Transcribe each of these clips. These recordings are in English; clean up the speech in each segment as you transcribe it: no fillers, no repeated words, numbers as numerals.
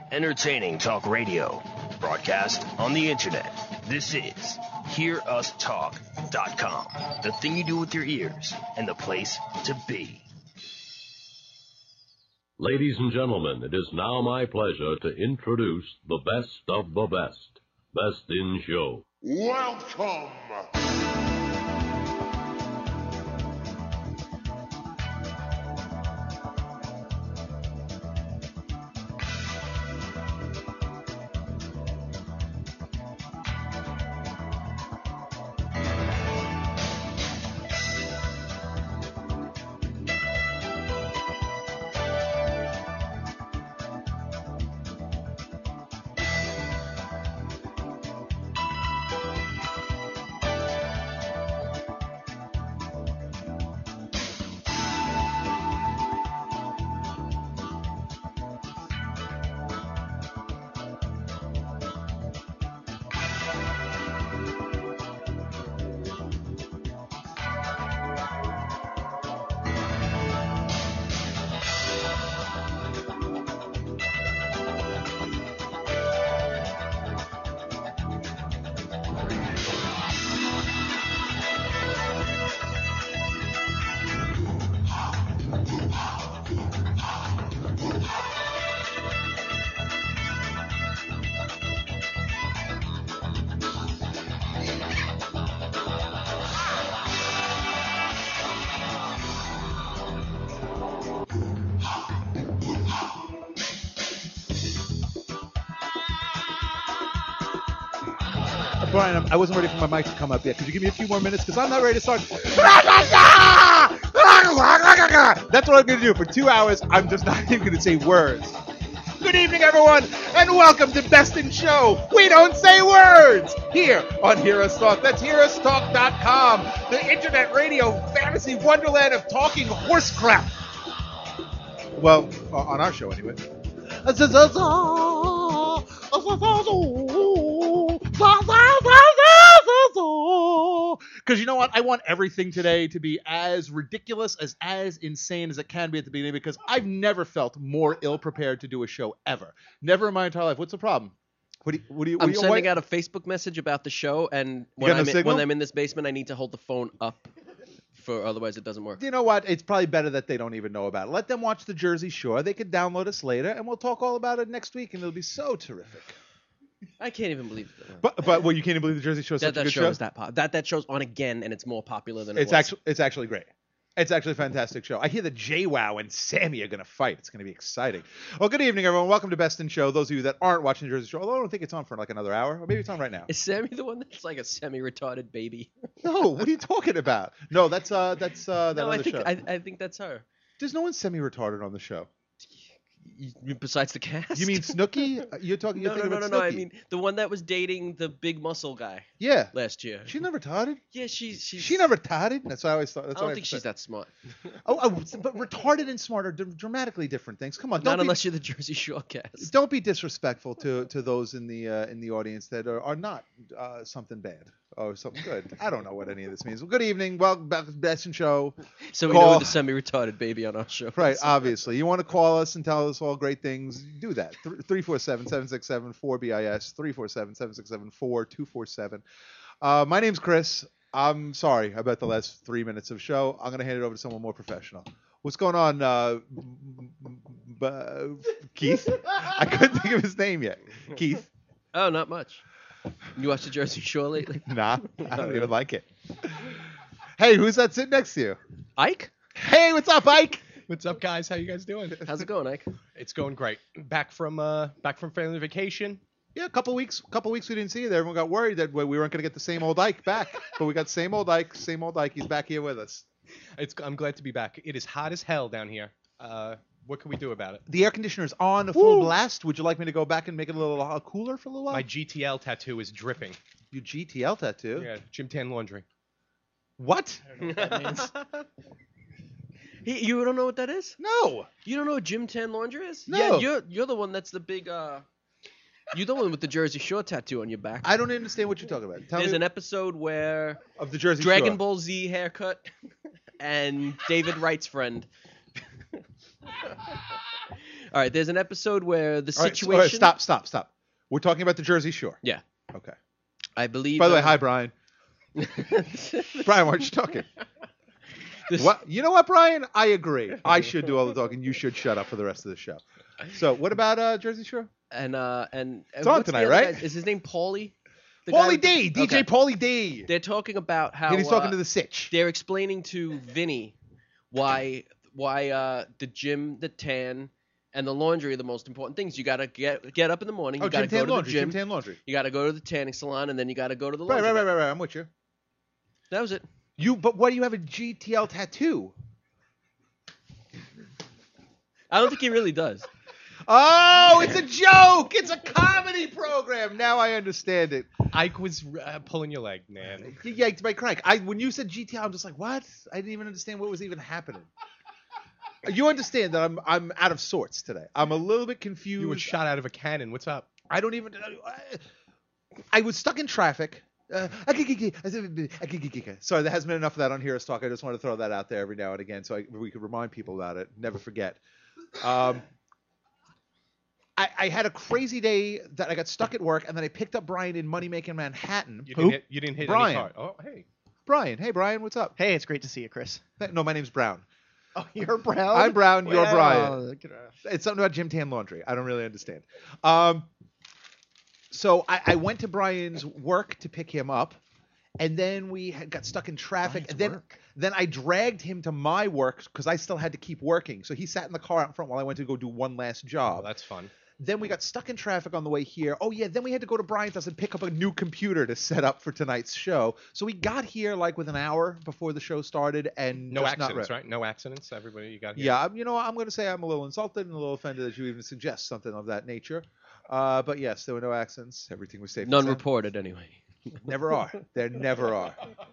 Entertaining talk radio. Broadcast on the internet. This is HearUsTalk.com. The thing you do with your ears and the place to be. Ladies and gentlemen, it is now my pleasure to introduce the best of the best. Best in Show. Welcome! Brian, I wasn't ready for my mic to come up yet. Could you give me a few more minutes? Because I'm not ready to start. That's what I'm going to do. For 2 hours, I'm just not even going to say words. Good evening, everyone, and welcome to Best in Show. We don't say words here on Hear Us Talk. That's HearUsTalk.com, the internet radio fantasy wonderland of talking horse crap. Well, on our show, anyway. Because you know what? I want everything today to be as ridiculous, as insane as it can be at the beginning, because I've never felt more ill-prepared to do a show ever. Never in my entire life. What's the problem? I'm sending out a Facebook message about the show, and when I'm in this basement, I need to hold the phone up, otherwise it doesn't work. You know what? It's probably better that they don't even know about it. Let them watch the Jersey Shore. They could download us later, and we'll talk all about it next week, and it'll be so terrific. I can't even believe it. But you can't even believe the Jersey Shore is such a good show? Is that show's on again, and it's more popular than it was. It's actually great. It's actually a fantastic show. I hear that JWoww and Sammy are going to fight. It's going to be exciting. Well, good evening, everyone. Welcome to Best in Show. Those of you that aren't watching the Jersey Shore, although I don't think it's on for like another hour, or maybe it's on right now. Is Sammy the one that's like a semi-retarded baby? No, what are you talking about? No, that's that other show. I think that's her. There's no one semi-retarded on the show. Besides the cast? You mean Snooki? You're thinking about Snooki. I mean the one that was dating the big muscle guy. Yeah. Last year. She never retarded? Yeah, she never retarded? That's what I always thought. I don't think she's that smart. But retarded and smart are dramatically different things. Come on, unless you're the Jersey Shore cast. Don't be disrespectful to those in the audience that are not something bad or something good. I don't know what any of this means. Well, good evening. Welcome back to Best in Show. So we know the semi-retarded baby on our show. Right, obviously. You want to call us and tell us all great things, do that. 347-767-4BIS, 347-767-4247. My name's Chris. I'm sorry about the last 3 minutes of show. I'm going to hand it over to someone more professional. What's going on, Keith? I couldn't think of his name yet. Keith? Oh, not much. You watched the Jersey Shore lately? Nah, I don't even like it. Hey, who's that sitting next to you? Ike? Hey, what's up, Ike? What's up, guys? How you guys doing? How's it going, Ike? It's going great. Back from family vacation. Yeah, a couple weeks we didn't see you there. Everyone got worried that we weren't going to get the same old Ike back, but we got same old Ike. He's back here with us. I'm glad to be back. It is hot as hell down here. What can we do about it? The air conditioner's on full blast. Would you like me to go back and make it a little cooler for a little while? My GTL tattoo is dripping. Your GTL tattoo? Yeah, Gym Tan Laundry. What? I don't know what that means. You don't know what that is? No. You don't know what Gym Tan Laundry is? No. Yeah, you're the one that's the big you're the one with the Jersey Shore tattoo on your back. I don't understand what you're talking about. There's an episode where of the Jersey Shore. Dragon Ball Z haircut and David Wright's friend All right, there's an episode where the All right, situation. Stop. We're talking about the Jersey Shore. Yeah. Okay. I believe. By the way, hi, Brian. Brian, why aren't you talking? What? You know what, Brian? I agree. I should do all the talking. You should shut up for the rest of the show. So, what about Jersey Shore? And it's on tonight, right? Is his name Paulie? Paulie D, DJ Okay. Paulie D. They're talking about how And he's talking to the sitch. they're explaining to Vinny why the gym, the tan, and the laundry are the most important things. You gotta get up in the morning. You gotta go to the gym. Tan laundry. You gotta go to the tanning salon, and then you gotta go to the Right. laundry. I'm with you. That was it. But why do you have a GTL tattoo? I don't think he really does. Oh, it's a joke. It's a comedy program. Now I understand it. Ike was pulling your leg, man. You yanked my crank. When you said GTL, I'm just like, what? I didn't even understand what was even happening. You understand that I'm out of sorts today. I'm a little bit confused. You were shot out of a cannon. What's up? I don't even. I was stuck in traffic. Sorry, there hasn't been enough of that on Heroes Talk. I just want to throw that out there every now and again so we could remind people about it. Never forget. I had a crazy day that I got stuck at work, and then I picked up Brian in Money Making Manhattan. You didn't hit Brian. any car. Oh, hey. Brian. Hey, Brian, what's up? Hey, it's great to see you, Chris. No, my name's Brown. Oh, you're Brown? I'm Brown, you're Well, Brian. It's something about Jim Tan Laundry. I don't really understand. So I went to Brian's work to pick him up, and then we got stuck in traffic. Brian's And then I dragged him to my work because I still had to keep working. So he sat in the car out in front while I went to go do one last job. Oh, that's fun. Then we got stuck in traffic on the way here. Oh, yeah, then we had to go to Brian's house and pick up a new computer to set up for tonight's show. So we got here like with an hour before the show started. And No just not accidents, ready. right? No accidents, everybody you got here? Yeah, I'm going to say I'm a little insulted and a little offended that you even suggest something of that nature. But yes, there were no accidents. Everything was safe. and None sound. reported, anyway. Never are. There never are.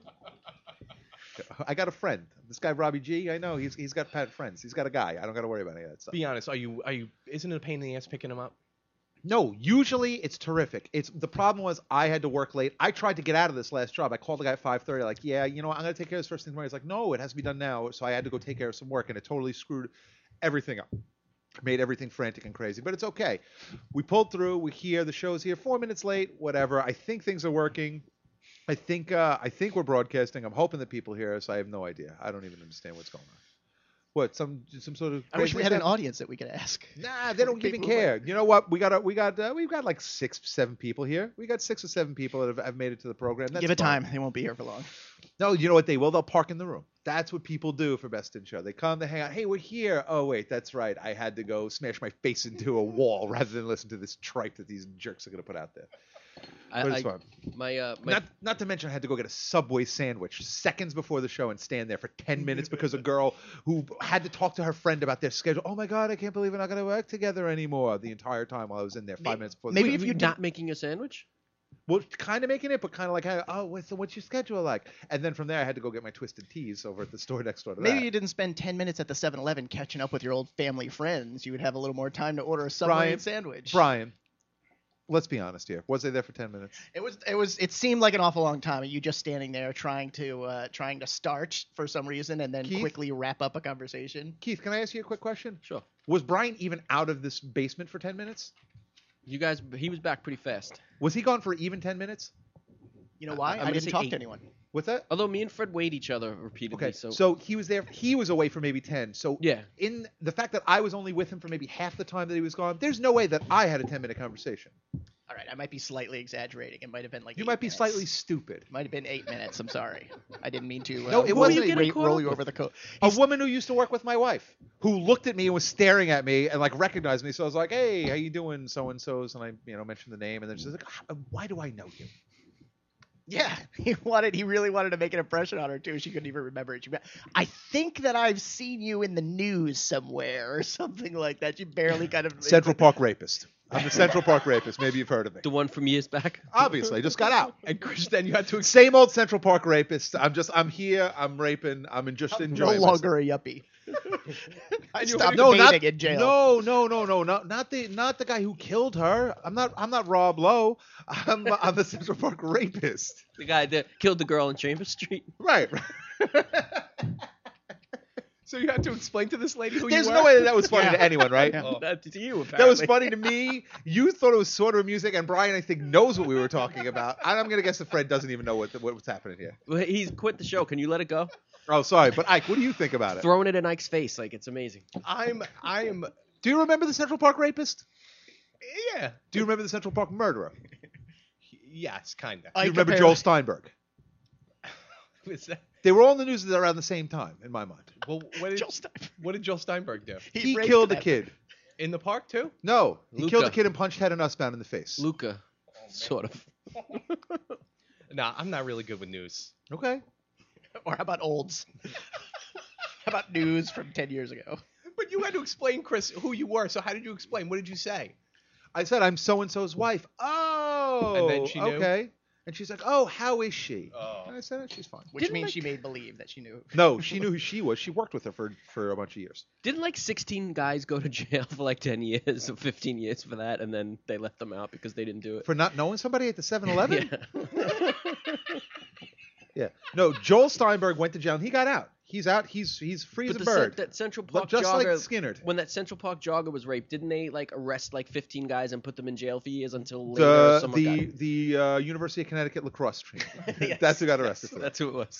I got a friend. This guy Robbie G. I know he's got pet friends. He's got a guy. I don't got to worry about any of that stuff. Be honest, are you? Isn't it a pain in the ass picking him up? No, usually it's terrific. The problem was I had to work late. I tried to get out of this last job. I called the guy at 5:30. Like, yeah, I'm gonna take care of this first thing tomorrow. He's like, no, it has to be done now. So I had to go take care of some work, and it totally screwed everything up. Made everything frantic and crazy, but it's okay. We pulled through. We're here. The show's here. 4 minutes late. Whatever. I think things are working. I think we're broadcasting. I'm hoping that people hear us. I have no idea. I don't even understand what's going on. What? Some sort of? I wish we had an audience that we could ask. Nah, they don't even care. You know what? We've got like 6, 7 people here. We got 6 or 7 people that have made it to the program. That's Give it fine. time. They won't be here for long. No, you know what they will? They'll park in the room. That's what people do for Best in Show. They come, they hang out. Hey, we're here. Oh, wait, that's right. I had to go smash my face into a wall rather than listen to this tripe that these jerks are going to put out there. But it's fun. Not to mention I had to go get a Subway sandwich seconds before the show and stand there for 10 minutes because a girl who had to talk to her friend about their schedule. Oh, my God, I can't believe we're not going to work together anymore the entire time while I was in there 5 minutes before the show. Maybe if you're not making a sandwich? Well, kind of making it, but kind of like, what's your schedule like? And then from there, I had to go get my Twisted Teas over at the store next door to that. Maybe you didn't spend 10 minutes at the 7-Eleven catching up with your old family friends. You would have a little more time to order a Subway sandwich. Brian, let's be honest here. Was I there for 10 minutes? It seemed like an awful long time. You just standing there trying to start for some reason and then Keith? quickly wrap up a conversation. Keith, can I ask you a quick question? Sure. Was Brian even out of this basement for 10 minutes? He was back pretty fast. Was he gone for even 10 minutes? You know why? I'm I didn't talk 8. to anyone. What's that? Although me and Fred weighed each other repeatedly. Okay, so he was there. He was away for maybe 10. So yeah. In the fact that I was only with him for maybe half the time that he was gone, there's no way that I had a 10-minute conversation. All right, I might be slightly exaggerating. It might have been like You 8 might be minutes. slightly stupid. Might have been 8 minutes. I'm sorry. I didn't mean to. No, it wasn't roll you over the coat. A woman who used to work with my wife, who looked at me and was staring at me and like recognized me. So I was like, "Hey, how you doing, so and so's?" And I, mentioned the name, and then she's like, "Why do I know you?" Yeah, he really wanted to make an impression on her too. She couldn't even remember it. I think that I've seen you in the news somewhere or something like that. She barely kind of Central Park rapist. I'm the Central Park rapist. Maybe you've heard of me. The one from years back? Obviously, I just got out. And Chris, then you had to Same old Central Park rapist. I'm here. I'm raping. I'm just enjoying. No longer a yuppie. Stop No, bathing in jail. No, not the guy who killed her. I'm not Rob Lowe. I'm the Central Park rapist. The guy that killed the girl in Chambers Street. Right. So you had to explain to this lady who There's you were? no way that was funny to anyone, right? Oh. That's to you, apparently. That was funny to me. You thought it was sort of amusing, and Brian, I think, knows what we were talking about. And I'm going to guess that Fred doesn't even know what's happening here. Well, he's quit the show. Can you let it go? Oh, sorry. But, Ike, what do you think about it? Throwing it in Ike's face like it's amazing. I'm. Do you remember the Central Park rapist? Yeah. Do you remember the Central Park murderer? Yes, kinda. Do you remember Joel Steinberg? Is that- They were all in the news around the same time, in my mind. Well, what did Joel Steinberg do? He raped killed a that- kid. In the park too? No, he Luca. killed a kid and punched Head and Nussbaum in the face. Luca, sort of. Nah, I'm not really good with news. Okay. Or how about olds? How about news from 10 years ago? But you had to explain, Chris, who you were. So how did you explain? What did you say? I said, I'm so-and-so's wife. Oh, And then she knew? Okay. And she's like, oh, how is she? Oh. And I said, oh, she's fine. Which Didn't means like- she made believe that she knew. No, she knew who she was. She worked with her for a bunch of years. Didn't like 16 guys go to jail for like 10 years or 15 years for that, and then they let them out because they didn't do it? For not knowing somebody at the 7-Eleven? Yeah. Yeah. No, Joel Steinberg went to jail and he got out. He's out. He's free as But a bird. that Central Park Just like jogger, Skinner. when that Central Park jogger was raped, didn't they like arrest like 15 guys and put them in jail for years until later someone got... The University of Connecticut lacrosse team. Yes. That's who got arrested for that. That's who it was.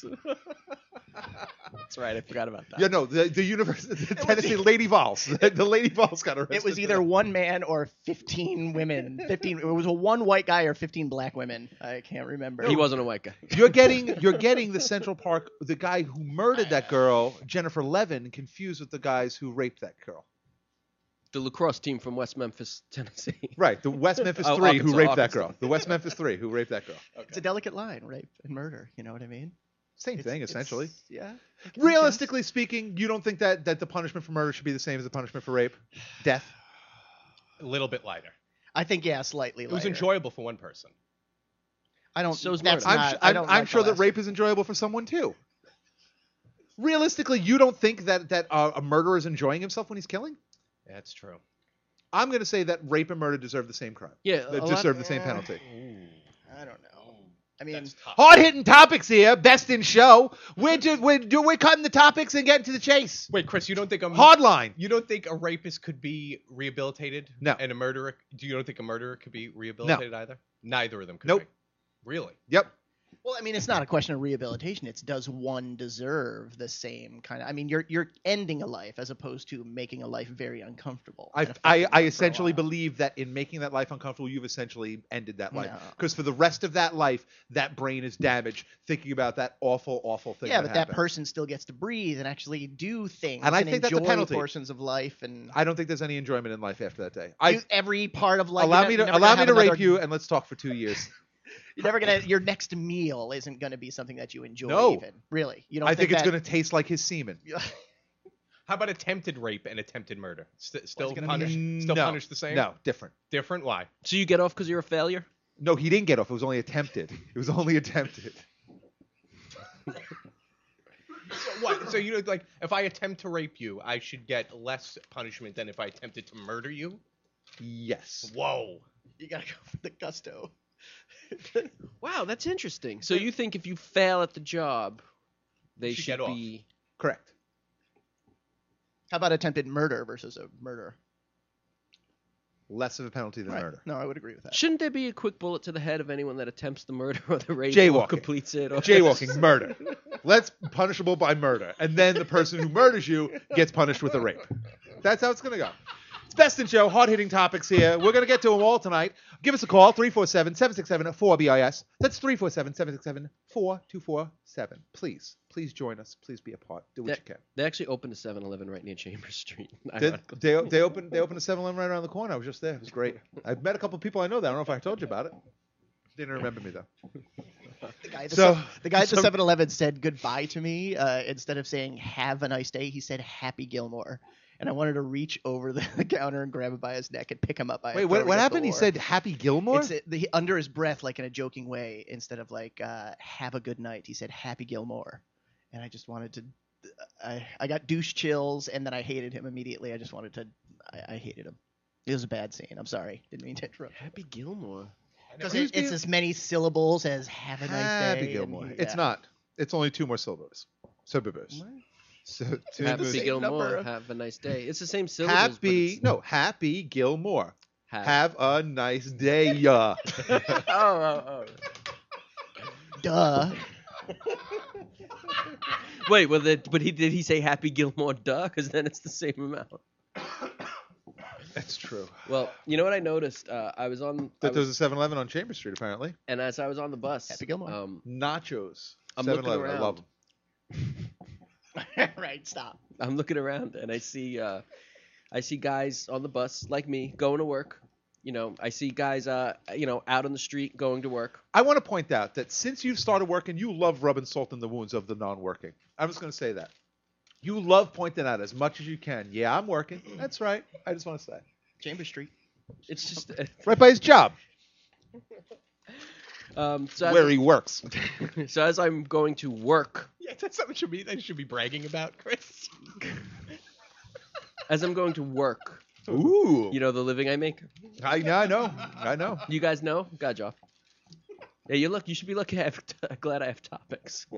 That's right. I forgot about that. Yeah, no, the University, the Tennessee Lady Vols. The Lady Vols got arrested. It was for either that. one man or 15 women. 15. It was a one white guy or 15 black women. I can't remember. He wasn't a white guy. You're getting the Central Park, the guy who murdered that girl, Jennifer Levin, confused with the guys who raped that girl. The lacrosse team from West Memphis, Tennessee. Right, the West Memphis Oh, 3 Arkansas, who raped that Arkansas. girl. The West Memphis 3 who raped that girl. It's a delicate line, rape and murder. You know what I mean? Same thing, essentially. Yeah. Realistically speaking, you don't think that the punishment for murder should be the same as the punishment for rape? Death? A little bit lighter. I think slightly. It was lighter. enjoyable for one person. I don't. So is that's murder. not, I'm, I don't I'm like sure the that last rape is enjoyable for someone too. Realistically, you don't think that a murderer is enjoying himself when he's killing? That's true. I'm going to say that rape and murder deserve the same crime. Yeah, They deserve the same penalty. I don't know. I mean, That's tough. Hard hitting topics here, best in show. We're cutting the topics and getting to the chase. Wait, Chris, you don't think Hardline. You don't think a rapist could be rehabilitated? No. And a murderer? Do you don't think a murderer could be rehabilitated either? Neither of them could Nope. be. Really? Yep. well, I mean, it's not a question of rehabilitation. It's does one deserve the same kind of? I mean, you're ending a life as opposed to making a life very uncomfortable. and affecting I them for a essentially while. believe that in making that life uncomfortable, you've essentially ended that life. No. Because for the rest of that life, that brain is damaged thinking about that awful, awful thing. Yeah, but that happened. person still gets to breathe and actually do things And I think that's a enjoy penalty. portions of life and I don't think there's any enjoyment in life after that day. every part of life. Allow you're me never to gonna have rape another- you and let's talk for 2 years. You're never gonna. Your next meal isn't gonna be something that you enjoy. No. Even really, you don't. I think it's that- going to taste like his semen. How about attempted rape and attempted murder? Still gonna be? punished? Still No. punished the same? No, different. Different? Why? So you get off because you're a failure? No, he didn't get off. It was only attempted. It was only attempted. So what? So you know, like, if I attempt to rape you, I should get less punishment than if I attempted to murder you? Yes. Whoa. You gotta go for the gusto. Wow, that's interesting. So you think if you fail at the job, they Should should get off. be... Correct. How about attempted murder versus a murder? Less of a penalty than murder. No, I would agree with that. Shouldn't there be a quick bullet to the head of anyone that attempts the murder or the rape or Jaywalking. completes it? Or... Jaywalking, murder. Let's punishable by murder. And then the person who murders you gets punished with a rape. That's how it's going to go. It's Best in Show, hard-hitting topics here. We're going to get to them all tonight. Give us a call, 347-767-4BIS. That's 347-767-4247. Please join us. Please be a part. Do what you can. They actually opened a 7-Eleven right near Chambers Street. They Ironically. opened a 7-Eleven right around the corner. I was just there. It was great. I've met a couple of people I know there. I don't know if I told you about it. Didn't remember me, though. The guy, So- the guy at the 7-Eleven said goodbye to me. Instead of saying "Have a nice day," he said "Happy Gilmore," and I wanted to reach over the counter and grab him by his neck and pick him up by. Wait, his what happened? He said Happy Gilmore? It's under his breath, like in a joking way, instead of like "Have a good night." He said "Happy Gilmore," and I just wanted to. I got douche chills, and then I hated him immediately. I just wanted to. I hated him. It was a bad scene. I'm sorry. Didn't mean to interrupt. Happy Gilmore. Because it's as many syllables as "Have a nice day." Happy and Gilmore. he- It's yeah. not. It's only 2 more syllables. Syllables. So Happy same Gilmore, number of- have a nice day. It's the same syllables. Happy Gilmore. Have. Have a nice day, yeah. Oh. Duh. Wait, did he say Happy Gilmore? Duh, because then it's the same amount. That's true. Well, you know what I noticed? I was on, There's a 7-Eleven on Chambers Street, apparently. and as I was on the bus, Happy Gilmore. Nachos. I'm looking 7-Eleven. I around. love them. Right, stop. I'm looking around and I see guys on the bus like me going to work. You know, I see guys out on the street going to work. I want to point out that since you've started working, you love rubbing salt in the wounds of the non-working. I'm just going to say that. You love pointing out as much as you can. Yeah, I'm working. That's right. I just want to say. Chambers Street. It's just Right by his job, so he works. so as I'm going to work, Yeah, that's something they should be bragging about, Chris. as I'm going to work, Ooh. you know the living I make. I know. You guys know? Got job. Hey, you should be lucky. Glad I have topics.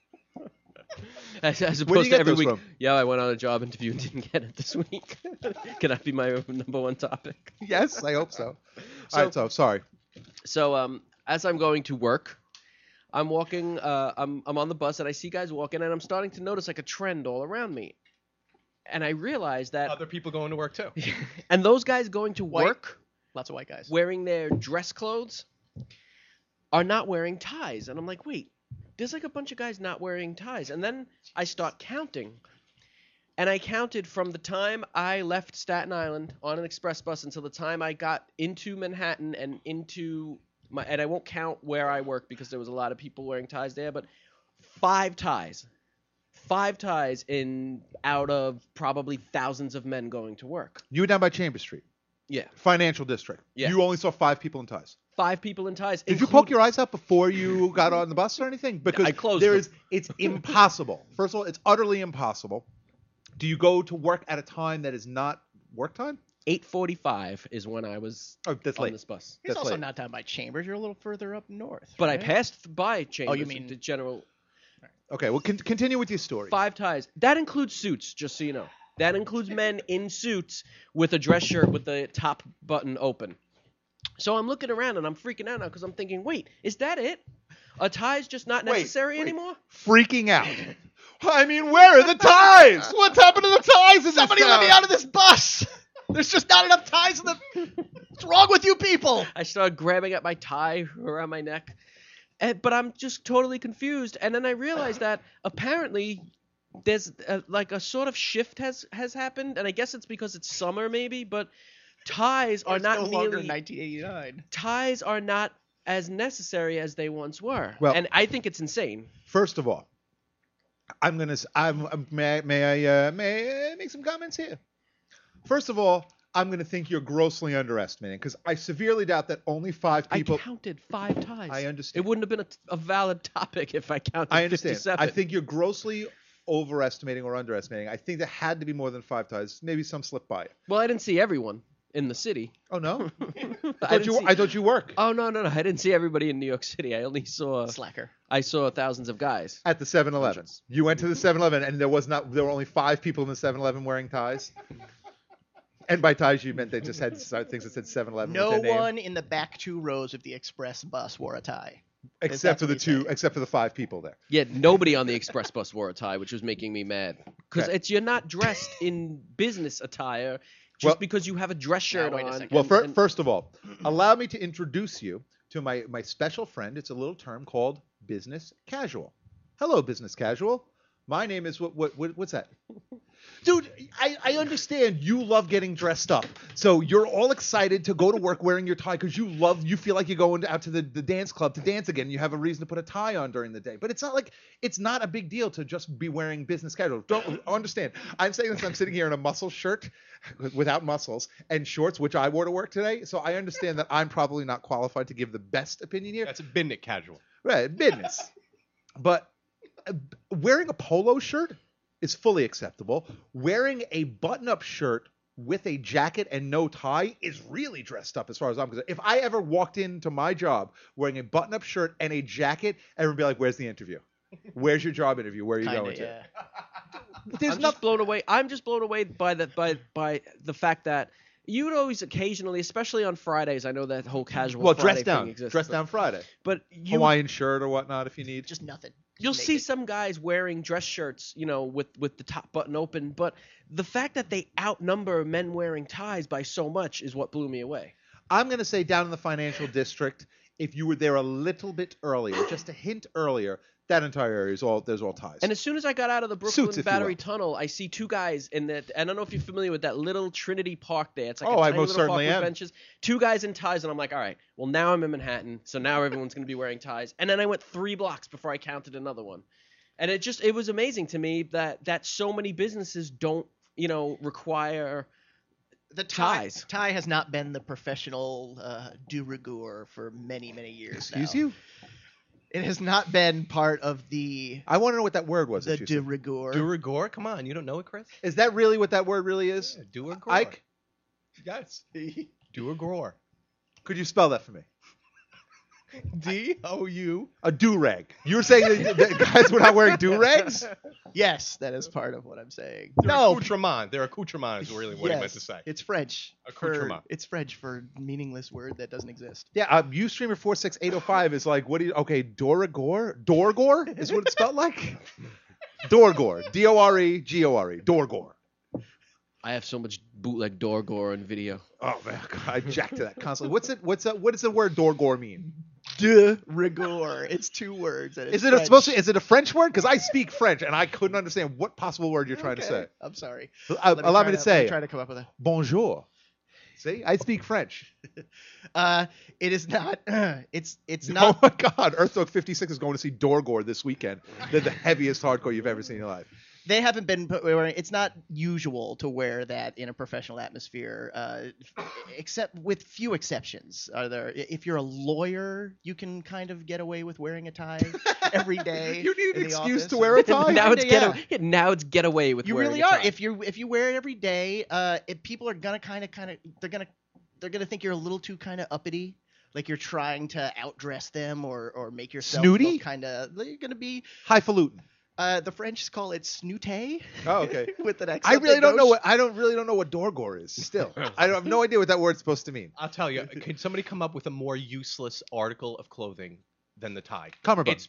As Where do opposed you to get every those week. from? Yeah, I went on a job interview and didn't get it this week. Can that be my number one topic? Yes, I hope so. So- All right, so sorry. So as I'm going to work, I'm walking. I'm on the bus and I see guys walking and I'm starting to notice like a trend all around me. And I realize that, Other people going to work too. and those guys going to White. work Lots of white guys. wearing their dress clothes are not wearing ties. And I'm like, wait, there's like a bunch of guys not wearing ties. And then I start counting. And I counted from the time I left Staten Island on an express bus until the time I got into Manhattan and and I won't count where I work because there was a lot of people wearing ties there, but 5 ties. 5 ties out of probably thousands of men going to work. You were down by Chambers Street, Yeah. financial district. Yeah. You only saw 5 people in ties. 5 people in ties. Did you poke your eyes out before you got on the bus or anything? Because I closed them. it's impossible. First of all, it's utterly impossible. Do you go to work at a time that is not work time? 8:45 is when I was Oh, that's on late. this bus. It's That's also late. not down by Chambers. You're a little further up north. But I right? passed by Chambers. you mean- the general Okay, well, continue with your story. 5 ties. That includes suits, just so you know. That includes men in suits with a dress shirt with the top button open. So I'm looking around and I'm freaking out now because I'm thinking, wait, is that it? A tie's just not necessary wait. anymore? Freaking out. I mean, where are the ties? What's happened to the ties in Somebody this let me town? out of this bus. There's just not enough ties in the. What's wrong with you people? I started grabbing at my tie around my neck. But I'm just totally confused. And then I realized that apparently there's like a sort of shift has happened. And I guess it's because it's summer maybe, but ties are It's not no longer nearly 1989. ties are not as necessary as they once were. Well- and I think it's insane. First of all, may I make some comments here? First of all, I'm going to think you're grossly underestimating because I severely doubt that only 5 people. I counted 5 ties. I understand. It wouldn't have been a valid topic if I counted I understand. 57. I think you're grossly overestimating or underestimating. I think there had to be more than 5 ties. Maybe some slipped by. Well, I didn't see everyone in the city. Oh no! I I thought you work Oh no! I didn't see everybody in New York City. I only saw Slacker. thousands of guys. at the 7-Eleven. You went to the 7-Eleven and there were only 5 people in the 7-Eleven wearing ties. And by ties you meant they just had things that said 7-Eleven. No with their name, one in the back 2 rows of the express bus wore a tie. except for that's the what he 2, said. except for the 5 people there. Yeah, nobody on the express bus wore a tie, which was making me mad. Because Right. you're not dressed in business attire just Well- because you have a dress shirt wait a on. second. Well, and- first of all, allow me to introduce you to my special friend. It's a little term called business casual. Hello, business casual. My name is what's that? Dude, I understand you love getting dressed up. So you're all excited to go to work wearing your tie because you feel like you're going out to the dance club to dance again. You have a reason to put a tie on during the day. But it's not a big deal to just be wearing business casual. Don't understand. I'm saying this, I'm sitting here in a muscle shirt without muscles and shorts, which I wore to work today. So I understand that I'm probably not qualified to give the best opinion here. That's a Bindnick casual. Right, business. But wearing a polo shirt is fully acceptable. Wearing a button-up shirt with a jacket and no tie is really dressed up as far as I'm concerned. If I ever walked into my job wearing a button-up shirt and a jacket, everyone would be like, where's the interview? Where's your job interview? Where are you Kinda, going to? yeah. There's I'm just blown away. I'm just blown away by the fact that you would always occasionally, especially on Fridays, I know that whole casual Well, Friday dress down. thing exists. Dress down Friday. But you Hawaiian shirt or whatnot if you need. Just nothing. You'll Just see naked. some guys wearing dress shirts, with the top button open, but the fact that they outnumber men wearing ties by so much is what blew me away. I'm going to say down in the financial district, if you were there a little bit earlier, just a hint earlier, that entire area is all ties. And as soon as I got out of the Brooklyn Suits, if you Battery will. Tunnel, I see two guys in that. I don't know if you're familiar with that little Trinity Park there. It's like Oh, a I tiny most little park certainly with am. benches. Two guys in ties, and I'm like, all right, well now I'm in Manhattan, so now everyone's going to be wearing ties. And then I went 3 blocks before I counted another one, and it was amazing to me that so many businesses don't require The ties. tie has not been the professional de rigueur for many, many years. Excuse now. you? It has not been part of the I want to know what that word was. the that you de said. rigueur. De rigueur? Come on, you don't know it, Chris? Is that really what that word really is? Yeah, de rigueur. Ike, Yes. De rigueur. could you spell that for me? D-O-U. A do-rag. You were saying that guys were not wearing do-rags? Yes, that is part of what I'm saying. No. Accoutrement. Their accoutrement is really what I meant to say. It's French. Accoutrement. It's French for meaningless word that doesn't exist. Yeah, Ustreamer 46805 is like, what do you? Okay, Doragor. Dorgor is what it's spelled like. Dorgor. D-O-R-E-G-O-R-E. Dorgor. I have so much bootleg Dorgor on video. Oh man, God, I jack to that constantly. What does the word Dorgor mean? De rigueur. It's 2 words. And it's Is it French. supposed to? Is it a French word? Because I speak French and I couldn't understand what possible word you're trying to say. I'm sorry. Allow me to say Try to come up with a. bonjour. See, I speak French. It is not. It's Oh not. my God, Earthquake 56 is going to see Dorgor this weekend. They're the heaviest hardcore you've ever seen in your life. They haven't been wearing. It's not usual to wear that in a professional atmosphere, except with few exceptions. Are there? If you're a lawyer, you can kind of get away with wearing a tie every day. You need an in the excuse office. to wear a tie? now it's Yeah. now it's get away with You wearing really a are. tie. If you wear it every day, people are gonna kind of they're gonna think you're a little too kind of uppity. Like you're trying to outdress them or make yourself Snooty? kind of. You're gonna be. Highfalutin. The French call it snooté. Oh, okay. With an I really don't know gauche. what Dorgor is. Still, I have no idea what that word's supposed to mean. I'll tell you. Could somebody come up with a more useless article of clothing than the tie? Cummerbund.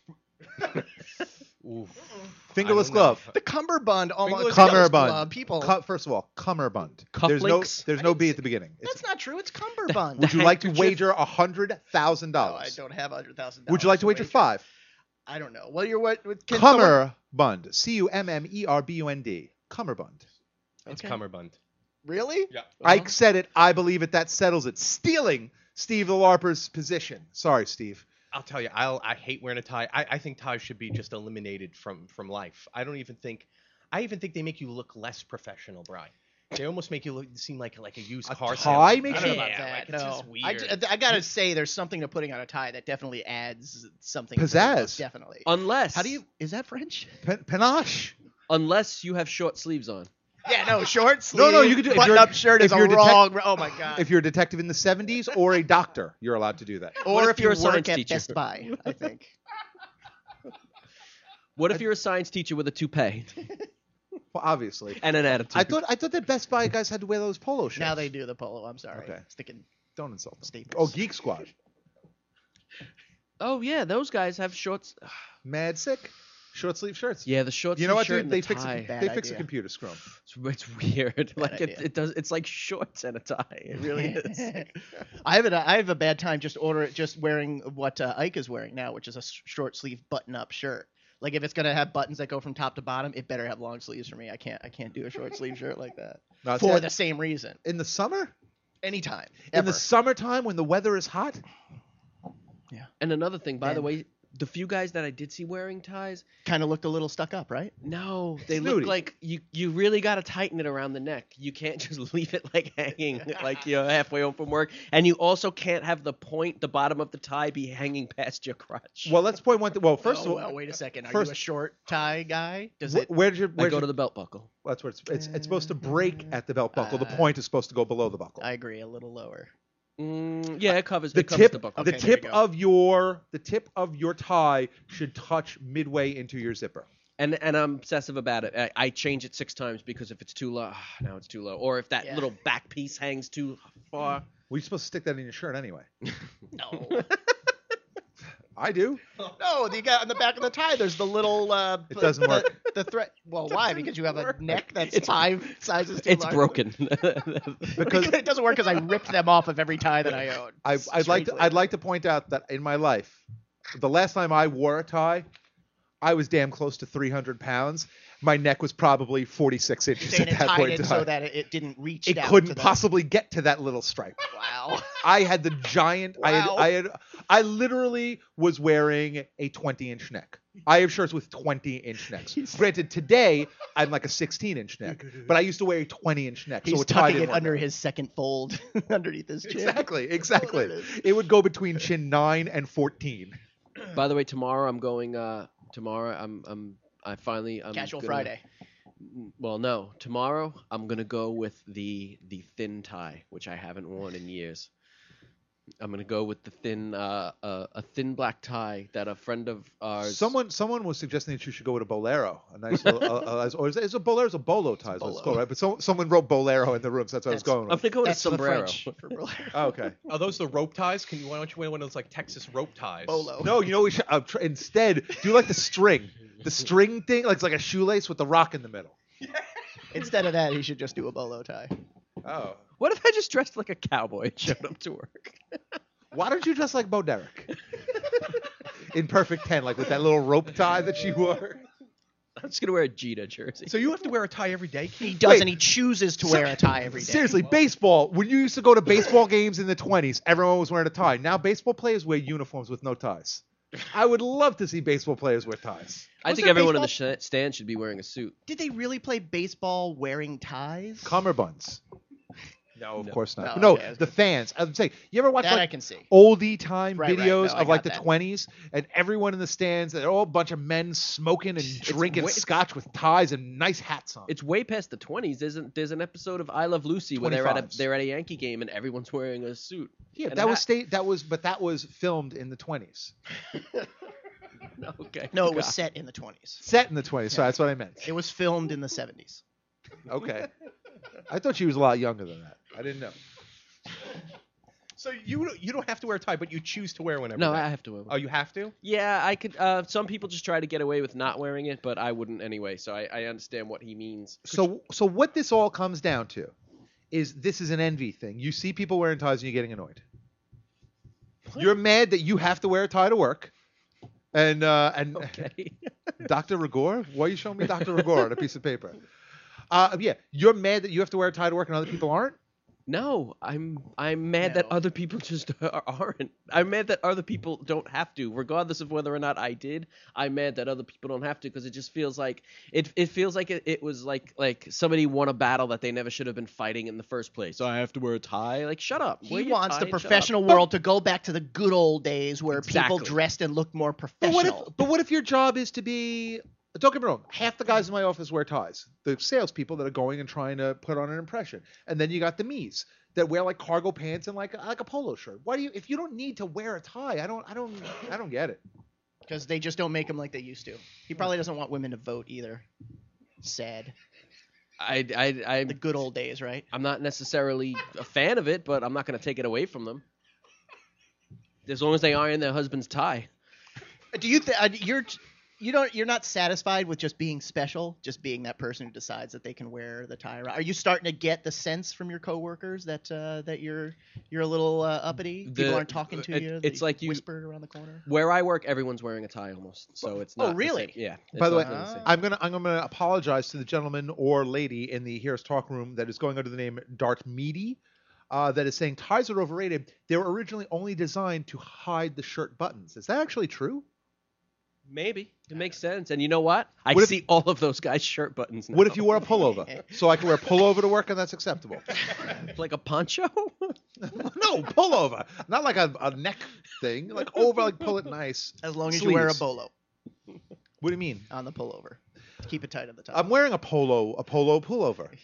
Oof. Fingerless I don't know. glove. The cummerbund almost. Fingerless Cummerbund. Glove, people. First of all, cummerbund. Cufflinks? There's no B at the beginning. That's not true. It's cummerbund. Would you like to handkerchief? wager $100,000? No, I don't have $100,000. Would you like to wager 5? I don't know. Well, you're what? Can someone- Cummerbund. Cummerbund. Cummerbund. It's Okay. cummerbund. Really? Yeah. Ike said it. I believe it. That settles it. Stealing Steve the LARPer's position. Sorry, Steve. I'll tell you, I hate wearing a tie. I think ties should be just eliminated from life. I even think they make you look less professional, Brian. They almost make you seem like a used car tie salesman. makes I don't you- know about Yeah, that. like, it's no. just weird. I gotta say, there's something to putting on a tie that definitely adds something. to the Pizzazz. look, definitely. Unless How do you? Is that French? Panache. unless you have short sleeves on. Yeah, no, short sleeve. No, you could do- if you're- button-up shirt is if you're a a wrong. Oh my god. If you're a detective in the 70s or a doctor, you're allowed to do that. or What if if you're you a work science at teacher? Best Buy, I think. What if you're a science teacher with a toupee Well, obviously. and an attitude? I thought that Best Buy guys had to wear those polo shirts. Now they do the polo. I'm sorry. Okay. Sticking Don't insult them. staples. Oh, Geek Squad. Oh yeah, those guys have shorts. Mad Sick. Short sleeve shirts. Yeah, the short You know sleeve what, shirt dude? and They the fix tie. Bad they fix a idea. computer scrum. It's weird. Like idea. it does. It's like shorts and a tie. It really is. I have a bad time just wearing what Ike is wearing now, which is a short sleeve button up shirt. Like if it's gonna have buttons that go from top to bottom, it better have long sleeves for me. I can't do a short sleeve shirt like that No, it's for not- the same reason. in the summer? Anytime. In Ever. the summertime when the weather is hot? And another thing, by the And- way, the few guys that I did see wearing ties, Kind of looked a little stuck up, right? no, they Snooty. look like you really got to tighten it around the neck. You can't just leave it like hanging, like you're halfway home from work. And you also can't have the bottom of the tie be hanging past your crotch. Well, let's point one thing. Well, first Oh, of all, well, wait a second. Are first- you a short tie guy? Does wh- it? where did you? I Where'd go you to the belt buckle. that's where it's supposed to break at the belt buckle. The point is supposed to go below the buckle. I agree. A little lower. Yeah, it covers the it covers tip, the buckle. Okay, the there you tip go. of your tie should touch midway into your zipper. And I'm obsessive about it. I change it 6 times because if it's too low, now it's too low. Or if that Yeah. little back piece hangs too far. Well, you're supposed to stick that in your shirt anyway. No. I do. No, you got on the back of the tie. There's the little. It doesn't work. The thread. Well, why? Because you have a work. neck that's It's- 5 sizes too It's large. broken. Because it doesn't work because I ripped them off of every tie that I own. I'd like to point out that in my life, the last time I wore a tie, I was damn close to 300 pounds. My neck was probably 46 inches Saying at it that tied point it in so time. that it didn't reach. It down couldn't to the- possibly get to that little stripe. Wow. I had the giant. Wow. I literally was wearing a 20-inch neck. I have shirts with 20-inch necks. Granted, today I'm like a 16-inch neck, but I used to wear a 20-inch neck. He's so a tie tucking didn't it work under out. his second fold underneath his chin. Exactly. There it is. It would go between chin 9 and 14. By the way, tomorrow I'm going. Tomorrow I'm Casual gonna- Friday. Well, no. Tomorrow I'm gonna go with the thin tie, which I haven't worn in years. I'm gonna go with the thin a thin black tie that a friend of ours. Someone was suggesting that you should go with a bolero, a nice little, or is a bolero? It's a bolo tie, is what it's Bolo. called, right? But someone wrote bolero in the room, so that's what I was going I'm with. gonna go with a That's the sombrero. French for bolero. Oh, okay. Are those the rope ties? Why don't you wear one of those like Texas rope ties? Bolo. No, you know we should instead do like the string thing, like it's like a shoelace with the rock in the middle. Instead of that, he should just do a bolo tie. Oh, What if I just dressed like a cowboy and showed up to work? why don't you dress like Bo Derek? In Perfect 10, like with that little rope tie that she wore. I'm just gonna wear a Jeter jersey. So you have to wear a tie every day, He Keith? doesn't. He chooses to wear a tie every day. Seriously, baseball. When you used to go to baseball games in the 20s, everyone was wearing a tie. Now baseball players wear uniforms with no ties. I would love to see baseball players wear ties. I Was think there everyone in the baseball- stand should be wearing a suit. Did they really play baseball wearing ties? Cummerbunds. No, of No. course not. No, No, okay. the fans. I'm saying, you ever watch That I like can see. oldie time Right, right. videos No, I of like got the that. 20s, and everyone in the stands, they're all a bunch of men smoking and drinking way- scotch with ties and nice hats on. It's way past the 20s. There's an episode of I Love Lucy where they're at 25s. a Yankee game and everyone's wearing a suit. Yeah, and that a was hat. that was filmed in the 20s. Okay. No, it was God. set in the 20s. Set in the 20s, so that's what I meant. It was filmed in the 70s. Okay. I thought she was a lot younger than that. I didn't know. So you don't have to wear a tie, but you choose to wear one every No, day. I have to wear one. Oh, you have to? Yeah, I could. Some people just try to get away with not wearing it, but I wouldn't anyway. So I understand what he means. So what this all comes down to is this is an envy thing. You see people wearing ties and you're getting annoyed. You're mad that you have to wear a tie to work. And Okay. Dr. Rigor? Why are you showing me Dr. Rigor on a piece of paper? Yeah, you're mad that you have to wear a tie to work and other people aren't? No, I'm mad that No. other people just aren't. I'm mad that other people don't have to, regardless of whether or not I did. I'm mad that other people don't have to because it just feels like it feels like it was like somebody won a battle that they never should have been fighting in the first place. So I have to wear a tie. Like, shut up. Wear He your wants tie the and shut up. professional world to go back to the good old days where people Exactly. dressed and looked more But professional. what if your job is to be... Don't get me wrong. Half the guys in my office wear ties. The salespeople that are going and trying to put on an impression. And then you got the me's that wear like cargo pants and like a polo shirt. Why do you... If you don't need to wear a tie, I don't get it. Because they just don't make them like they used to. He probably doesn't want women to vote either. Sad. The The good old days, right? I'm not necessarily a fan of it, but I'm not going to take it away from them. As long as they iron their husband's tie. Do you think you're not satisfied with just being special, just being that person who decides that they can wear the tie around? Are you starting to get the sense from your coworkers that you're a little uppity? People aren't talking to you. It's they like you- whispered around the corner. Where I work, everyone's wearing a tie almost, so it's Oh, not. the really? same. Yeah. By it's the way, not really same. I'm gonna apologize to the gentleman or lady in the Here's Talk room that is going under the name Dart Meaty, that is saying ties are overrated. They were originally only designed to hide the shirt buttons. Is that actually true? Maybe it makes sense. And you know what? I What if- see all of those guys' shirt buttons now. What if you wore a pullover? So I can wear a pullover to work and that's acceptable. like a poncho? No, pullover. Not like a neck thing. Like over, like pull it nice. As long as you wear a Sleeves. bolo What do you mean? on the pullover. Keep it tight at the top. I'm wearing a polo pullover.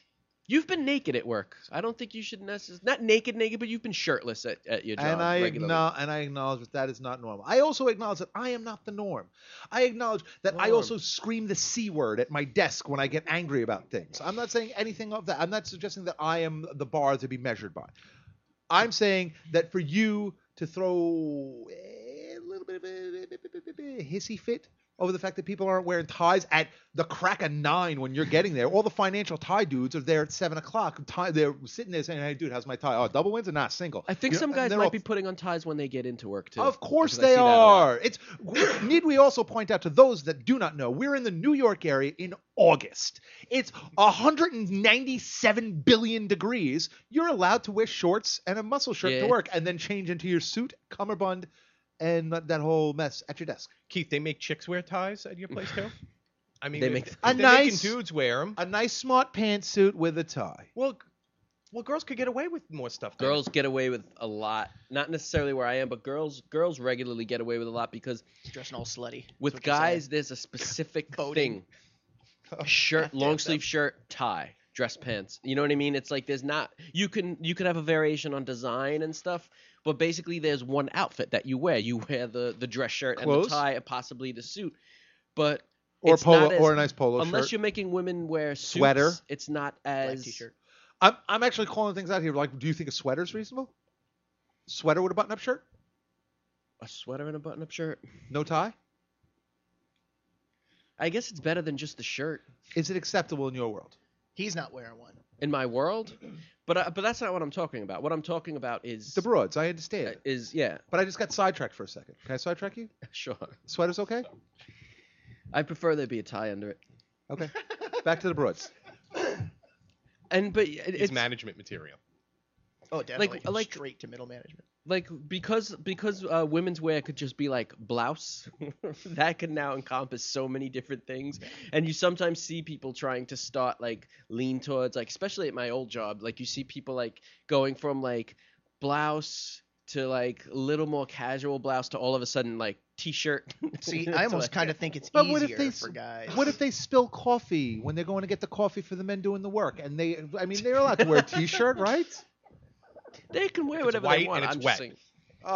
You've been naked at work. I don't think you should necessarily not naked, but you've been shirtless at your job And I regularly. acknowledge that is not normal. I also acknowledge that I am not the norm. I acknowledge that I also scream the C word at my desk when I get angry about things. I'm not saying anything of that. I'm not suggesting that I am the bar to be measured by. I'm saying that for you to throw a little bit of a hissy fit over the fact that people aren't wearing ties at the crack of 9 when you're getting there. All the financial tie dudes are there at 7 o'clock. They're sitting there saying, "Hey, dude, how's my tie? Oh, double wins or not single?" I think You know, some and guys they're might all- be putting on ties when they get into work too. Of course because I they see that a lot. are. Need we also point out to those that do not know, we're in the New York area in August. It's 197 billion degrees. You're allowed to wear shorts and a muscle shirt to Yeah. work and then change into your suit, cummerbund, and that whole mess at your desk. Keith, they make chicks wear ties at your place too. I mean, They if- make- if A they're nice- making dudes wear them. A nice smart pantsuit with a tie. Well, girls could get away with more stuff. than- Girls get away with a lot. Not necessarily where I am, but girls regularly get away with a lot because Dressing all slutty. That's with what you're guys saying. there's a specific Boating. thing. Shirt, Goddamn long sleeve shirt, tie, dress pants. You know what I mean? It's like there's not you can have a variation on design and stuff, but basically there's one outfit that you wear. You wear the dress shirt and Clothes? the tie and possibly the suit. But Or it's not as, or a nice polo unless shirt. you're making women wear suits, Sweater. it's not Black as t-shirt. I'm actually calling things out here. Like, do you think a sweater's reasonable? Sweater with a button-up shirt? a sweater and a button-up shirt. No tie? I guess it's better than just the shirt Is it acceptable in your world? He's not wearing one. in my world. But that's not what I'm talking about. What I'm talking about is The broads, I understand. yeah, But I just got sidetracked for a second. Can I sidetrack you? sure. Sweater's okay? I prefer there be a tie under it. Okay. Back to the broads. But It's it's management material. Oh, definitely. like- Straight to middle management. like because women's wear could just be like blouse. That could now encompass so many different things, and you sometimes see people trying to start like lean towards like, especially at my old job, like you see people like going from like blouse to like a little more casual blouse to all of a sudden like t-shirt. See, To, I almost like- kind of think it's But easier what if they for guys. What if they spill coffee when they're going to get the coffee for the men doing the work? And they're allowed to wear a t-shirt, right? They can wear It's whatever white they want. and it's I'm wet. just saying.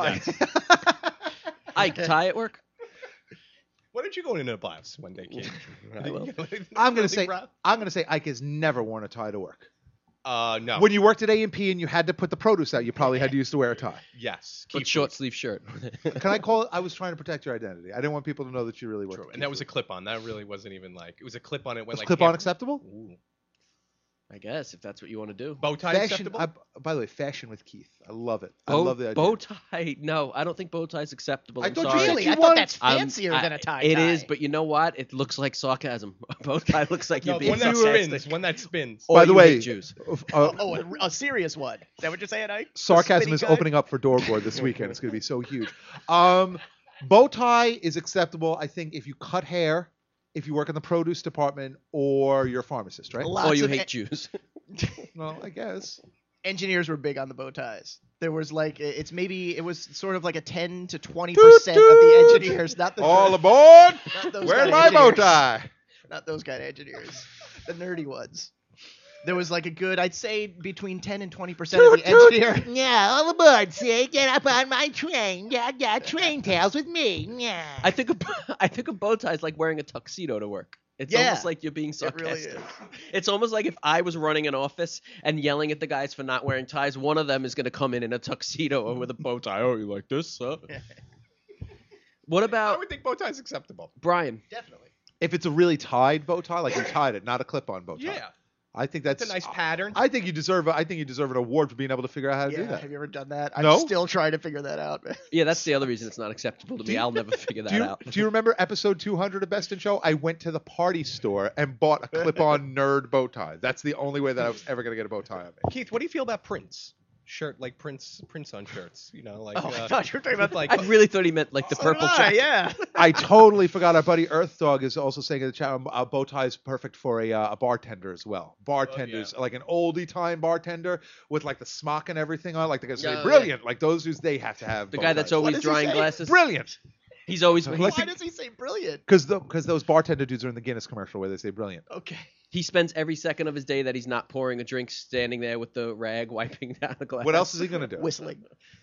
Oh, Ike, tie at work. Why don't you go into a blouse one day, Keith? I will. I'm gonna say Ike has never worn a tie to work. No. When you worked at A&P and you had to put the produce out, you probably had to use to wear a tie. Yes. But Keith short was- sleeve shirt. Can I call it? I was trying to protect your identity. I didn't want people to know that you really worked. True. at And that was a Keith clip on. That really wasn't even like it was a clip on. It went Was like clip-on half- acceptable? Ooh. I guess if that's what you want to do. Bow tie Fashion. acceptable. By the way, fashion with Keith. I love it. I love the idea. Bow tie. No, I don't think bow tie is acceptable. I I'm thought you sorry. said Really? you I thought wanted- that's fancier than a tie. It is, but you know what? It looks like sarcasm. A bow tie looks like No, you're being one that sarcastic. spins. One that spins. Or By the you way, hate Jews. a serious one. Is that what you're saying, Ike? The sarcasm spinny is guy? opening up for Dorgord this weekend. It's going to be so huge. Bow tie is acceptable, I think, if you cut hair, if you work in the produce department, or you're a pharmacist, right? Lots Or you of hate Jews. Well, I guess. engineers were big on the bow ties. There was like it was sort of like a 10 to 20% of the engineers, not the All aboard! not those Where's kind of my bow engineers. tie? Not those kind of engineers, the nerdy ones. There was like a good, I'd say, between 10 and 20% of the engineer. Yeah, all aboard, see? Get up on my train. Yeah, train tales with me. Yeah. I think a bow tie is like wearing a tuxedo to work. It's Yeah. almost like you're being It really sarcastic. is. It's almost like if I was running an office and yelling at the guys for not wearing ties, one of them is going to come in a tuxedo or with a bow tie. Oh, you like this, sir? What I about would think bow tie is acceptable. Brian? Definitely. If it's a really tied bow tie, like you tied it, not a clip-on bow tie. Yeah. I think that's It's a nice pattern. I think you deserve an award for being able to figure out how to do Yeah, that. have you ever done that? No. I'm still trying to figure that out. Yeah, that's the other reason it's not acceptable to me. I'll never figure that out. Do you remember episode 200 of Best in Show? I went to the party store and bought a clip-on nerd bow tie. That's the only way that I was ever going to get a bow tie on me. Keith, what do you feel about Prince? Shirt like Prince on shirts. You know, like Oh, I thought you were talking about like I really thought he meant like the purple jacket. Yeah. I totally forgot. Our buddy Earth Dog is also saying in the chat, a bow tie is perfect for a bartender as well. Bartenders, like an oldie time bartender with like the smock and everything on, like the guys say, Oh, brilliant. Like those who's they have to have. The bow guy that's ties. always does he drying say? glasses. Brilliant. He's always. Why does he say brilliant? Because those bartender dudes are in the Guinness commercial where they say brilliant. Okay. He spends every second of his day that he's not pouring a drink standing there with the rag wiping down the glass. What else is he gonna do? Whistling,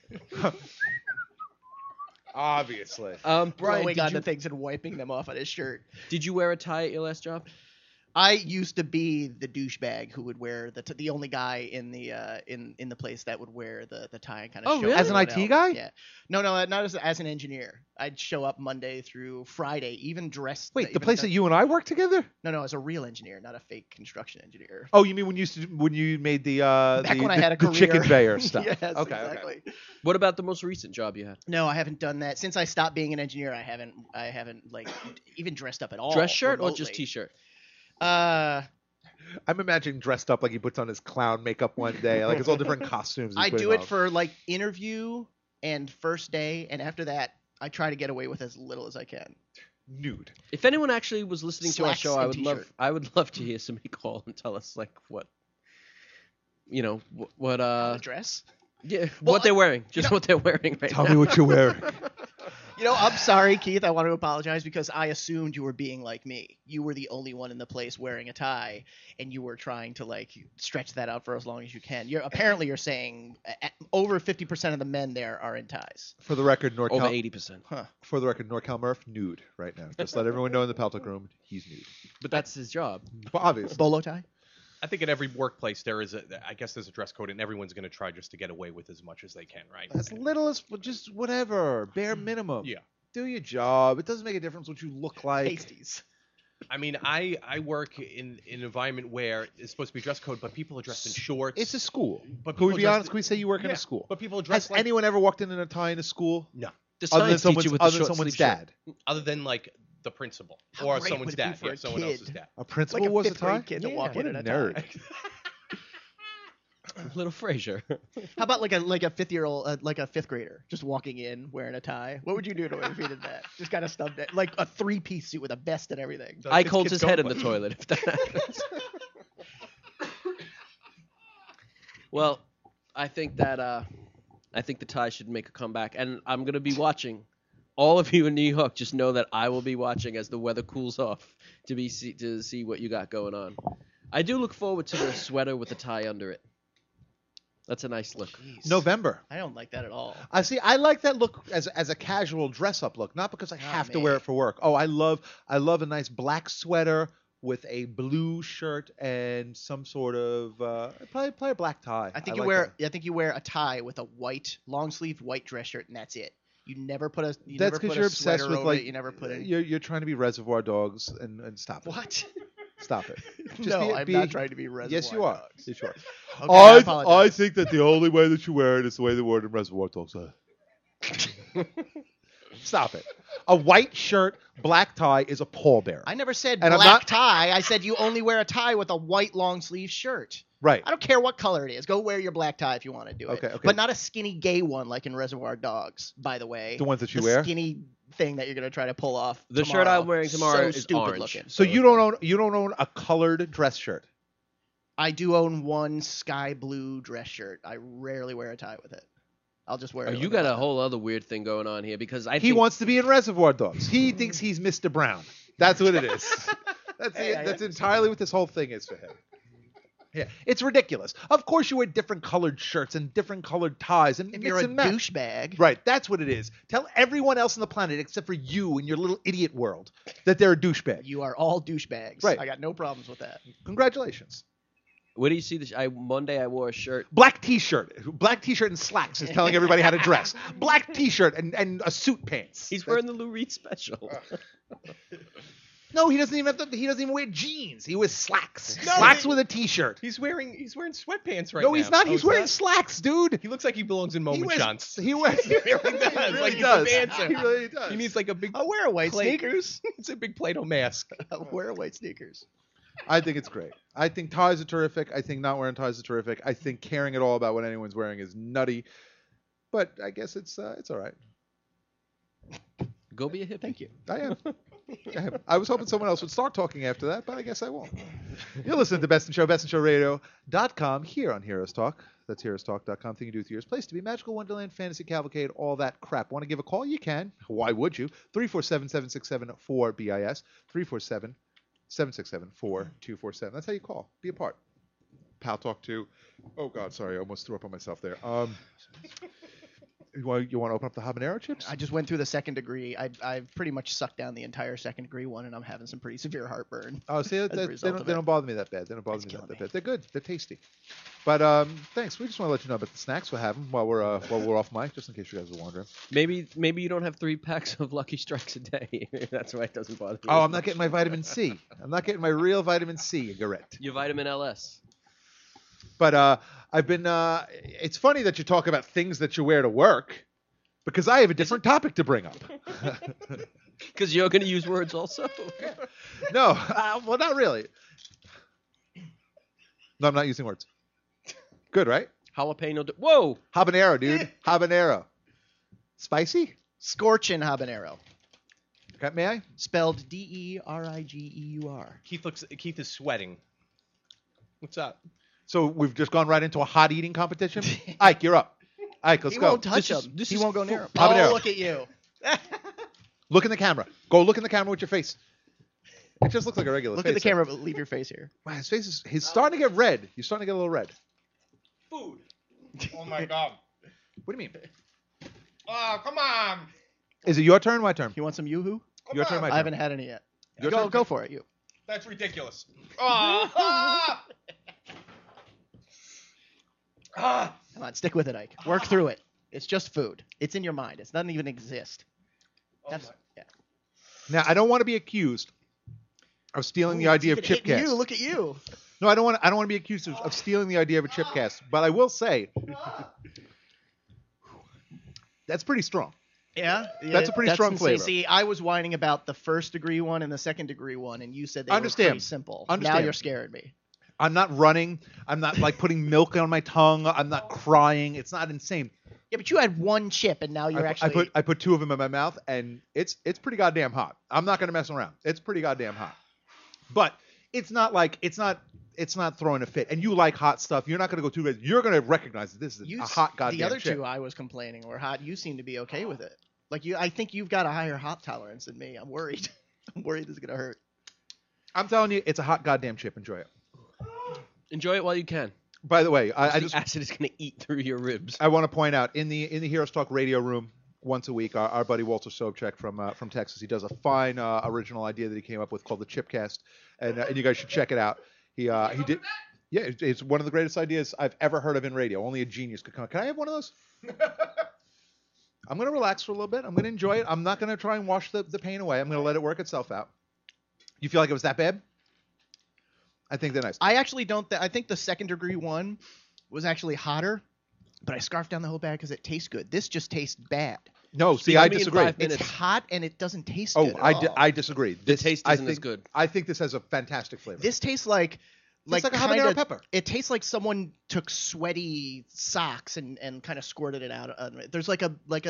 Obviously. Brian, blowing onto things and wiping them off on his shirt. did you wear a tie at your last job? I used to be the douchebag who would wear the only guy in the in the place that would wear the tie and kind of Oh, show really? As an everyone IT else. guy? Yeah. No, not as an engineer. I'd show up Monday through Friday, even dressed. Wait, the even place that you and I work together? No, as a real engineer, not a fake construction engineer. Oh, you mean when you made the Back when I had a the career. chicken bayer stuff? Yes, okay, exactly. okay. What about the most recent job you had? No, I haven't done that since I stopped being an engineer. I haven't like even dressed up at all. Dress shirt or remotely. just t-shirt? I'm imagining dressed up like he puts on his clown makeup one day, like it's all different costumes. I do it for like interview and first day, and after that, I try to get away with as little as I can. nude. If anyone actually was listening to our Slacks show, and I would love to hear somebody call and tell us like what, what The dress. yeah, Well, what they're wearing, just what they're wearing right Tell now. me what you're wearing. I'm sorry, Keith. I want to apologize because I assumed you were being like me. You were the only one in the place wearing a tie, and you were trying to like stretch that out for as long as you can. You're saying over 50% of the men there are in ties. For the record, Over NorCal. 80%. For the record, NorCal Murph nude right now. Just let everyone know in the Peltic room he's nude. But that's his job. But obviously, Bolo tie. I think at every workplace there's a dress code, and everyone's going to try just to get away with as much as they can, right? as little as just whatever, bare minimum. Yeah. Do your job. It doesn't make a difference what you look like. Pasties. I mean, I work in an environment where it's supposed to be dress code, but people are dressed in shorts. It's a school. But Can we people be dress- honest? Can we say you work in Yeah, a school? but people Has dress like anyone ever walked in a tie in a school? no, The Other than science teacher with the short someone's sleeve shirt. dad. other than like the principal How or great someone's would it be dad. for Yeah, a someone kid? else's dad. A principal Like a was a fifth tie. grade kid to walk what in a in a nerd. tie. Little Frasier. How about like a 5-year-old, like a 5th grader, just walking in wearing a tie? What would you do to him if he did that? Just kind of stubbed it, like a 3-piece suit with a vest and everything. Ike holds kids his head in don't the play. toilet if that happens. Well, I think that I think the tie should make a comeback, and I'm gonna be watching. All of you in New York, just know that I will be watching as the weather cools off to see what you got going on. I do look forward to the sweater with the tie under it. That's a nice look. November. I don't like that at all. I see. I like that look as a casual dress up look, not because I have to man. wear it for work. Oh, I love a nice black sweater with a blue shirt and some sort of probably a black tie. I think like I think you wear a tie with a white long sleeve white dress shirt and that's it. You never put a that. That's never because put you're a obsessed sweater with over like it. You never put it. you're trying to be Reservoir Dogs and stop it. What? Stop it. No, I'm not trying to be Reservoir Yes, you are. Dogs. Yes, you are. Okay, I apologize. think that the only way that you wear it is the way they wore it in Reservoir Dogs. Stop it. A white shirt, black tie is a pallbearer. I never said And I'm black not- tie. I said you only wear a tie with a white long sleeve shirt. Right. I don't care what color it is. Go wear your black tie if you want to do it. Okay, okay. But not a skinny gay one like in Reservoir Dogs, by the way. The ones that you The wear? skinny thing that you're gonna try to pull off. The shirt tomorrow. I'm wearing tomorrow so is stupid orange. looking. So you don't own a colored dress shirt. I do own one sky blue dress shirt. I rarely wear a tie with it. I'll just wear Oh, it. you with got a black. whole other weird thing going on here because I He think wants to be in Reservoir Dogs. He thinks he's Mr. Brown. That's what it is. That's Hey, it. That's entirely what this whole thing is for him. Yeah, it's ridiculous. Of course, you wear different colored shirts and different colored ties and If mix you're a and match. douchebag, Right, that's what it is. Tell everyone else on the planet except for you in your little idiot world that they're a douchebag. you are all douchebags. Right. I got no problems with that. Congratulations. Where do you see this? Monday I wore a shirt. Black t-shirt and slacks is telling everybody how to dress. Black t-shirt and a suit pants. He's wearing the Lou Reed special. No, he doesn't even wear jeans. He wears slacks. No, slacks he- with a t-shirt. He's wearing sweatpants right No, now. he's not. Oh, He's wearing slacks, dude. He looks like he belongs in He Moment wears, Johns. he wears. He really does. really Like he's does. a dancer. He really does. He needs like a big. I'll wear white plate. sneakers. It's a big Play-Doh mask. I'll wear white sneakers. I think it's great. I think ties are terrific. I think not wearing ties is terrific. I think caring at all about what anyone's wearing is nutty. But I guess it's all right. Go be a hippie. Thank you. I am. I was hoping someone else would start talking after that, but I guess I won't. You're listening to Best in Show, bestinshowradio.com here on Heroes Talk. That's heroestalk.com. Thing you do with yours. Place to be Magical Wonderland, Fantasy Cavalcade, all that crap. Want to give a call? You can. Why would you? 347-767-4BIS. 767-4247. That's how you call. Be a part. Pal Talk 2. Oh, God, sorry. I almost threw up on myself there. You want to open up the habanero chips? I just went through the second degree. I've pretty much sucked down the entire second degree one, and I'm having some pretty severe heartburn. Oh, see, a they result of don't it. bother me that bad. They don't bother That's me killing that me. bad. They're good. They're tasty. But we just want to let you know about the snacks we'll have them while we're off mic, just in case you guys are wondering. Maybe you don't have 3 packs of Lucky Strikes a day. That's why it doesn't bother me. Oh, I'm not getting my vitamin C. I'm not getting my real vitamin C, Garrett. Your vitamin LS. But I've been. It's funny that you talk about things that you wear to work, because I have a different topic to bring up. Because you're going to use words also. No, well, not really. No, I'm not using words. Good, right? Jalapeno. Whoa! Habanero, dude. Habanero. Spicy? Scorchin' habanero, Okay, may I? spelled D-E-R-I-G-E-U-R. Keith is sweating. What's up? So we've just gone right into a hot eating competition? Ike, you're up. Ike, let's He go. won't touch him. He won't go near him. Habanero. Oh, look at you. Look in the camera. Go look in the camera with your face. It just looks like a regular Look face. at the camera, but leave your face here. Wow, his face is. He's starting to get red. He's starting to get a little red. Food. Oh my God. What do you mean? Oh, come on. Is it your turn? My turn. You want some Yoo-hoo? Your turn. My I turn. haven't had any yet. Your Go, turn? go for it, you. That's ridiculous. Ah! Ah! Come on, stick with it, Ike. Work through it. It's just food. It's in your mind. It doesn't even exist. That's, yeah. Now, I don't want to be accused of stealing the idea of It's even hitting Chipcast. You, look at you. No, I don't want to be accused of stealing the idea of a Chipcast. But I will say that's pretty strong. Yeah, That's a pretty strong insane. flavor. See, I was whining about the first degree one and the second degree one, and you said they Understand. were pretty simple. Understand. Now you're scaring me. I'm not running. I'm not like putting milk on my tongue. I'm not crying. It's not insane. Yeah, but you had one chip, and now you're actually. I put 2 of them in my mouth, and it's pretty goddamn hot. I'm not gonna mess around. It's pretty goddamn hot. But it's not like it's not throwing a fit. And you like hot stuff. You're not gonna go too crazy. You're gonna recognize that this is a hot goddamn The other chip. 2 I was complaining were hot. You seem to be okay with it. Like I think you've got a higher hot tolerance than me. I'm worried. I'm worried this is gonna hurt. I'm telling you, it's a hot goddamn chip. Enjoy it. Enjoy it while you can. By the way, I The just acid is going to eat through your ribs. I want to point out in the Heroes Talk radio room once a week, our buddy Walter Sobchak from Texas, he does a fine original idea that he came up with called the Chipcast, and you guys should check it out. He did. Yeah, it's one of the greatest ideas I've ever heard of in radio. Only a genius could come. Can I have one of those? I'm going to relax for a little bit. I'm going to enjoy it. I'm not going to try and wash the pain away. I'm going to let it work itself out. You feel like it was that bad? I think they're nice. I actually don't. I think the second degree one was actually hotter, but I scarfed down the whole bag because it tastes good. This just tastes bad. No, see, Speak I to me in disagree. 5 It's minutes. hot and it doesn't taste Oh, good. At all. I disagree. The taste I isn't as think- good. I think this has a fantastic flavor. This tastes like like a kinda- habanero pepper. It tastes like someone took sweaty socks and kind of squirted it out. There's like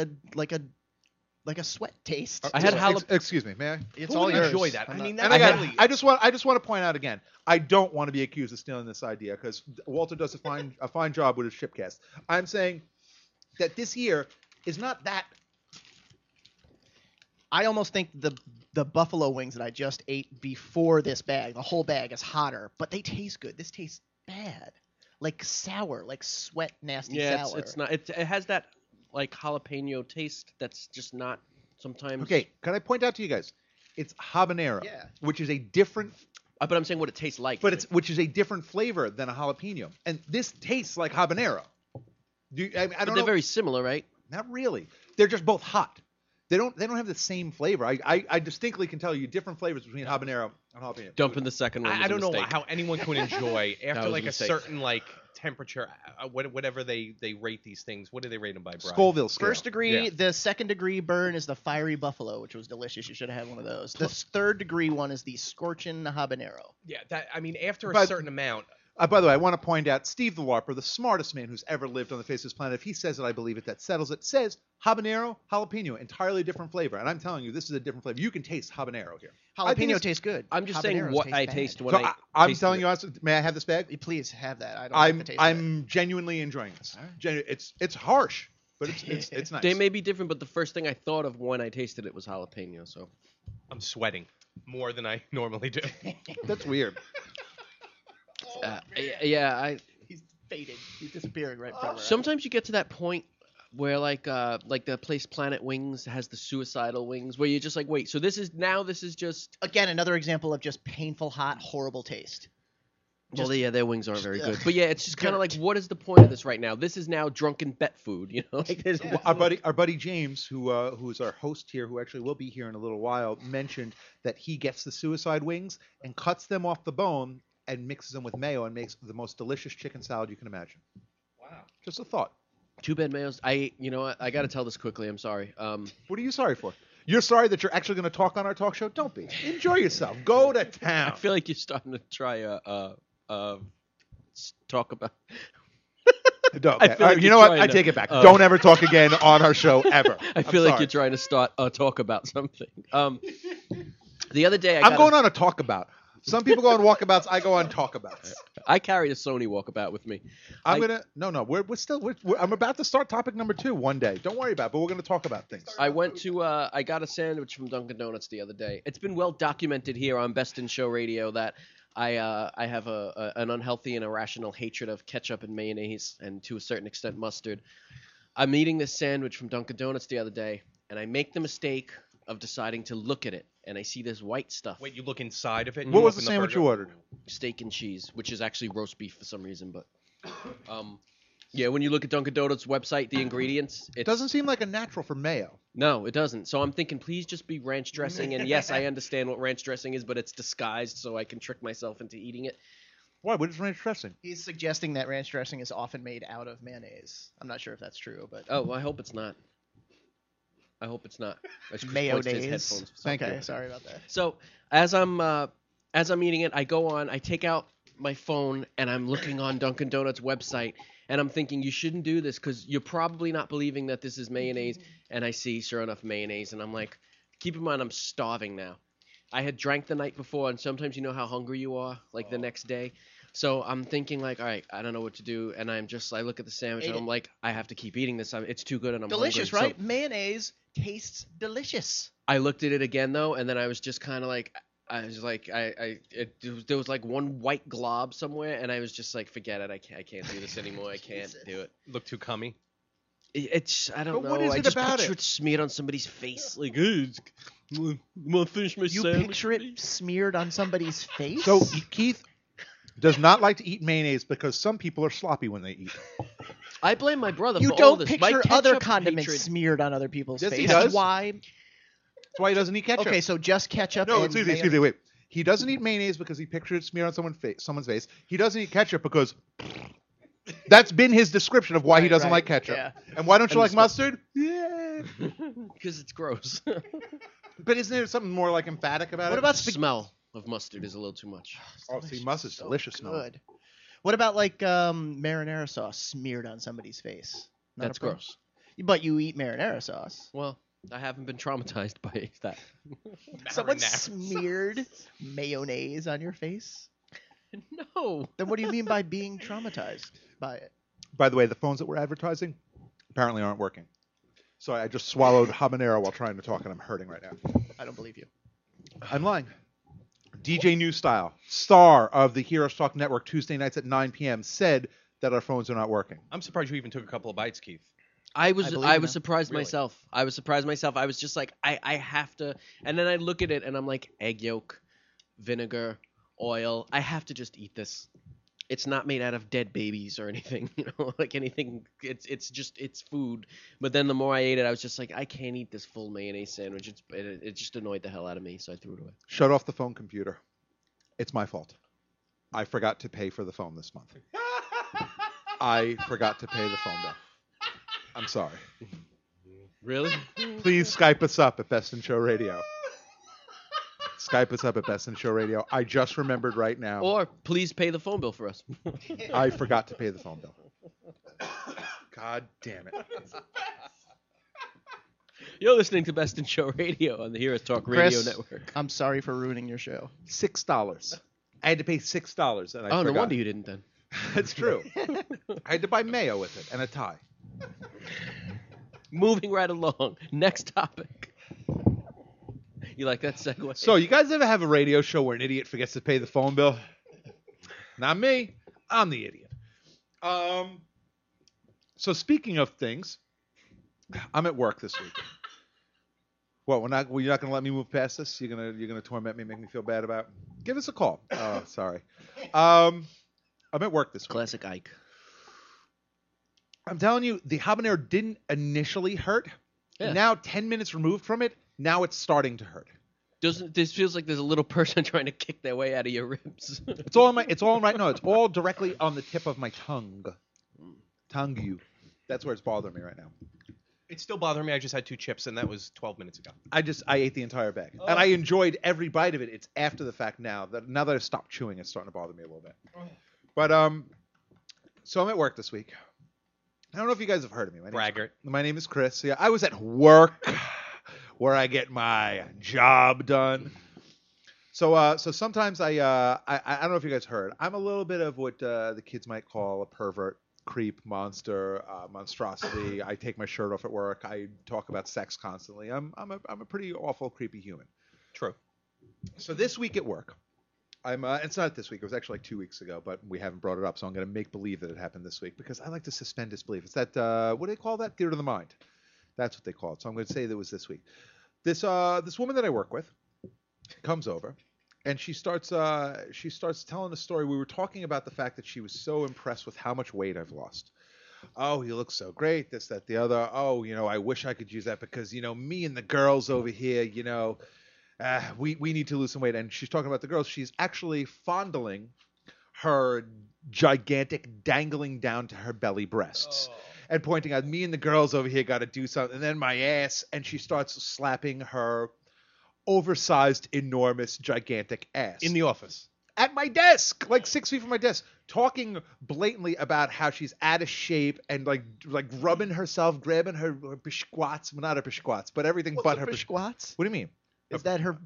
a sweat taste. I had to it. jalap- Excuse me, may I? It's Who all would yours. enjoy that? I'm I mean, not- that's And really. I just want to point out again. I don't want to be accused of stealing this idea because Walter does a fine job with his Chipcast. I'm saying that this here is not that. I almost think the buffalo wings that I just ate before this bag, the whole bag is hotter, but they taste good. This tastes bad, like sour, like sweat, nasty Yeah, sour. it's not. It has that like jalapeno taste that's just not sometimes. Okay, can I point out to you guys? It's habanero, Yeah. which is a different, But I'm saying what it tastes like. which is a different flavor than a jalapeno, and this tastes like habanero. I But don't they're know. very similar, right? Not really. They're just both hot. They don't have the same flavor. I distinctly can tell you different flavors between habanero and jalapeno. Dumping the second one. I was a don't know mistake. how anyone could enjoy That after was a like a mistake. certain like temperature, whatever they rate these things. What do they rate them by, Brian? Scoville scale. First degree, Yeah. the second degree burn is the fiery buffalo, which was delicious. You should have had one of those. The third degree one is the scorchin' habanero. Yeah, that I mean, after a But- certain amount, By the way, I want to point out Steve the LARPer, the smartest man who's ever lived on the face of this planet. If he says it, I believe it. That settles it. Says habanero, jalapeno, entirely different flavor. And I'm telling you, this is a different flavor. You can taste habanero here. I think Jalapeno it's- tastes good. I'm just saying Habaneros what taste I bad. taste when So I'm tasted telling it. you, honestly, may I have this bag? Please have that. I don't like the taste of it. I'm genuinely enjoying this. It's harsh, but it's nice. They may be different, but the first thing I thought of when I tasted it was jalapeno. So I'm sweating. more than I normally do. That's weird. Yeah, He's faded. He's disappearing right in front of our eyes. sometimes you get to that point where like the place Planet Wings has the suicidal wings, where you're just like, wait, so this is just. Again, another example of just painful, hot, horrible taste. Well, yeah, their wings aren't very good. ugh. But yeah, it's just kind of like, what is the point of this right now? This is now drunken bet food, you know? Like, there's Our buddy James, who is our host here, who actually will be here in a little while, mentioned that he gets the suicide wings and cuts them off the bone and mixes them with mayo and makes the most delicious chicken salad you can imagine. Wow. Just a thought. Two bad mayos. You know what? I got to tell this quickly. I'm sorry. What are you sorry for? You're sorry that you're actually going to talk on our talk show? Don't be. Enjoy yourself. Go to I town. feel like you're starting to try talk about. No, I feel like you you're know what? trying I to- take it back. Don't ever talk again on our show ever. I feel like you're trying to start a talk about something. The other day I'm going on a talk about. Some people go on walkabouts. I go on talkabouts. I carried a Sony walkabout with me. I'm about to start topic number 2 one day. Don't worry about it, but we're going to talk about things. I went to I got a sandwich from Dunkin' Donuts the other day. It's been well documented here on Best in Show Radio that I have an unhealthy and irrational hatred of ketchup and mayonnaise and to a certain extent mustard. I'm eating this sandwich from Dunkin' Donuts the other day, and I make the mistake of deciding to look at it, and I see this white stuff. Wait, you look inside of it? What was open the sandwich burger? you ordered? Steak and cheese, which is actually roast beef for some reason, but yeah, when you look at Dunkin' Donuts website, the ingredients, It doesn't seem like a natural for mayo. No, it doesn't. So I'm thinking, please just be ranch dressing. And yes, I understand what ranch dressing is, but it's disguised so I can trick myself into eating it. Why? What is ranch dressing? He's suggesting that ranch dressing is often made out of mayonnaise. I'm not sure if that's true, but Oh, well, I hope it's not. I hope it's not. As Chris points to his mayonnaise. headphones. Thank Okay, you. sorry about that. So as I'm eating it, I go on, I take out my phone, and I'm looking on Dunkin' Donuts website, and I'm thinking, you shouldn't do this because you're probably not believing that this is mayonnaise. And I see, sure enough, mayonnaise, and I'm like, keep in mind, I'm starving now. I had drank the night before, and sometimes you know how hungry you are, like the next day. So I'm thinking, like, all right, I don't know what to do, and I look at the sandwich, and I'm like, I have to keep eating this. It's too good, and I'm Delicious, hungry. right? Mayonnaise tastes delicious. I looked at it again though, and then I was just kind of like, there was like one white glob somewhere, and I was just like, forget it, I can't do this anymore. I can't do it. Look too cummy. It's I don't But know. what is I it just about picture it? it smeared on somebody's face, like, hey, I'm gonna finish my You sandwich. picture it smeared on somebody's face? So Keith does not like to eat mayonnaise because some people are sloppy when they eat. I blame my brother you for all don't this. My picture other ketchup condiments hatred- smeared on other people's Yes, face. he That's does. why. That's why he doesn't eat ketchup. Okay, so just ketchup. No, and excuse me, wait. He doesn't eat mayonnaise because he pictured it smeared on someone's face. He doesn't eat ketchup because that's been his description of why he doesn't right, like ketchup. yeah. And why don't you And like the mustard? Yeah. because it's gross. But isn't there something more like emphatic about What it? about The smell of mustard is a little too much. Oh, see, mustard's delicious smell. Good. What about like marinara sauce smeared on somebody's face? Not That's a problem? gross. But you eat marinara sauce. Well, I haven't been traumatized by that. Someone Marinara. smeared mayonnaise on your face? No. Then what do you mean by being traumatized by it? By the way, the phones that we're advertising apparently aren't working. So I just swallowed habanero while trying to talk, and I'm hurting right now. I don't believe you. I'm lying. DJ New Style, star of the Heroes Talk Network, Tuesday nights at 9 p.m., said that our phones are not working. I'm surprised you even took a couple of bites, Keith. I believe you was now. surprised Really? myself. I was surprised myself. I was just like, I have to. And then I look at it and I'm like, egg yolk, vinegar, oil. I have to just eat this. It's not made out of dead babies or anything, you know, like anything. It's food. But then the more I ate it, I was just like, I can't eat this full mayonnaise sandwich. It just annoyed the hell out of me, so I threw it away. Shut off the phone computer. It's my fault. I forgot to pay for the phone this month. I forgot to pay the phone bill. I'm sorry. Really? Please Skype us up at Best in Show Radio. Skype us up at Best in Show Radio. I just remembered right now. Or please pay the phone bill for us. I forgot to pay the phone bill. God damn it. You're listening to Best in Show Radio on the Heroes Talk Radio Chris, Network. I'm sorry for ruining your show. $6. I had to pay $6, and I Oh, forgot. no wonder you didn't then. That's true. I had to buy mayo with it and a tie. Moving right along. Next topic. You like that segue? So, you guys ever have a radio show where an idiot forgets to pay the phone bill? Not me. I'm the idiot. So speaking of things, I'm at work this week. What? You're not going to let me move past this? You're gonna torment me, make me feel bad about? Give us a call. Oh, sorry. I'm at work this week. Classic Ike. I'm telling you, the habanero didn't initially hurt. Yeah. Now, 10 minutes removed from it, now it's starting to hurt. This feels like there's a little person trying to kick their way out of your ribs. It's all right now. It's all directly on the tip of my tongue. Tongue. That's where it's bothering me right now. It's still bothering me. I just had 2 chips, and that was 12 minutes ago. I ate the entire bag, and I enjoyed every bite of it. It's after the fact now that I've stopped chewing, it's starting to bother me a little bit. But so I'm at work this week. I don't know if you guys have heard of me. My name is Chris. Yeah, I was at work where I get my job done. So sometimes I don't know if you guys heard. I'm a little bit of what the kids might call a pervert, creep, monster, monstrosity. I take my shirt off at work. I talk about sex constantly. I'm a pretty awful, creepy human. True. So this week at work, it's not this week. It was actually like 2 weeks ago, but we haven't brought it up. So I'm going to make believe that it happened this week because I like to suspend disbelief. It's that what do they call that? Theater of the mind. That's what they call it. So I'm going to say that it was this week. This woman that I work with comes over, and she starts telling a story. We were talking about the fact that she was so impressed with how much weight I've lost. Oh, you look so great. This, that, the other. Oh, I wish I could use that because me and the girls over here, we need to lose some weight. And she's talking about the girls. She's actually fondling her gigantic, dangling down to her belly breasts. And pointing out, me and the girls over here got to do something. And then my ass. And she starts slapping her oversized, enormous, gigantic ass. In the office. At my desk, like 6 feet from my desk, talking blatantly about how she's out of shape and like rubbing herself, grabbing her biscuits. Well, not her biscuits, but everything but her biscuits. What do you mean? Is that her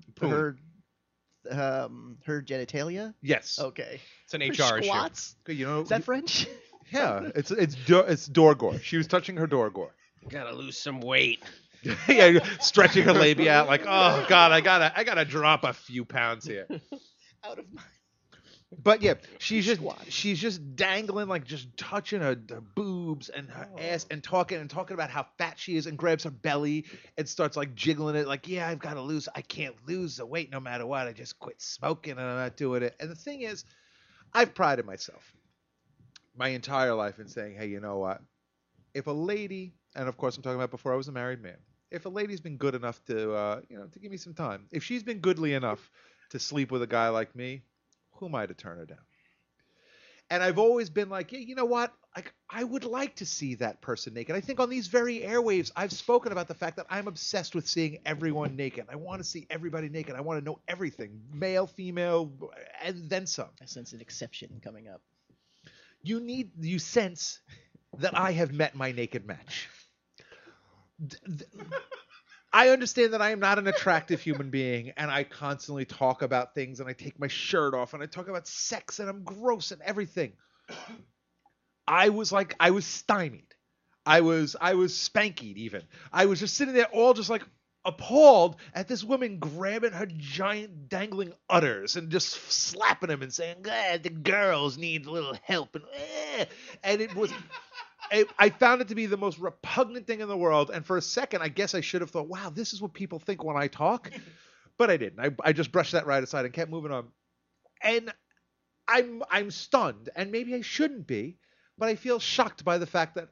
genitalia? Yes. Okay. It's an HR issue. Squats? Is that French? Yeah, it's Dorgor. She was touching her Dorgor. Gotta lose some weight. Yeah, stretching her labia out like, oh God, I gotta drop a few pounds here. Out of my. But yeah, she's just dangling, like just touching her boobs and her ass and talking about how fat she is and grabs her belly and starts like jiggling it like, yeah, I can't lose the weight no matter what. I just quit smoking and I'm not doing it. And the thing is, I've prided myself my entire life in saying, hey, you know what? If a lady, and of course I'm talking about before I was a married man, if a lady's been good enough to, to give me some time, if she's been goodly enough to sleep with a guy like me, who am I to turn her down? And I've always been like, yeah, you know what? Like, I would like to see that person naked. I think on these very airwaves, I've spoken about the fact that I'm obsessed with seeing everyone naked. I want to see everybody naked. I want to know everything, male, female, and then some. I sense an exception coming up. You sense that I have met my naked match. I understand that I am not an attractive human being, and I constantly talk about things, and I take my shirt off, and I talk about sex, and I'm gross and everything. I was stymied. I was spankied even. I was just sitting there all just like appalled at this woman grabbing her giant dangling udders and just slapping them and saying, the girls need a little help. And it was... I found it to be the most repugnant thing in the world. And for a second, I guess I should have thought, wow, this is what people think when I talk. But I didn't. I just brushed that right aside and kept moving on. And I'm stunned. And maybe I shouldn't be. But I feel shocked by the fact that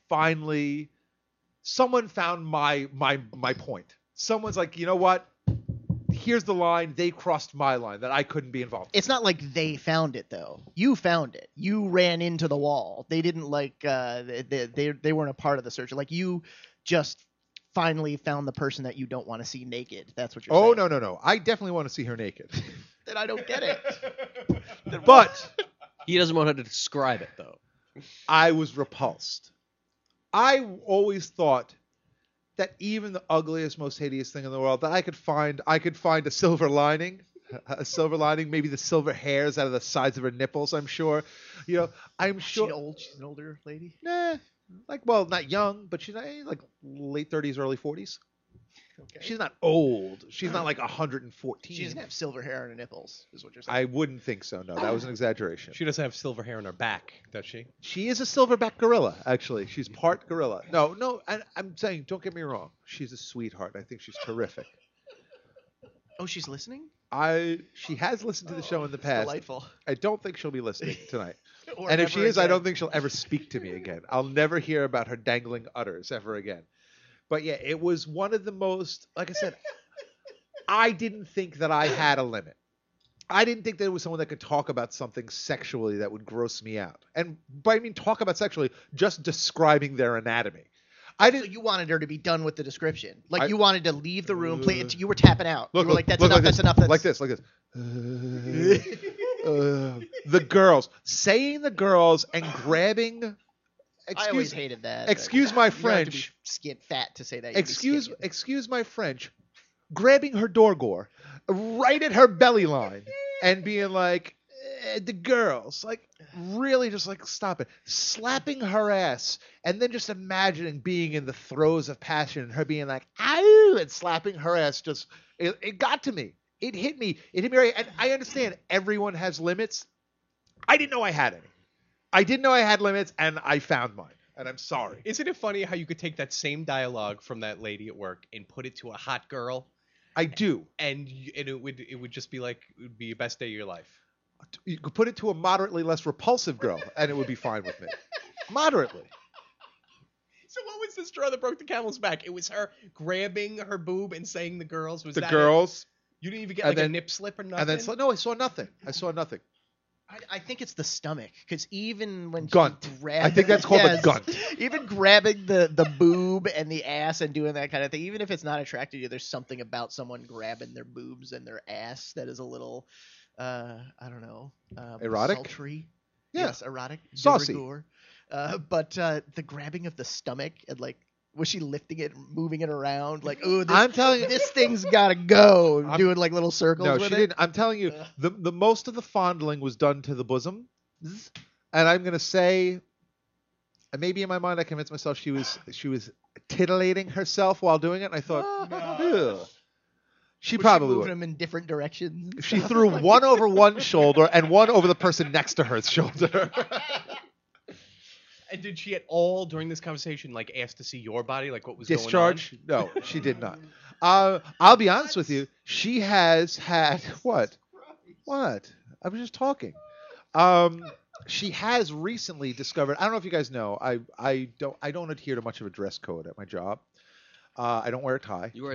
someone found my point. Someone's like, you know what? Here's the line. They crossed my line that I couldn't be involved in. It's not like they found it though. You found it. You ran into the wall. They didn't they weren't a part of the search. Like you just finally found the person that you don't want to see naked. That's what you're saying. Oh no. I definitely want to see her naked. Then I don't get it. But he doesn't want her to describe it though. I was repulsed. I always thought that even the ugliest, most hideous thing in the world, that I could find a silver lining, maybe the silver hairs out of the sides of her nipples. I'm sure, I'm sure. She's an older lady. Nah, not young, but she's like late 30s, early 40s. She's not old. She's not like 114. She doesn't have silver hair on her nipples, is what you're saying. I wouldn't think so. No, that was an exaggeration. She doesn't have silver hair on her back, does she? She is a silverback gorilla, actually. She's part gorilla. No, I'm saying, don't get me wrong. She's a sweetheart. I think she's terrific. Oh, she's listening? She has listened to the show in the That's past. delightful. I don't think she'll be listening tonight. Or And if ever she is, I again. don't think she'll ever speak to me again. I'll never hear about her dangling udders ever again. But yeah, it was one of the most, like I said, I didn't think that I had a limit. I didn't think there was someone that could talk about something sexually that would gross me out. And by I mean talk about sexually, just describing their anatomy. I So didn't you wanted her to be done with the description. Like I- you wanted to leave the room, play it. You were tapping out. look, you were like, that's look enough, like that's this, enough. That's... like this. The girls saying the girls and grabbing. I always hated that. excuse my You don't have to be French. fat to say that. You have to be skinny. Excuse my French. Grabbing her dorgor right at her belly line and being like, the girls, like really just like stop it, slapping her ass, and then just imagining being in the throes of passion and her being like, ow, and slapping her ass. Just it got to me. It hit me. It hit me right. And I understand everyone has limits. I didn't know I had any. I didn't know I had limits, and I found mine. And I'm sorry. Isn't it funny how you could take that same dialogue from that lady at work and put it to a hot girl, I do. and it would just be like it would be the best day of your life. You could put it to a moderately less repulsive girl, and it would be fine with me. Moderately. So what was the straw that broke the camel's back? It was her grabbing her boob and saying the girls. Was The that girls, it? You didn't even get and like a then- nip slip or nothing. and then no, I saw nothing. I saw nothing. I think it's the stomach, because even when Gunt. she grabbed, I think that's called a gunt. Even grabbing the boob and the ass and doing that kind of thing, even if it's not attracted to you, there's something about someone grabbing their boobs and their ass that is a little, I don't know, Erotic? sultry. Yeah. Yes, erotic, de Saucy. rigueur. But the grabbing of the stomach and like. Was she lifting it, moving it around? Like, ooh, I'm telling you, this thing's gotta go. I'm- Doing like little circles no, with she it. didn't. I'm telling you, the most of the fondling was done to the bosom, and I'm gonna say, and maybe in my mind I convinced myself she was titillating herself while doing it. And I thought, "Ugh." She Was probably she moving would. them in different directions. and She stuff? threw one over one shoulder and one over the person next to her shoulder. And did she at all during this conversation like ask to see your body, like what was Discharge? No, she did not. I'll be honest with you. She has had what? What? I was just talking. She has recently discovered. I don't know if you guys know. I don't adhere to much of a dress code at my job. I don't wear a tie. You were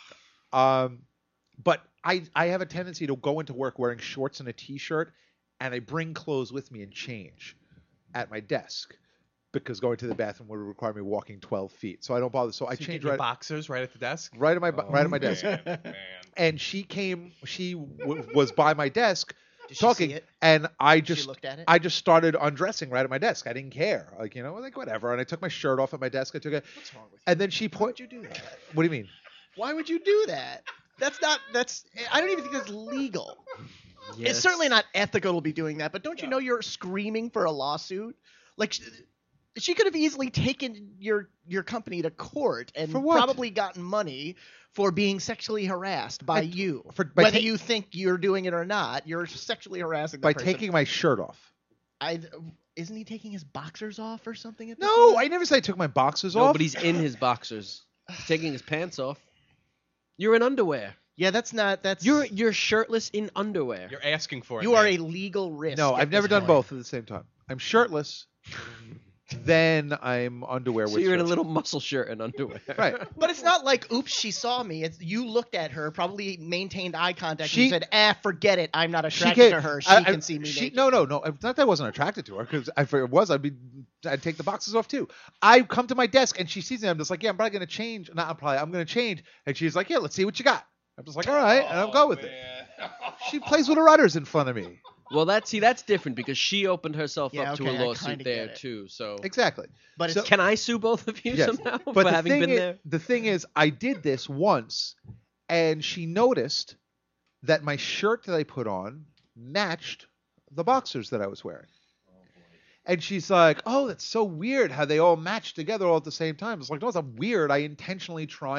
But I have a tendency to go into work wearing shorts and a t-shirt, and I bring clothes with me and change at my desk because going to the bathroom would require me walking 12 feet. So I don't bother. So I So you change get your right, boxers right at the desk. right at my desk. Man. And she was by my desk Did she talking, see it? and I She just looked at it. I just started undressing right at my desk. I didn't care, like like whatever. And I took my shirt off at my desk. I took it, What's wrong with you? and then she Why would put. you do that? What do you mean? Why would you do that? That's not. That's. I don't even think that's legal. It's certainly not ethical to be doing that. But don't you know you're screaming for a lawsuit? Like she could have easily taken your company to court and For what? probably gotten money for being sexually harassed by you. by Whether ta- you think you're doing it or not, you're sexually harassing the By person. taking my shirt off. Isn't he taking his boxers off or something? At this No, point? I never said I took my boxers No, off. but he's in his boxers. He's taking his pants off. You're in underwear. Yeah, that's not. That's You're shirtless in underwear. You're asking for it. you are man. a legal risk. No, at I've never this done point. both at the same time. I'm shirtless, then I'm underwear So with you're in a shirts. little muscle shirt and underwear. Right. But it's not like, oops, she saw me. It's you looked at her, probably maintained eye contact, She- and said, forget it. I'm not She attracted came- to her. She I- can see me naked. No. It's not that I wasn't attracted to her, because if it was, I'd take the boxes off too. I come to my desk and she sees me. I'm just like, yeah, I'm probably gonna change. I'm gonna change. And she's like, yeah, let's see what you got. I'm just like, all right, and I'll go with it. She plays with her udders in front of me. Well, that's different because she opened herself Yeah, up to okay, a I lawsuit kinda there get it. too. So Exactly. But So- it's can I sue both of you Yes. somehow But for the having thing been is, there? the thing is, I did this once, and she noticed that my shirt that I put on matched the boxers that I was wearing. And she's like, "Oh, that's so weird how they all match together all at the same time." It's like, no, it's not weird. I intentionally try and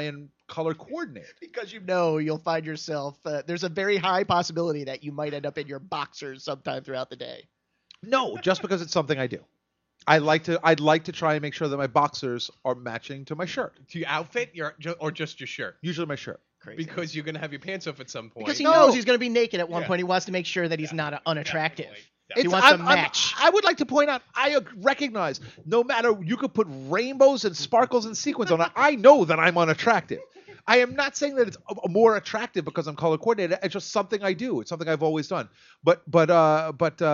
color coordinated. Because you know you'll find yourself. There's a very high possibility that you might end up in your boxers sometime throughout the day. No, just because it's something I do. I'd like to try and make sure that my boxers are matching to my shirt. To your outfit, or just your shirt? Usually my shirt. Crazy. Because you're gonna have your pants off at some point. Because he No. knows he's going to be naked at one Yeah. point. He wants to make sure that he's not unattractive. Definitely. He wants to match. I would like to point out, I recognize no matter, you could put rainbows and sparkles and sequins on it. I know that I'm unattractive. I am not saying that it's more attractive because I'm color coordinated. It's just something I do. It's something I've always done. But Are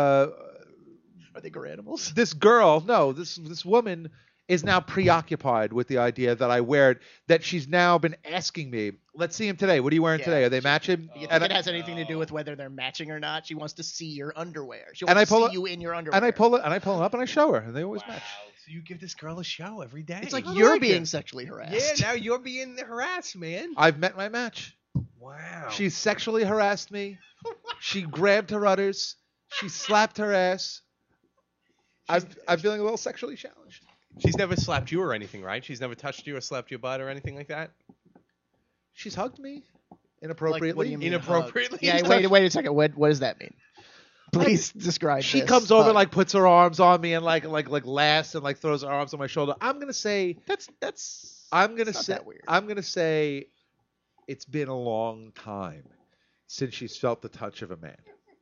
they gar animals? this girl, no, this woman is now preoccupied with the idea that I wear it, that she's now been asking me, let's see him today. What are you wearing Yeah. today? Are they matching? You And think it I- has anything to do with whether they're matching or not? She wants to see your underwear. She And wants I pull to it- see you in your underwear. and I pull it up and I show her, and they always Wow. match. So you give this girl a show every day. It's like I you're like being it. sexually harassed. yeah. Now you're being harassed, man. I've met my match. Wow. She sexually harassed me. She grabbed her udders. She slapped her ass. I'm feeling a little sexually challenged. She's never slapped you or anything, right? She's never touched you or slapped your butt or anything like that. She's hugged me Like, inappropriately. what do you mean Inappropriately? hug? Yeah, She's wait a second. What does that mean? Please describe. She this comes over, hug. like puts her arms on me and like laughs and like throws her arms on my shoulder. I'm gonna say that's. I'm gonna It's not say that weird. I'm gonna say it's been a long time since she's felt the touch of a man.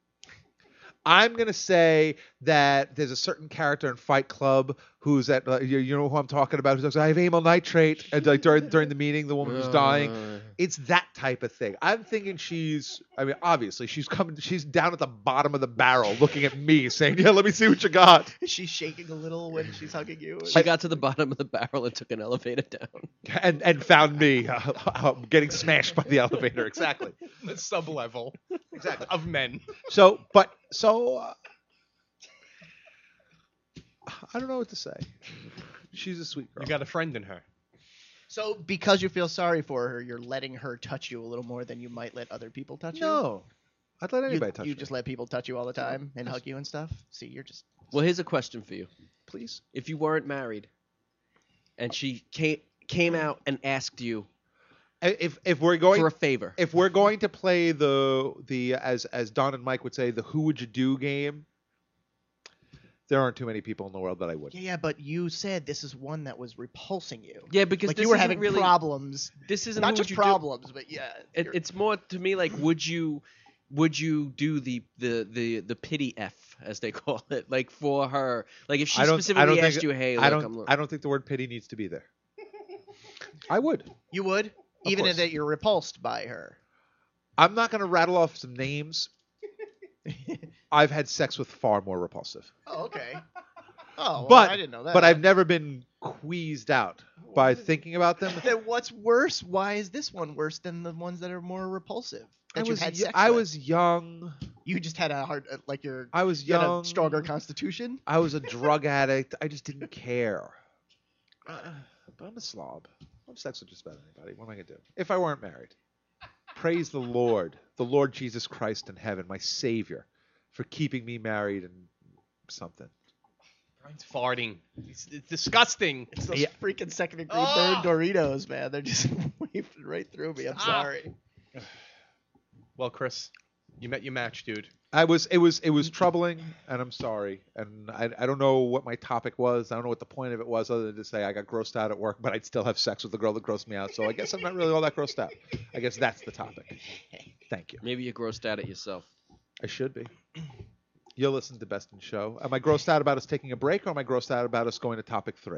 I'm gonna say that there's a certain character in Fight Club who's at you know who I'm talking about, who's like, I have amyl nitrate, and like during the meeting, the woman who's dying. It's that type of thing. I'm thinking obviously she's down at the bottom of the barrel looking at me saying, yeah, let me see what you got. She's shaking a little when she's hugging you. She got to the bottom of the barrel and took an elevator down. And found me getting smashed by the elevator. Exactly. The sub-level of men. So I don't know what to say. She's a sweet girl. You got a friend in her. So because you feel sorry for her, you're letting her touch you a little more than you might let other people touch you. No. I'd let anybody touch You me. just let people touch you all the time and hug you and stuff. See, you're just. Well, here's a question for you. Please. If you weren't married and she came out and asked you If we're going for a favor, if we're going to play the as Don and Mike would say, the who would you do game, there aren't too many people in the world that I would. Yeah, but you said this is one that was repulsing you. yeah, because Like this you were isn't having really, problems. This isn't Not who just would you do- problems, but yeah. It's more to me like would you do the pity F as they call it, like for her, like if she specifically asked you, hey, look, I don't think the word pity needs to be there. I would. You would, even course. if you're repulsed by her. I'm not going to rattle off some names. I've had sex with far more repulsive. Oh, okay. Oh, well, But I didn't know that. But I've never been queased out by thinking about them. Then what's worse? Why is this one worse than the ones that are more repulsive? That you've had sex I with? was young. You just had a hard, like your. I was You had young. a stronger constitution. I was a drug addict. I just didn't care. But I'm a slob. I'll have sex with just about anybody. What am I going to do? If I weren't married. Praise the Lord Jesus Christ in heaven, my Savior, for keeping me married and something. Brian's farting. It's disgusting. It's those Yeah. freaking second degree burned Doritos, man. They're just wafted right through me. I'm sorry. Well, Chris, you met your match, dude. It was troubling, and I'm sorry. And I don't know what my topic was. I don't know what the point of it was, other than to say I got grossed out at work, but I'd still have sex with the girl that grossed me out. So I guess I'm not really all that grossed out. I guess that's the topic. Thank you. maybe you're grossed out at yourself. I should be. You'll listen to Best in Show. Am I grossed out about us taking a break, or am I grossed out about us going to topic 3?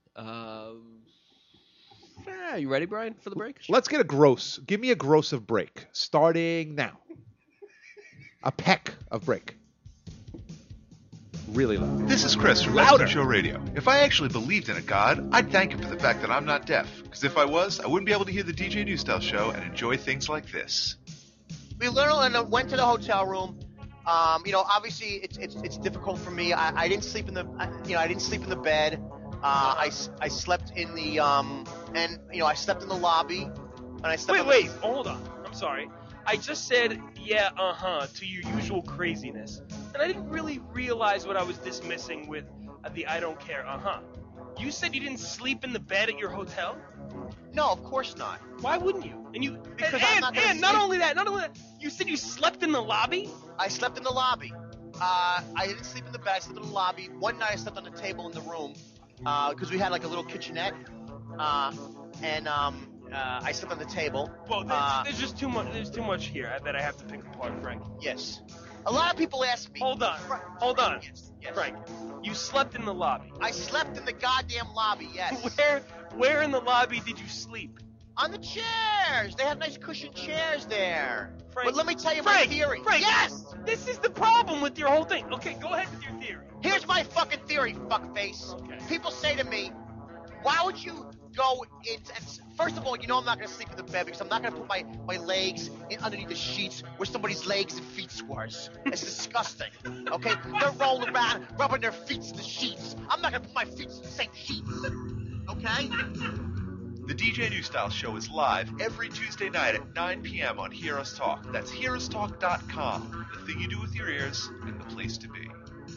You ready, Brian, for the break? Let's get a gross. Give me a gross of break, starting now. A peck of break. Really loud. This is Chris from Best in Show Radio. If I actually believed in a God, I'd thank him for the fact that I'm not deaf. Because if I was, I wouldn't be able to hear the DJ New Style show and enjoy things like this. We literally went to the hotel room. Obviously it's difficult for me. I didn't sleep in the I didn't sleep in the bed. I slept in the I slept in the lobby. And I slept. Wait, hold on. I'm sorry. I just said yeah, to your usual craziness, and I didn't really realize what I was dismissing with the I don't care, You said you didn't sleep in the bed at your hotel? No, of course not. Why wouldn't you? And you Because I'm not gonna and not sleep. only that, you said you slept in the lobby. I slept in the lobby. I didn't sleep in the bed. I slept in the lobby. One night I slept on the table in the room because we had like a little kitchenette, and I slept on the table. Well, there's just too much. There's too much here that I have to pick apart, Frank. Yes. A lot of people ask me. Hold on. Yes. Frank, you slept in the lobby. I slept in the goddamn lobby. Yes. Where in the lobby did you sleep? On the chairs. They have nice cushioned chairs there. Frank, But let me tell you my theory. Frank, Yes. This is the problem with your whole thing. Okay, go ahead with your theory. Here's my fucking theory, fuckface. Okay. People say to me, why would you go into... First of all, you know I'm not going to sleep in the bed because I'm not going to put my legs underneath the sheets where somebody's legs and feet was. It's disgusting, okay? They're rolling around, rubbing their feet in the sheets. I'm not going to put my feet in the same sheets, okay? The DJ New Style Show is live every Tuesday night at 9 p.m. on Hear Us Talk. That's hearustalk.com. The thing you do with your ears and the place to be.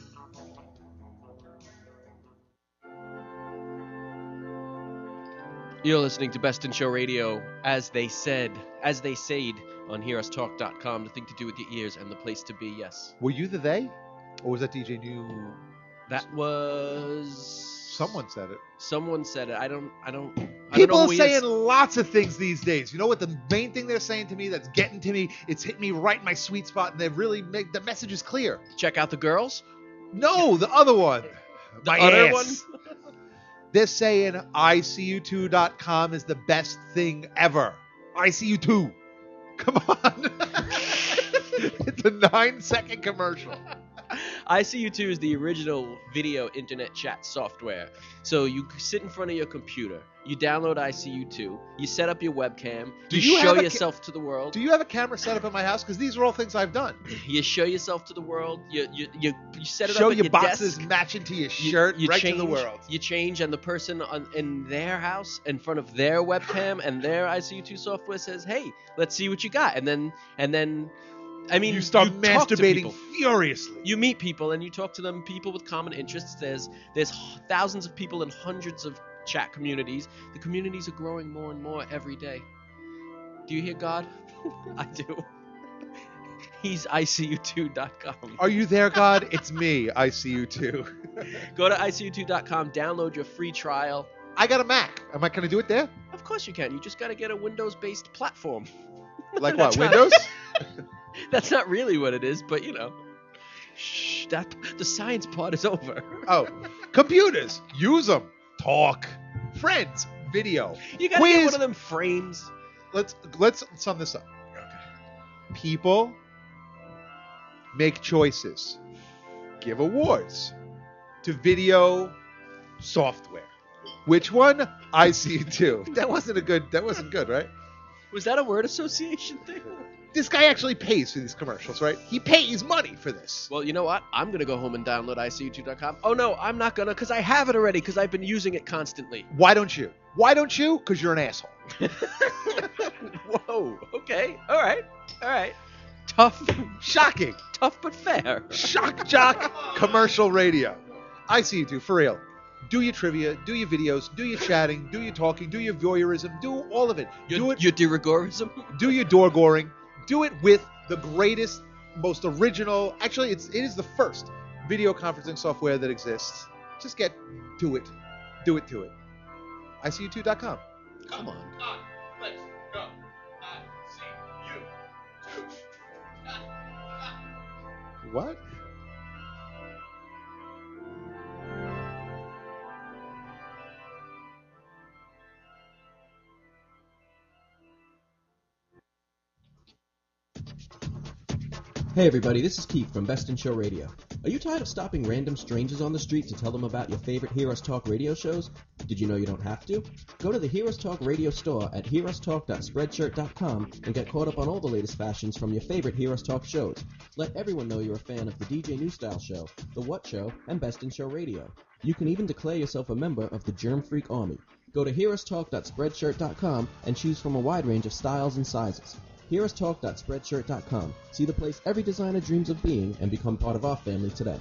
You're listening to Best in Show Radio, as they said on hearustalk.com. The thing to do with your ears and the place to be. Yes, Were you the they? Or was that DJ New? that was. Someone said it. Someone said it. I don't know People who are he saying is. lots of things these days. You know what the main thing they're saying to me that's getting to me? It's hit me right in my sweet spot, and they really make the message is clear. Check out the girls. No, the other one. My other ass. They're saying ICU2.com is the best thing ever. ICU2. Come on. It's a 9-second commercial. ICU2 is the original video internet chat software. So you sit in front of your computer, you download ICU2, you set up your webcam, Do you you show have a yourself to the world. Do you have a camera set up at my house? Because these are all things I've done. You show yourself to the world. You set it Show up at your your boxes desk. matching to your shirt You right change, to the world. You change, and the person in their house, in front of their webcam and their ICU2 software says, "Hey, let's see what you got." And then, I mean, You start talk to masturbating people. furiously. You meet people and you talk to them. People with common interests. There's thousands of people in hundreds of chat communities. The communities are growing more and more every day. Do you hear God? I do. He's ICU2.com. Are you there, God? It's me, ICU2. Go to ICU2.com, download your free trial. I got a Mac. Am I going to do it there? Of course you can. You just got to get a Windows-based platform. Like That's what, not- Windows? That's not really what it is, but you know. Shh, the science part is over. Oh, computers. Use them. Talk. Friends. Video. You got to get Quiz. one of them frames. Let's sum this up. People make choices. Give awards to video software. Which one? ICU2. That wasn't good, right? Was that a word association thing? This guy actually pays for these commercials, right? He pays money for this. Well, you know what? I'm going to go home and download ICU2.com. Oh, no, I'm not going to because I have it already because I've been using it constantly. Why don't you? Why don't you? Because you're an asshole. Whoa. Okay. All right. Tough. Shocking. Tough but fair. Shock jock commercial radio. ICU2, for real. Do your trivia, do your videos, do your chatting, do your talking, do your voyeurism, do all of it. Your de rigorism? Do your door goring. Do it with the greatest, most original. Actually, it is the first video conferencing software that exists. Just do it. Do it to it. ICU2.com. Come on. Let's go. What? Hey everybody, this is Keith from Best in Show Radio. Are you tired of stopping random strangers on the street to tell them about your favorite Hear Us Talk radio shows? Did you know you don't have to? Go to the Hear Us Talk radio store at hearustalk.spreadshirt.com and get caught up on all the latest fashions from your favorite Hear Us Talk shows. Let everyone know you're a fan of the DJ New Style Show, The What Show, and Best in Show Radio. You can even declare yourself a member of the Germ Freak Army. Go to hearustalk.spreadshirt.com and choose from a wide range of styles and sizes. hearustalk.spreadshirt.com. See the place every designer dreams of being and become part of our family today.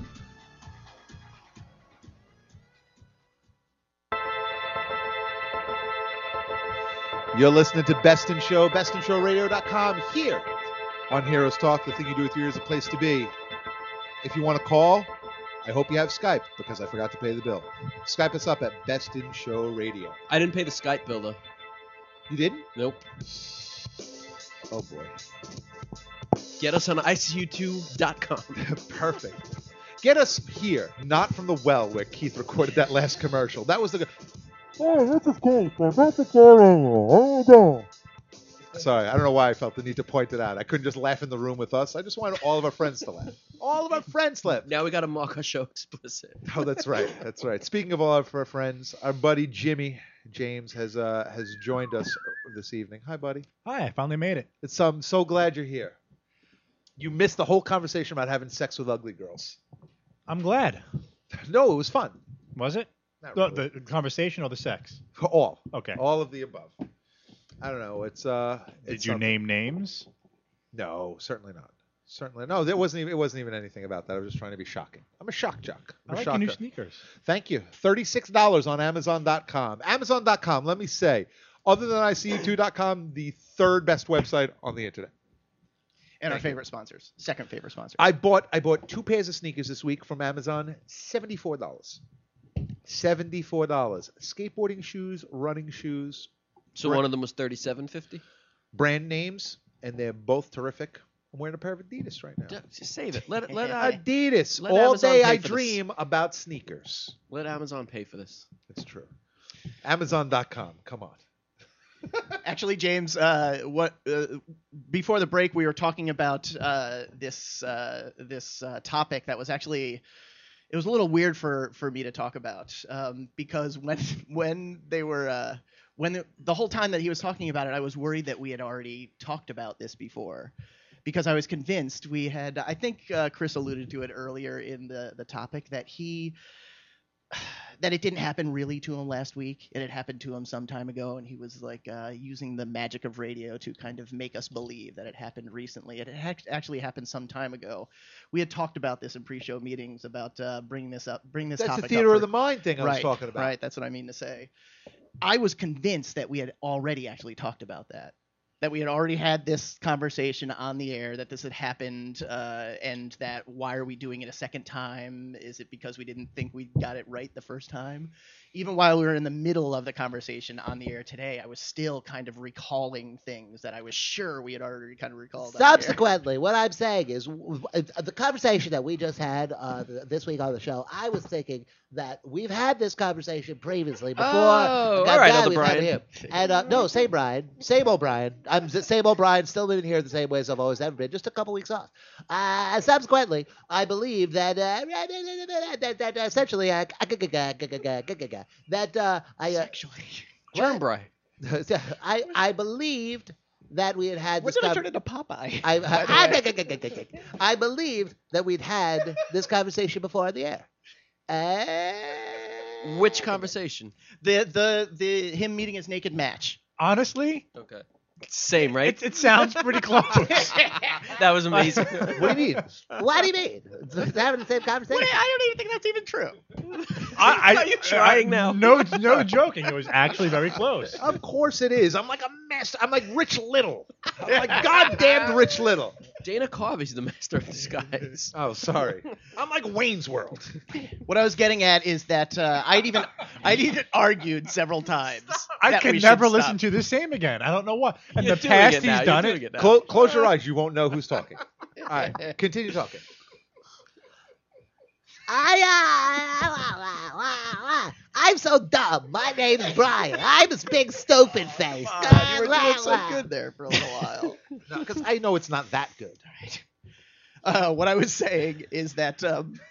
You're listening to Best in Show, bestinshowradio.com, here on Heroes Talk. The thing you do with your ears is a place to be. If you want to call, I hope you have Skype, because I forgot to pay the bill. Skype us up at Best in Show Radio. I didn't pay the Skype bill, though. You didn't? Nope. Oh, boy. Get us on ICU2.com. Perfect. Get us here, not from the well where Keith recorded that last commercial. That was the... Hey, this is Keith from Best in Show Radio. How you doing? Sorry, I don't know why I felt the need to point it out. I couldn't just laugh in the room with us. I just wanted all of our friends to laugh. All of our friends laugh. Now we got to mark our show explicit. Oh, that's right. That's right. Speaking of all of our friends, our buddy Jimmy James has joined us this evening. Hi, buddy. Hi, I finally made it. I'm so glad you're here. You missed the whole conversation about having sex with ugly girls. I'm glad. No, it was fun. Was it? Not The, really. the conversation or the sex? All. Okay. All of the above. I don't know. It's Did you name names? No, certainly not. Certainly no. It wasn't even anything about that. I was just trying to be shocking. I'm a shock jock. I like your new sneakers. Thank you. $36 on Amazon.com. Amazon.com. Let me say, other than ICU2.com, the third best website on the internet. And our favorite sponsors. Second favorite sponsor. I bought 2 pairs of sneakers this week from Amazon. $74. $74. Skateboarding shoes, running shoes. So one of them was $37.50? Brand names, and they're both terrific. I'm wearing a pair of Adidas right now. Just save it. Let Adidas. let All Amazon day pay I for dream this. about sneakers. Let Amazon pay for this. It's true. Amazon.com. Come on. Actually, James, before the break, we were talking about this topic that was actually, it was a little weird for me to talk about because when the whole time that he was talking about it, I was worried that we had already talked about this before, because I was convinced we had. I think Chris alluded to it earlier in the topic that that it didn't happen really to him last week. It had happened to him some time ago, and he was like using the magic of radio to kind of make us believe that it happened recently. It had actually happened some time ago. We had talked about this in pre-show meetings about bringing this topic up. That's the theater of the mind thing I was talking about. Right, that's what I mean to say. I was convinced that we had already actually talked about that. That we had already had this conversation on the air, that this had happened, and that why are we doing it a second time? Is it because we didn't think we got it right the first time? Even while we were in the middle of the conversation on the air today, I was still kind of recalling things that I was sure we had already kind of recalled. Subsequently, what I'm saying is the conversation that we just had this week on the show, I was thinking that we've had this conversation previously before. Oh, all right, other we've had Brian. him. And no, same Brian. Same old Brian. I'm the same old Brian, still living here the same way as I've always ever been, just a couple weeks off. Subsequently, I believe that essentially Germ Brian. I believed that we had had We're this going to turn into Popeye. I believed that we'd had this conversation before on the air. Which conversation? The him meeting his naked match. Honestly, Okay. Same, right? it sounds pretty close. That was amazing. What do you mean? What do you mean? Having the same conversation? I don't even think that's even true. Are you trying now? No joking. It was actually very close. Of course it is. I'm like a master. I'm like Rich Little. I'm like goddamn Rich Little. Dana Carvey's the master of disguise. Oh, sorry. I'm like Wayne's World. What I was getting at is that I'd even argued several times. I that can we never should listen stop. to the same again. I don't know what. In You're the doing past, it now. he's You're done doing it. it now. Close your eyes. You won't know who's talking. All right. Continue talking. I'm so dumb. My name's Brian. I'm this big stupid face. You were doing so good there for a little while. No, because I know it's not that good. What I was saying is that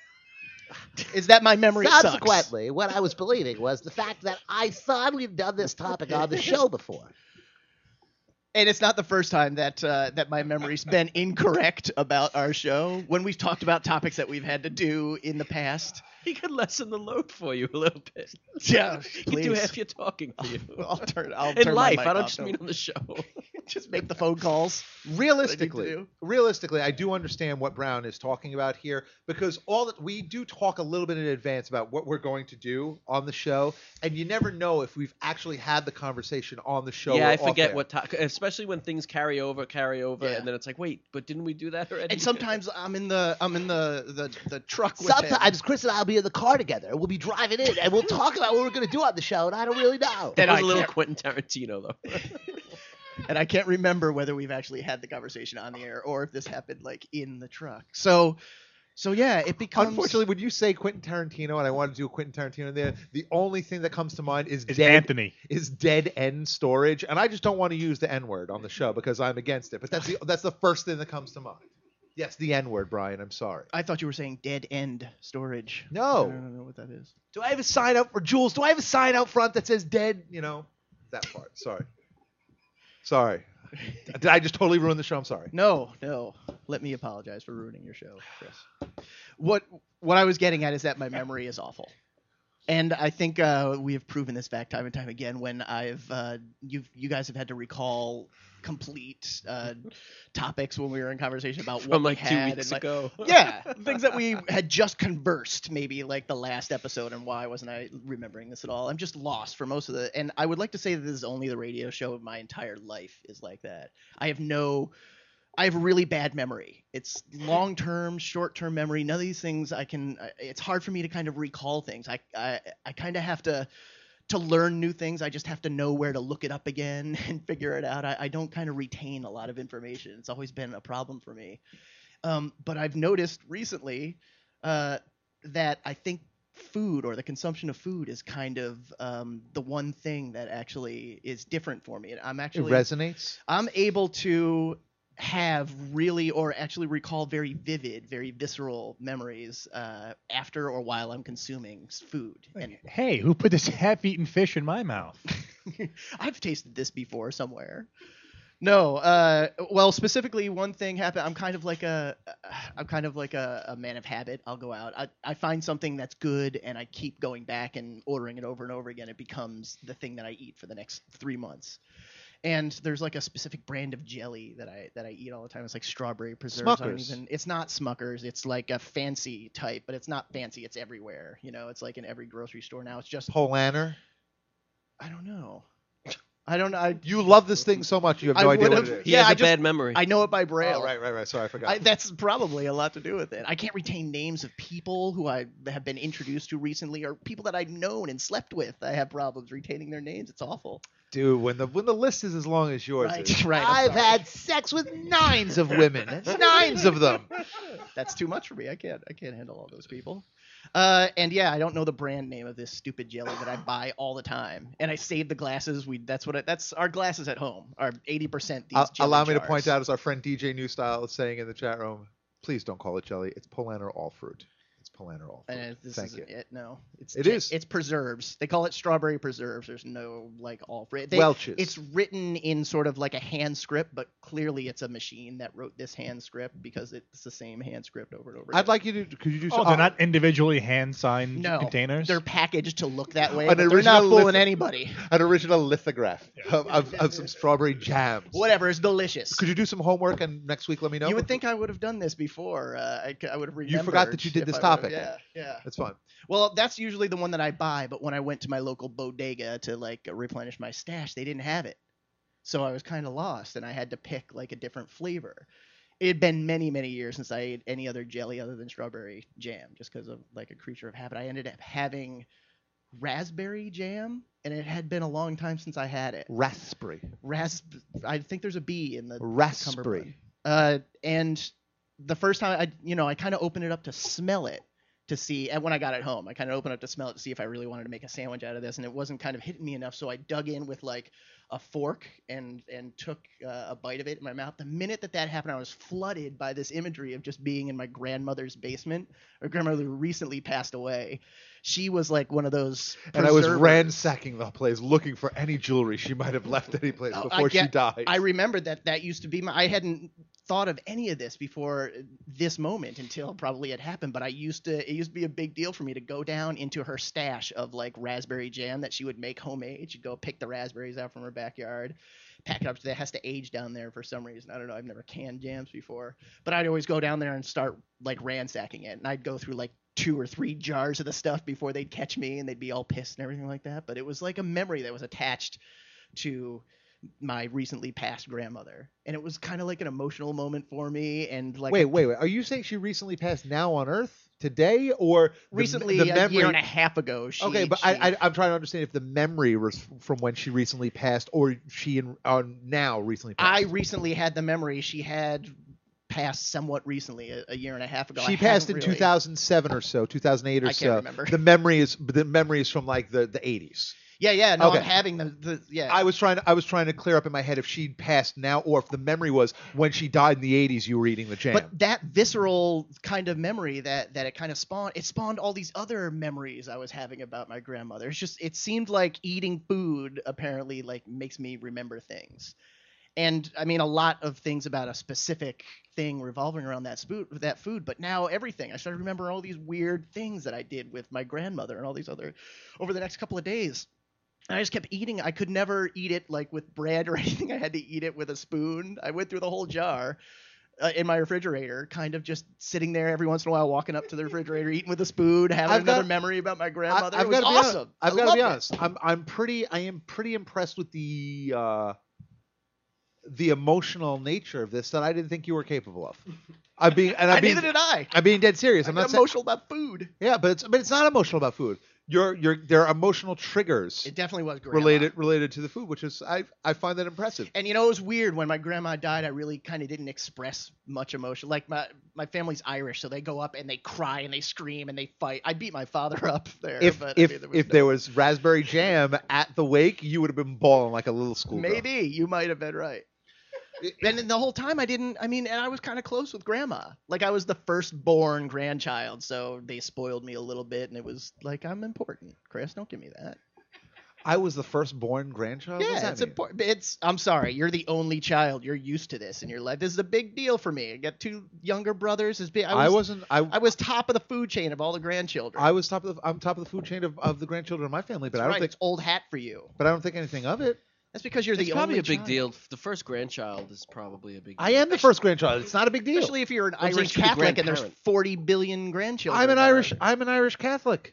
my memory Subsequently, sucks. what I was believing was the fact that I thought we'd done this topic on the show before. And it's not the first time that my memory's been incorrect about our show. When we've talked about topics that we've had to do in the past. He could lessen the load for you a little bit. Yeah, He could do half your talking for you. I'll turn In my life, mic I don't off, just mean on the show. Just make the phone calls. Realistically, I do understand what Brown is talking about here, because we do talk a little bit in advance about what we're going to do on the show, and you never know if we've actually had the conversation on the show. Yeah, or I off forget air. what especially when things carry over, Yeah. and then it's like, wait, but didn't we do that already? And sometimes I'm in the truck with him. Sometimes Chris and I will be in the car together. We'll be driving in, and we'll talk about what we're going to do on the show, and I don't really know. That I was a little can't- Quentin Tarantino, though. And I can't remember whether we've actually had the conversation on the air or if this happened like in the truck. So yeah, it becomes. Unfortunately, when you say Quentin Tarantino, and I want to do a Quentin Tarantino there, the only thing that comes to mind is Anthony. Is dead end storage, and I just don't want to use the N word on the show because I'm against it. But that's the first thing that comes to mind. Yes, the N word, Brian. I'm sorry. I thought you were saying dead end storage. No. I don't know what that is. Do I have a sign out for Jules? Do I have a sign out front that says dead? You know, that part. Sorry. Did I just totally ruin the show? I'm sorry. No. Let me apologize for ruining your show, Chris. What I was getting at is that my memory is awful. And I think we have proven this fact time and time again when you guys have had to recall complete topics when we were in conversation about what From we like had 2 weeks and, ago. Yeah, things that we had just conversed, maybe like the last episode, and why wasn't I remembering this at all? I'm just lost for most of the, and I would like to say that this is only the radio show of my entire life is like that. I have really bad memory. It's long-term, short-term memory. None of these things it's hard for me to kind of recall things. I kind of have to learn new things. I just have to know where to look it up again and figure it out. I don't kind of retain a lot of information. It's always been a problem for me. But I've noticed recently that I think food or the consumption of food is kind of the one thing that actually is different for me. It resonates? I'm able to have really or actually recall very vivid, very visceral memories after or while I'm consuming food. And Hey, who put this half-eaten fish in my mouth? I've tasted this before somewhere. No, well, specifically one thing happened. I'm kind of like a man of habit. I'll go out. I find something that's good, and I keep going back and ordering it over and over again. It becomes the thing that I eat for the next 3 months. And there's like a specific brand of jelly that I eat all the time. It's like strawberry preserves. Smuckers. It's not Smuckers. It's like a fancy type, but it's not fancy. It's everywhere. You know, it's like in every grocery store now. It's just Polaner? I don't know. I don't know. You love this thing so much, you have no idea what it is. He has a bad memory. I know it by braille. Oh, right. Sorry, I forgot. That's probably a lot to do with it. I can't retain names of people who I have been introduced to recently or people that I've known and slept with. I have problems retaining their names. It's awful. Dude, when the list is as long as yours is. Right. I've had sex with 9 of women. 9 of them. That's too much for me. I can't handle all those people. And yeah, I don't know the brand name of this stupid jelly that I buy all the time. And I save the glasses. That's our glasses at home are 80% these jelly Allow me to jars. point out, as our friend DJ New Style is saying in the chat room, please don't call it jelly. It's Polaner all fruit. It's Polaner all fruit. And this Thank isn't you. it. No, it's It is. It's preserves. They call it strawberry preserves. There's no like all fruit. Welch's. It's written in sort of like a hand script, but clearly it's a machine that wrote this hand script because it's the same hand script over and over. I'd like you to. Could you do Oh, some? they're not individually hand-signed No, containers? they're packaged to look that way. An But they're not original fooling anybody. An original lithograph of some strawberry jams. Whatever, it's delicious. Could you do some homework and next week let me know? You would think I would have done this before. I would have remembered. You forgot that you did if this I would've- topic. Yeah. That's fine. Well, that's usually the one that I buy, but when I went to my local bodega to like replenish my stash, they didn't have it. So I was kind of lost and I had to pick like a different flavor. It had been many, many years since I ate any other jelly other than strawberry jam, just because of like a creature of habit. I ended up having raspberry jam, and it had been a long time since I had it. Raspberry. I think there's a B in the Raspberry. And the first time I kind of opened it up to smell it to see, and when I got it home, I kind of opened up to smell it to see if I really wanted to make a sandwich out of this, and it wasn't kind of hitting me enough, so I dug in with like a fork and took a bite of it in my mouth. The minute that happened, I was flooded by this imagery of just being in my grandmother's basement. Her grandmother recently passed away. She was like one of those And I was preservers. ransacking the place looking for any jewelry she might have left any place before she died. I remembered that used to be I hadn't thought of any of this before this moment until probably it happened, but it used to be a big deal for me to go down into her stash of like raspberry jam that she would make homemade. She'd go pick the raspberries out from her backyard, pack it up. That has to age down there for some reason. I don't know. I've never canned jams before, but I'd always go down there and start like ransacking it, and I'd go through like 2 or 3 jars of the stuff before they'd catch me, and they'd be all pissed and everything like that. But it was like a memory that was attached to my recently passed grandmother, and it was kind of like an emotional moment for me. And like, wait, are you saying she recently passed now on Earth today, or recently the memory... a year and a half ago? Okay, but I'm trying to understand if the memory was from when she recently passed, or she now recently passed. I recently had the memory. She had passed somewhat recently, a year and a half ago. She passed in 2007 or so, 2008 or so. I can't remember. The memory is from like the 80s. Yeah. No, okay. I'm having the. I was trying to clear up in my head if she'd passed now, or if the memory was when she died in the 80s. You were eating the jam. But that visceral kind of memory that it kind of spawned all these other memories I was having about my grandmother. It seemed like eating food apparently like makes me remember things. And I mean, a lot of things about a specific thing revolving around that food, but now everything. I started remembering all these weird things that I did with my grandmother and all these other over the next couple of days. And I just kept eating. I could never eat it like with bread or anything. I had to eat it with a spoon. I went through the whole jar in my refrigerator, kind of just sitting there every once in a while, walking up to the refrigerator, eating with a spoon, having another memory about my grandmother. It was awesome. I've got to be honest. I am pretty impressed with the emotional nature of this that I didn't think you were capable of. Neither did I. I'm being dead serious. I'm not emotional about food. Yeah, but it's not emotional about food. There are emotional triggers. It definitely was related to the food, which is I find that impressive. And you know, it was weird when my grandma died. I really kind of didn't express much emotion. Like my family's Irish, so they go up and they cry and they scream and they fight. I beat my father up there. If there was raspberry jam at the wake, you would have been bawling like a little schoolgirl. Maybe you might have been right. And the whole time and I was kind of close with grandma. Like I was the firstborn grandchild, so they spoiled me a little bit, and it was like, I'm important. Chris, don't give me that. I was the firstborn grandchild? Yeah, it's important. I'm sorry, you're the only child. You're used to this in your life. This is a big deal for me. I got 2 younger brothers. I was top of the food chain of all the grandchildren. I'm top of the food chain of the grandchildren of my family, but I don't think it's old hat for you. But I don't think anything of it. That's because you're it's the probably only a big child. deal. The first grandchild is probably a big deal. I am the first grandchild. It's not a big deal. Especially if you're an Irish Catholic and there's 40 billion grandchildren. I'm an Irish Catholic.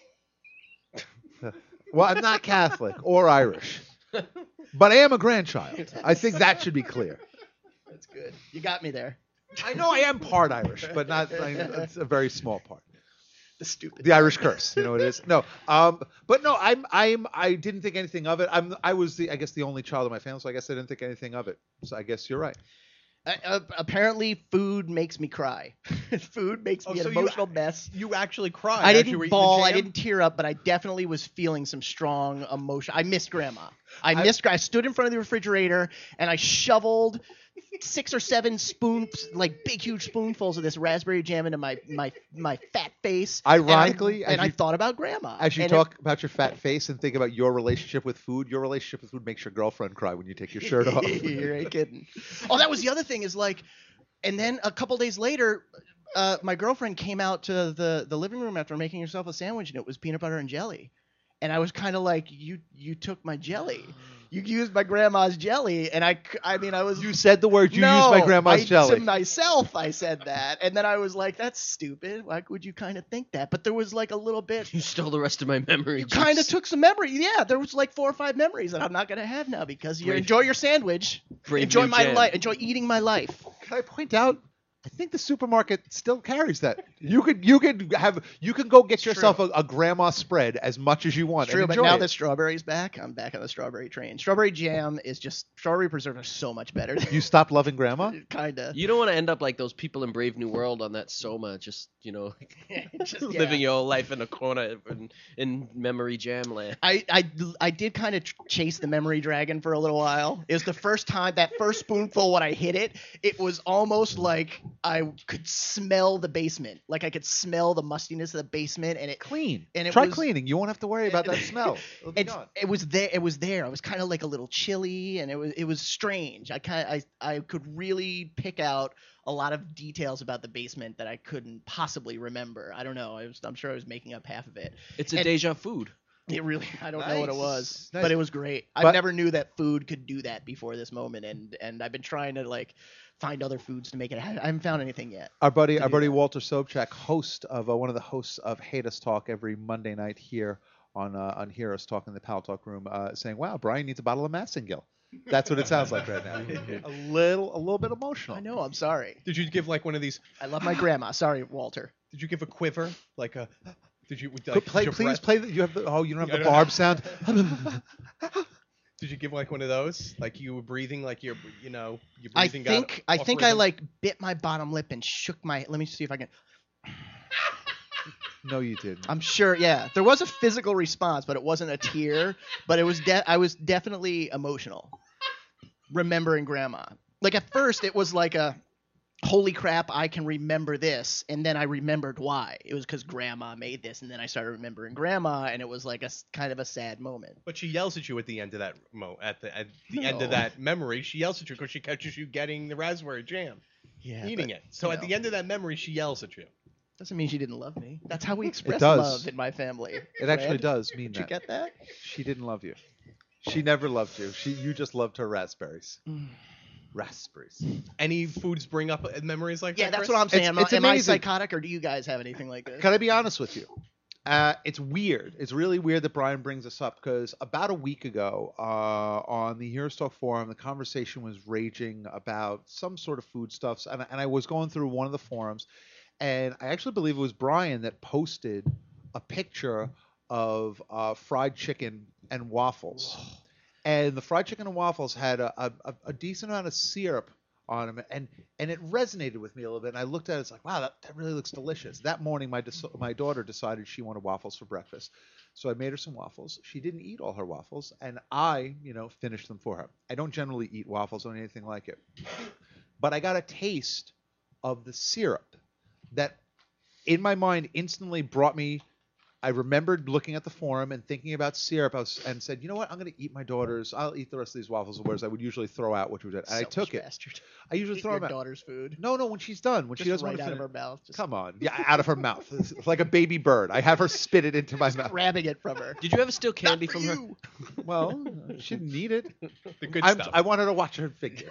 Well, I'm not Catholic or Irish, but I am a grandchild. I think that should be clear. That's good. You got me there. I know I am part Irish, but not. It's a very small part. The Irish curse, you know what it is. No, but no, I didn't think anything of it. I was the only child of my family, so I guess I didn't think anything of it. So I guess you're right. Apparently, food makes me cry. Food makes me an emotional mess. You actually cried. I didn't bawl. I didn't tear up, but I definitely was feeling some strong emotion. I missed Grandma. I stood in front of the refrigerator and I shoveled 6 or 7 spoons, like big, huge spoonfuls of this raspberry jam into my fat face. Ironically, and I thought about Grandma. As you talk about your fat face and think about your relationship with food makes your girlfriend cry when you take your shirt off. You ain't kidding. Oh, that was the other thing is like, and then a couple days later, my girlfriend came out to the living room after making herself a sandwich, and it was peanut butter and jelly. And I was kind of like, you took my jelly. You used my grandma's jelly, and I was. You said the word. Used my grandma's jelly. To myself, I said that, and then I was like, "That's stupid. Why would you kind of think that?" But there was like a little bit. You stole the rest of my memories. You kind of took some memory. Yeah, there was like 4 or 5 memories that I'm not gonna have now because you enjoy your sandwich, enjoy my life, enjoy eating my life. Can I point out? I think the supermarket still carries that. You can go get yourself a grandma spread as much as you want. True, and but now the strawberry's back. I'm back on the strawberry train. Strawberry jam is strawberry preserves are so much better. You stopped loving grandma? Kinda. You don't want to end up like those people in Brave New World on that Soma, just living your whole life in a corner in memory jam land. I did kind of chase the memory dragon for a little while. It was the first time, that first spoonful when I hit it, it was almost like I could smell the basement. Like I could smell the mustiness of the basement, and it Clean. And it Try was, cleaning. You won't have to worry about that smell. It'll be gone. It was there. It was there. I was kind of like a little chilly, and it was strange. I could really pick out a lot of details about the basement that I couldn't possibly remember. I don't know. I'm sure I was making up half of it. It's a deja food. It really, I don't know what it was, Nice. but it was great. I never knew that food could do that before this moment, and I've been trying to like find other foods to make it. I haven't found anything yet. Our buddy Walter Sobchak, host of one of the hosts of Hate Us Talk every Monday night here on Hear Us Talk in the Pal Talk room, saying, "Wow, Brian needs a bottle of Massengill." That's what it sounds like right now. a little bit emotional. I know. I'm sorry. Did you give like one of these? I love my grandma. Sorry, Walter. Did you give a quiver like a? Did you Please play. You have the. Oh, you don't have the barb sound. Did you give like one of those? Like you were breathing, like you're breathing. I think I like bit my bottom lip and shook my. Let me see if I can. No, you didn't. I'm sure. Yeah, there was a physical response, but it wasn't a tear. But it was. I was definitely emotional, remembering Grandma. Like at first, it was like a. Holy crap, I can remember this, and then I remembered why. It was because Grandma made this, and then I started remembering Grandma, and it was like a kind of a sad moment. But she yells at you at the end of that end of that memory. She yells at you because she catches you getting the raspberry jam, eating it. So at the end of that memory, she yells at you. Doesn't mean she didn't love me. That's how we express does. love in my family. It actually does mean Did that. you get that? She didn't love you. She never loved you. You just loved her raspberries. Raspberries. Any foods bring up memories like that? Yeah, that's Chris? what I'm saying. It's Am I amazing. psychotic, or do you guys have anything like this? Can I be honest with you? It's weird. It's really weird that Brian brings this up because about a week ago on the Heroes Talk forum, the conversation was raging about some sort of foodstuffs, and I was going through one of the forums, and I actually believe it was Brian that posted a picture of fried chicken and waffles. And the fried chicken and waffles had a decent amount of syrup on them, and it resonated with me a little bit. And I looked at it, it's like, wow, that really looks delicious. That morning, my daughter decided she wanted waffles for breakfast, so I made her some waffles. She didn't eat all her waffles, and I, finished them for her. I don't generally eat waffles or anything like it, but I got a taste of the syrup that, in my mind, instantly brought me. I remembered looking at the forum and thinking about syrup and said, you know what, I'm going to eat my daughter's. I'll eat the rest of these waffles, whereas I would usually throw out, which was it. And I took it. Bastard. I usually throw your them out. daughter's food. No, when she's done. When Just she doesn't right want to out of finish. her mouth. Just Come on. Yeah, out of her mouth. It's like a baby bird. I have her spit it into my mouth. grabbing it from her. Did you ever steal candy from her? Well, she didn't need it. The good stuff. I wanted to watch her figure.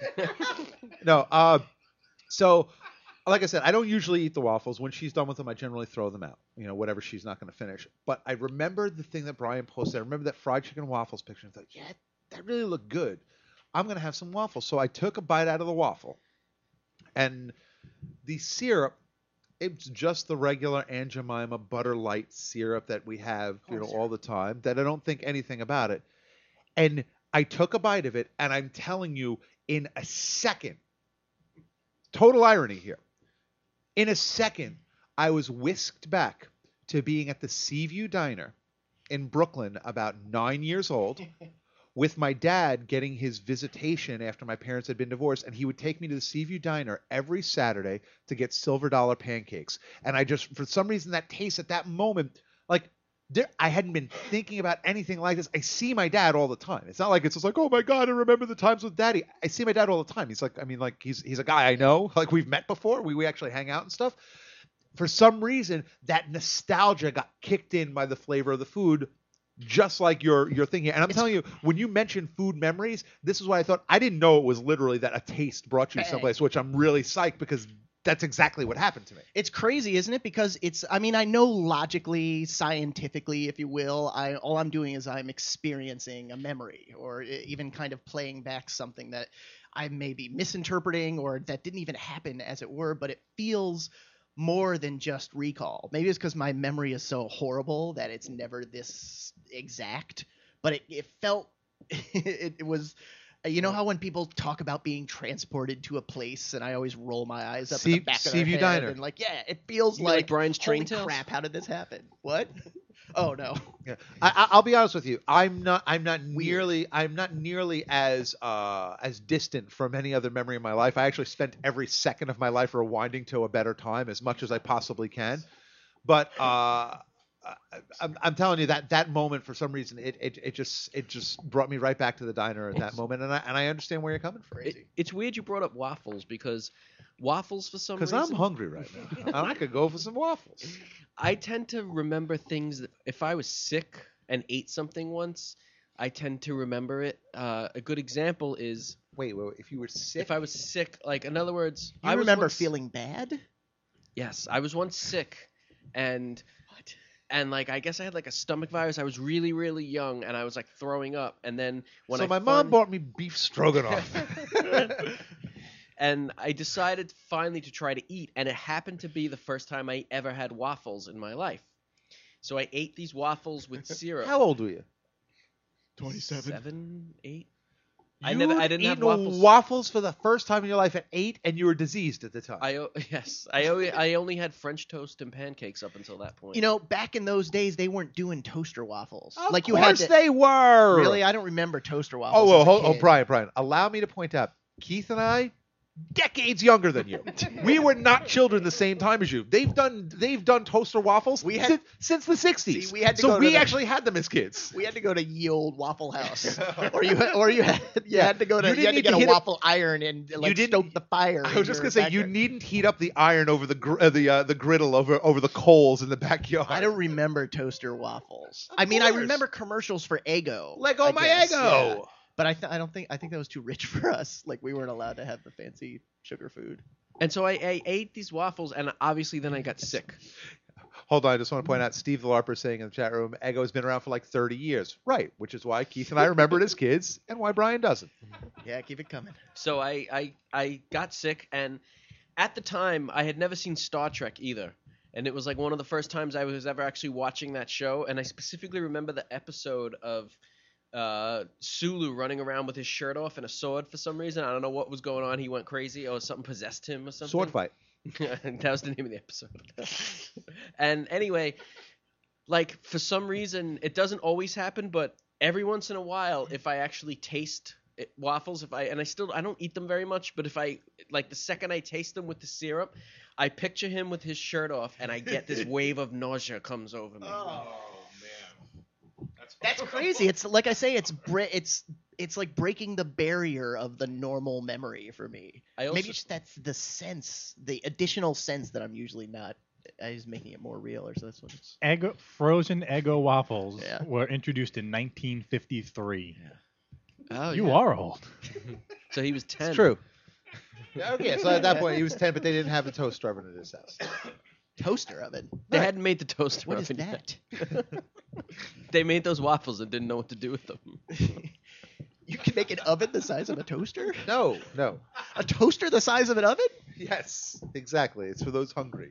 No, so... Like I said, I don't usually eat the waffles. When she's done with them, I generally throw them out. Whatever she's not going to finish. But I remember the thing that Brian posted. I remember that fried chicken and waffles picture. I thought, yeah, that really looked good. I'm going to have some waffles. So I took a bite out of the waffle. And the syrup, it's just the regular Aunt Jemima Butter Light syrup that we have, all the time. That I don't think anything about it. And I took a bite of it, and I'm telling you, in a second, total irony here. In a second, I was whisked back to being at the Seaview Diner in Brooklyn, about 9 years old, with my dad getting his visitation after my parents had been divorced, and he would take me to the Seaview Diner every Saturday to get silver dollar pancakes. And I just, for some reason, that taste at that moment, like, I hadn't been thinking about anything like this. I see my dad all the time. It's not like it's just like, oh my God, I remember the times with Daddy. I see my dad all the time. He's like, he's a guy I know. Like we've met before. We actually hang out and stuff. For some reason, that nostalgia got kicked in by the flavor of the food, just like your thing here. And I'm telling you, when you mentioned food memories, this is what I thought. I didn't know it was literally that a taste brought you someplace, which I'm really psyched because that's exactly what happened to me. It's crazy, isn't it? Because I know logically, scientifically, if you will, all I'm doing is I'm experiencing a memory or even kind of playing back something that I may be misinterpreting or that didn't even happen, as it were, but it feels more than just recall. Maybe it's because my memory is so horrible that it's never this exact, but it felt it was. You know how when people talk about being transported to a place, and I always roll my eyes up at the back of their head, Diner. and it feels like Brian's train holy tales? crap, how did this happen? What? Oh no. Yeah. I'll be honest with you. I'm not nearly as distant from any other memory in my life. I actually spent every second of my life rewinding to a better time as much as I possibly can. But I'm telling you that moment, for some reason, it just brought me right back to the diner at that moment, and I understand where you're coming from. It's weird you brought up waffles because waffles for some reason. Because I'm hungry right now, and I could go for some waffles. I tend to remember things that if I was sick and ate something once, I tend to remember it. A good example is wait, if you were sick. If I was sick, like in other words, I remember feeling bad. Yes, I was once sick, and like I guess I had like a stomach virus. I was really, really young, and I was like throwing up. And then when my mom bought me beef stroganoff. And I decided finally to try to eat, and it happened to be the first time I ever had waffles in my life. So I ate these waffles with syrup. How old were you? 27. 7, 8. I didn't have waffles for the first time in your life at 8, and you were diseased at the time. I only had French toast and pancakes up until that point. You know, back in those days, they weren't doing toaster waffles. Of like course they were. Really, I don't remember toaster waffles. Brian, allow me to point out, Keith and I, decades younger than you. We were not children the same time as you. They've done toaster waffles since the 60s. See, we actually had them as kids. We had to go to ye old Waffle House, or you had to go to you had to get a waffle iron and stoke the fire. I was just gonna say you needn't heat up the iron over the griddle over the coals in the backyard. I don't remember toaster waffles. I remember commercials for Eggo. Lego my Eggo. Yeah. But I think that was too rich for us. Like we weren't allowed to have the fancy sugar food. And so I ate these waffles, and obviously then I got sick. Hold on, I just want to point out, Steve the LARPer saying in the chat room, Eggo's been around for like 30 years. Right, which is why Keith and I remember it as kids, and why Brian doesn't. Yeah, keep it coming. So I got sick, and at the time, I had never seen Star Trek either. And it was like one of the first times I was ever actually watching that show, and I specifically remember the episode of Sulu running around with his shirt off and a sword for some reason. I don't know what was going on. He went crazy, or something possessed him or something. Sword fight. That was the name of the episode. And anyway, like for some reason, it doesn't always happen, but every once in a while, if I actually taste waffles, I don't eat them very much, but if I like the second I taste them with the syrup, I picture him with his shirt off, and I get this wave of nausea comes over me. That's crazy. It's like I say, it's like breaking the barrier of the normal memory for me. Maybe that's the sense, the additional sense that I'm usually not. Is making it more real, or so that's what it's. Frozen Eggo waffles were introduced in 1953. Yeah. Oh, you are old. So he was 10. It's true. Okay, so at that point he was 10, but they didn't have the toaster oven at his house. Toaster oven? They hadn't made the toaster What oven is that? yet. They made those waffles and didn't know what to do with them. You can make an oven the size of a toaster? No. A toaster the size of an oven? Yes, exactly. It's for those hungry.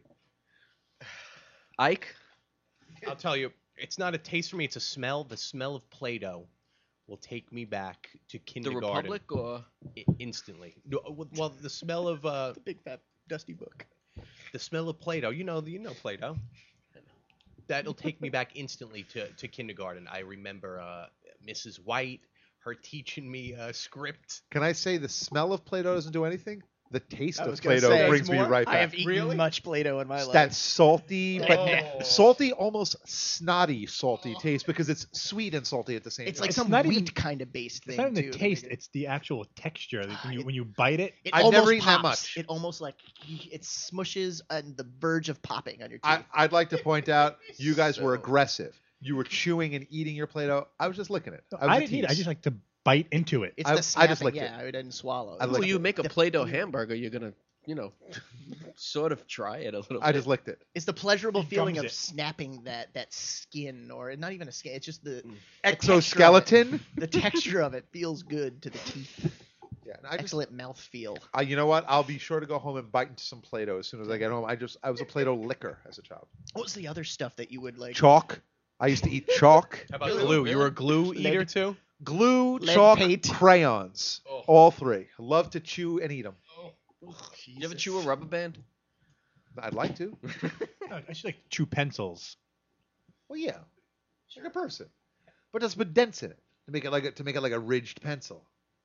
Ike? I'll tell you, it's not a taste for me, it's a smell. The smell of Play-Doh will take me back to kindergarten. The Republic or? Instantly. No, well, the smell of... the big fat dusty book. The smell of Play-Doh. You know Play-Doh. That'll take me back instantly to kindergarten. I remember Mrs. White, her teaching me script. Can I say the smell of Play-Doh doesn't do anything? The taste of Play-Doh brings me right back. I have eaten much Play-Doh in my life. That salty, but salty, almost snotty salty taste because it's sweet and salty at the same time. It's like some wheat kind of based thing. It's not even too. the taste; it's the actual texture. When you bite it, I've never eaten that much. It almost like it smushes on the verge of popping on your teeth. I'd like to point out, you guys were aggressive. You were chewing and eating your Play-Doh. I was just licking it. I didn't eat it. I just like to bite into it. It's the snapping, I just licked it. I didn't swallow. Well, you make a Play-Doh hamburger, you're gonna, sort of try it a little bit. I just licked it. It's the pleasurable feeling of snapping that skin, or not even a skin. It's just the exoskeleton. The texture of it feels good to the teeth. Yeah, excellent mouth feel. You know what? I'll be sure to go home and bite into some Play-Doh as soon as I get home. I was a Play-Doh licker as a child. What was the other stuff that you would like? Chalk. I used to eat chalk. How about glue? You were a glue eater too? Glue, Lead chalk, paint. crayons. All three. Love to chew and eat them. You ever chew a rubber band? I'd like to. I should like chew pencils. Well, yeah. like a person, but just put dents in it to make it like a ridged pencil.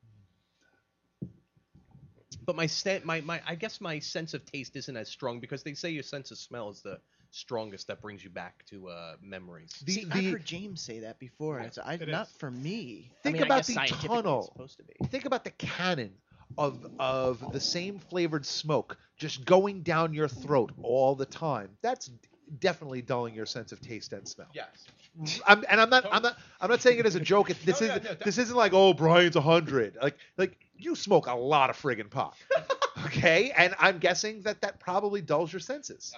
But I guess my sense of taste isn't as strong because they say your sense of smell is the strongest that brings you back to memories. See, I've heard James say that before. Not for me. Think I about guess the scientifically tunnel. it's supposed to be. Think about the cannon of the same flavored smoke just going down your throat all the time. That's definitely dulling your sense of taste and smell. Yes. I'm not saying it as a joke. This isn't like, oh, Brian's 100. Like you smoke a lot of friggin' pot. Okay, and I'm guessing that probably dulls your senses.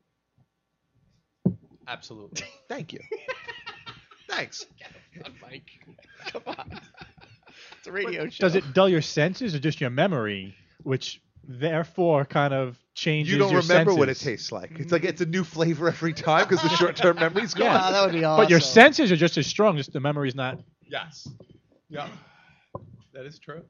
Absolutely. Thank you. Thanks. Mike. Come on. It's a radio show. Does it dull your senses or just your memory, which therefore kind of changes You don't your remember senses? what it tastes like. It's like it's a new flavor every time because the short-term memory's gone. Yeah, that would be awesome. But your senses are just as strong, just the memory's not. Yes. Yeah. That is true.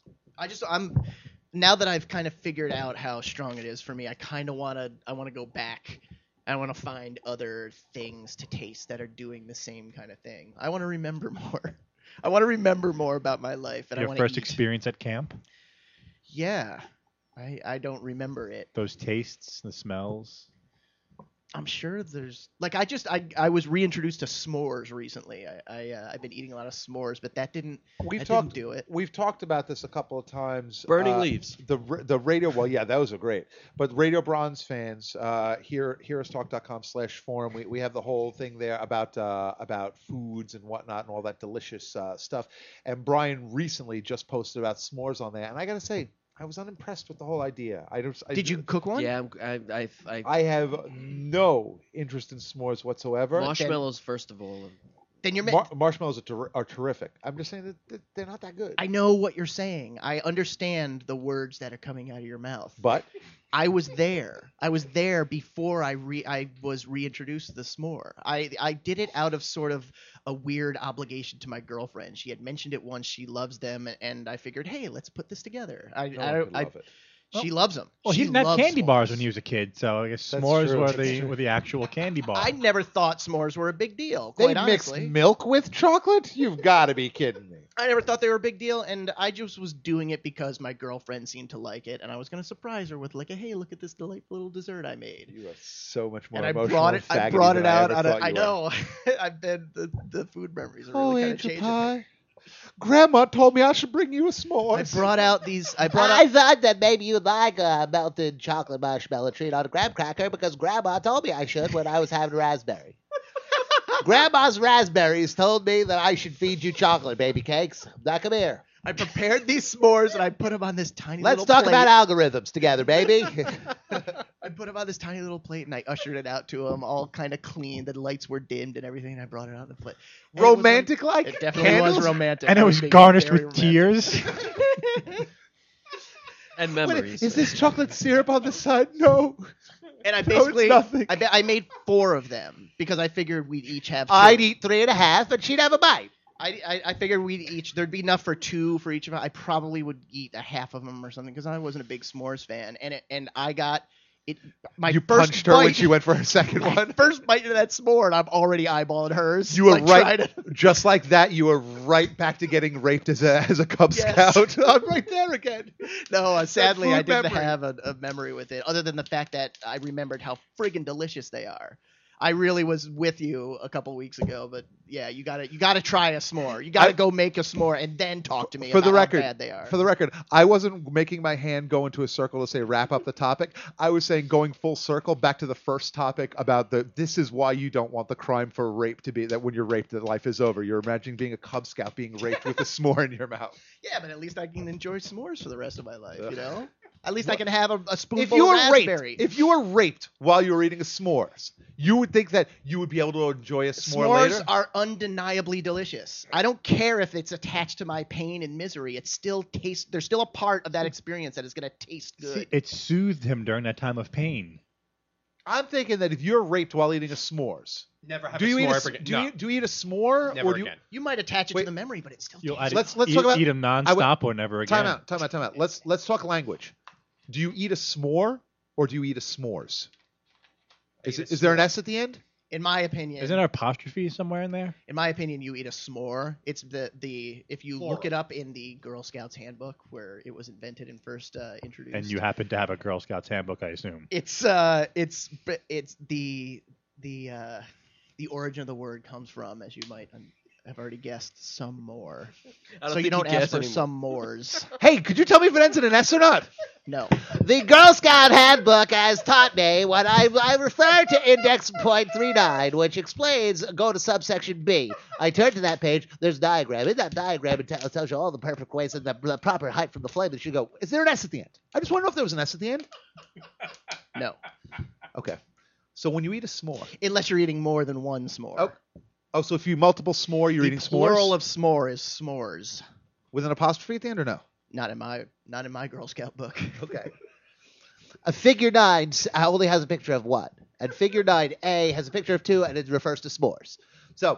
Now that I've kind of figured out how strong it is for me, I kind of want to go back. I want to find other things to taste that are doing the same kind of thing. I want to remember more. I want to remember more about my life. And Your I want to first experience at camp? Yeah. I don't remember it. Those tastes, the smells. I'm sure there's I was reintroduced to s'mores recently. I've been eating a lot of s'mores, but that didn't do it. We've talked about this a couple of times. Burning leaves. The radio. Well, yeah, those are great. But Radio Bronze fans, heroestalk.com/forum. We have the whole thing there about foods and whatnot and all that delicious stuff. And Brian recently just posted about s'mores on there, and I gotta say, I was unimpressed with the whole idea. Did you cook one? Yeah, I have no interest in s'mores whatsoever. Marshmallows, first of all. Then you're marshmallows are terrific. I'm just saying that they're not that good. I know what you're saying. I understand the words that are coming out of your mouth. But I was there. I was there before I was reintroduced to the s'more. I did it out of sort of a weird obligation to my girlfriend. She had mentioned it once. She loves them, and I figured, hey, let's put this together. I love it. She loves them. Well, he she didn't have candy s'mores. bars when he was a kid, so I guess That's s'mores true. were the actual candy bar. I never thought s'mores were a big deal. They Quite mixed honestly. milk with chocolate? You've got to be kidding me. I never thought they were a big deal, and I just was doing it because my girlfriend seemed to like it, and I was going to surprise her with hey, look at this delightful little dessert I made. You are so much more And I emotional brought and it. I faggoty brought it than out. I ever thought I you know. I've been the food memories are were. really Oh, kind of angel changing. pie. Grandma told me I should bring you a s'more. I brought out these. I thought that maybe you'd like a melted chocolate marshmallow treat on a graham cracker because Grandma told me I should when I was having raspberry. Grandma's raspberries told me that I should feed you chocolate, baby cakes. Now come here. I prepared these s'mores and I put them on this tiny Let's little talk plate. about algorithms together, baby. I put them on this tiny little plate and I ushered it out to them, all kind of clean. The lights were dimmed and everything. And I brought it out on the plate. And Romantic like? It definitely Candles? was romantic. and it I was being garnished very with romantic. tears. And memories. Is this chocolate syrup on the side? No. And I No, it's basically, nothing. I made 4 of them because I figured we'd each have 2. I'd eat 3.5 and she'd have a bite. I figured there'd be enough for 2 for each of us. I probably would eat a half of them or something because I wasn't a big s'mores fan. And I got it. You first punched her bite, when she went for her second one. First bite into that s'more, and I'm already eyeballing hers. You were like, right, trying to- just like that. You were right back to getting raped as a Cub Yes. Scout. I'm right there again. No, sadly, food I didn't memory. have a memory with it, other than the fact that I remembered how friggin' delicious they are. I really was with you a couple weeks ago, but yeah, you gotta try a s'more. You gotta go make a s'more and then talk to me For about the record, how bad they are. For the record, I wasn't making my hand go into a circle to say wrap up the topic. I was saying going full circle back to the first topic about this is why you don't want the crime for rape to be that when you're raped that life is over. You're imagining being a Cub Scout being raped with a s'more in your mouth. Yeah, but at least I can enjoy s'mores for the rest of my life, you know? At least I can have a spoonful If you of were raspberry. if you were raped while you were eating a s'mores, you would think that you would be able to enjoy a s'more S'mores later. are undeniably delicious. I don't care if it's attached to my pain and misery. It still tastes. There's still a part of that experience that is going to taste good. It soothed him during that time of pain. I'm thinking that if you're raped while eating a s'mores, Never have do a you eat s'more a, ever again. do No. you do you eat a s'more Never or do you again. You might attach it Wait. to the memory, but it still You'll tastes. either Let's talk about eat them nonstop or never again. Time out. Let's talk language. Do you eat a s'more or do you eat a s'mores? Is there an S at the end? In my opinion, Isn't there apostrophe somewhere in there? In my opinion, you eat a s'more. It's the if you look it up in the Girl Scouts handbook where it was invented and first introduced. And you happen to have a Girl Scouts handbook, I assume. It's the origin of the word comes from, as you might have already guessed, some more. So you don't ask for some mores. Hey, could you tell me if it ends in an S or not? No. The Girl Scout handbook has taught me when I refer to index point 39, which explains, go to subsection B. I turn to that page, there's a diagram. In that diagram, it tells you all the perfect ways and the proper height from the flame that you go, is there an S at the end? I just want to know if there was an S at the end. No. Okay. So when you eat a s'more. Unless you're eating more than one s'more. Oh, so if you multiple s'more, you're eating s'mores? The plural of s'more is s'mores. With an apostrophe at the end or no? Not in my Girl Scout book. Okay. A figure 9 only has a picture of 1. And figure 9A has a picture of 2, and it refers to s'mores. So,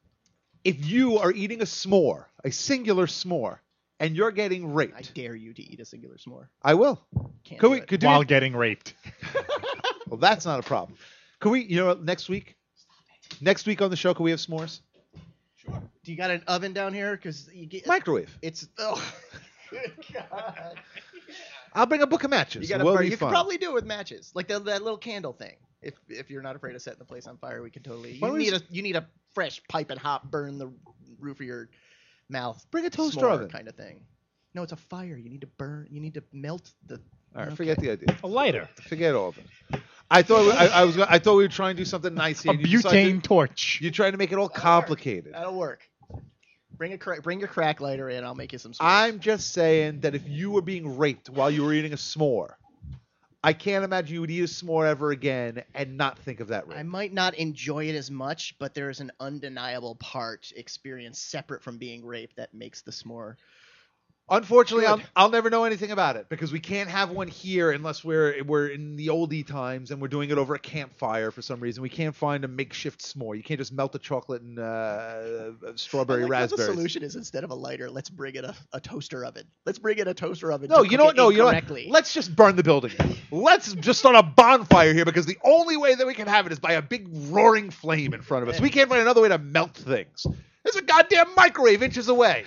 if you are eating a s'more, a singular s'more, and you're getting raped. I dare you to eat a singular s'more. I will. While getting raped. Well, that's not a problem. Could we, next week on the show, could we have s'mores? Sure. Do you got an oven down here? Because you get microwave. It's good God. I'll bring a book of matches. You could probably do it with matches, like that little candle thing. If you're not afraid of setting the place on fire, we can totally. You need a fresh pipe and hop, burn the roof of your mouth. Bring a toaster oven kind of thing. No, it's a fire. You need to burn. You need to melt the. All right, forget the idea. A lighter. Forget all of it. I thought we were trying to do something nice here. A butane torch. You're trying to make it all complicated. That'll work. Bring your crack lighter in. I'll make you some s'mores. I'm just saying that if you were being raped while you were eating a s'more, I can't imagine you would eat a s'more ever again and not think of that rape. I might not enjoy it as much, but there is an undeniable part experience separate from being raped that makes the s'more. Unfortunately, I'll never know anything about it because we can't have one here unless we're in the oldie times and we're doing it over a campfire for some reason. We can't find a makeshift s'more. You can't just melt the chocolate and strawberry raspberries. The solution is instead of a lighter, let's bring in a toaster oven. Let's bring in a toaster oven. No, you know what? Let's just burn the building. Let's just start a bonfire here because the only way that we can have it is by a big roaring flame in front of us. We can't find another way to melt things. There's a goddamn microwave inches away.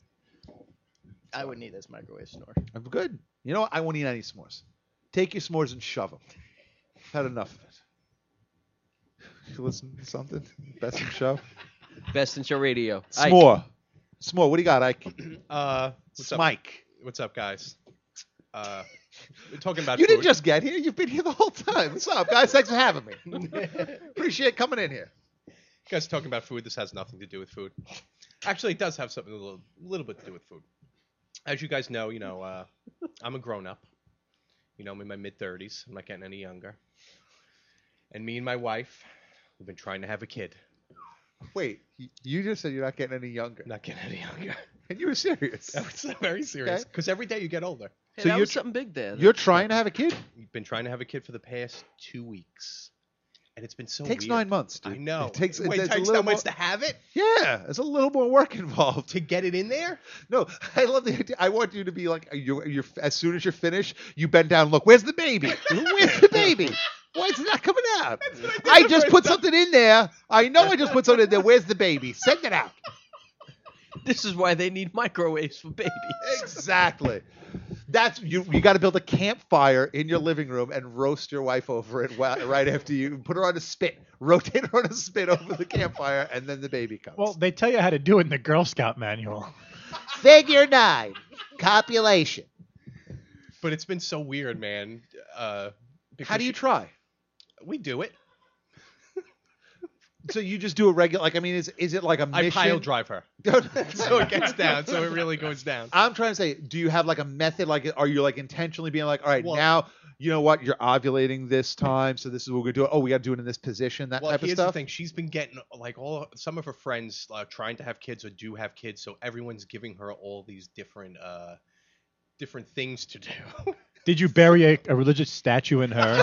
I wouldn't eat this microwave s'more. I'm good. You know what? I won't eat any s'mores. Take your s'mores and shove them. I've had enough of it. You listen to something? Best in Show? Best in Show Radio. S'more. S'more. What do you got, Ike? What's up? Mike. What's up, guys? We're talking about You food. didn't just get here. You've been here the whole time. What's up, guys? Thanks for having me. Appreciate coming in here. You guys are talking about food. This has nothing to do with food. Actually, it does have something a little bit to do with food. As you guys know, I'm a grown-up. I'm in my mid-30s. I'm not getting any younger. And me and my wife, we've been trying to have a kid. Wait, you just said you're not getting any younger. Not getting any younger. And you were serious. I was very serious. Because every day you get older. Hey, so that was something big there. You're trying to have a kid? You've been trying to have a kid for the past 2 weeks. And it's been so weird. It takes weird. 9 months, dude. I know. It takes 9 months to have it? Yeah, there's a little more work involved. To get it in there? No, I love the idea. I want you to be like, you're as soon as you're finished, you bend down and look, where's the baby? Where's the baby? Why is it not coming out? I just put something in there. I know I just put something in there. Where's the baby? Send it out. This is why they need microwaves for babies. Exactly. That's you got to build a campfire in your living room and roast your wife over it right after you put her on a spit, rotate her on a spit over the campfire, and then the baby comes. Well, they tell you how to do it in the Girl Scout manual. Figure 9, copulation. But it's been so weird, man. How do you try? We do it. So you just do a regular, is it like a mission? I pile drive her. So it gets down, so it really goes down. I'm trying to say, do you have like a method? Like, are you like intentionally being like, all right, now, you know what, you're ovulating this time, so this is what we're going to do. Oh, we got to do it in this position, that type of stuff? Well, here's the thing. She's been getting, some of her friends trying to have kids or do have kids, so everyone's giving her all these different things to do. Did you bury a religious statue in her?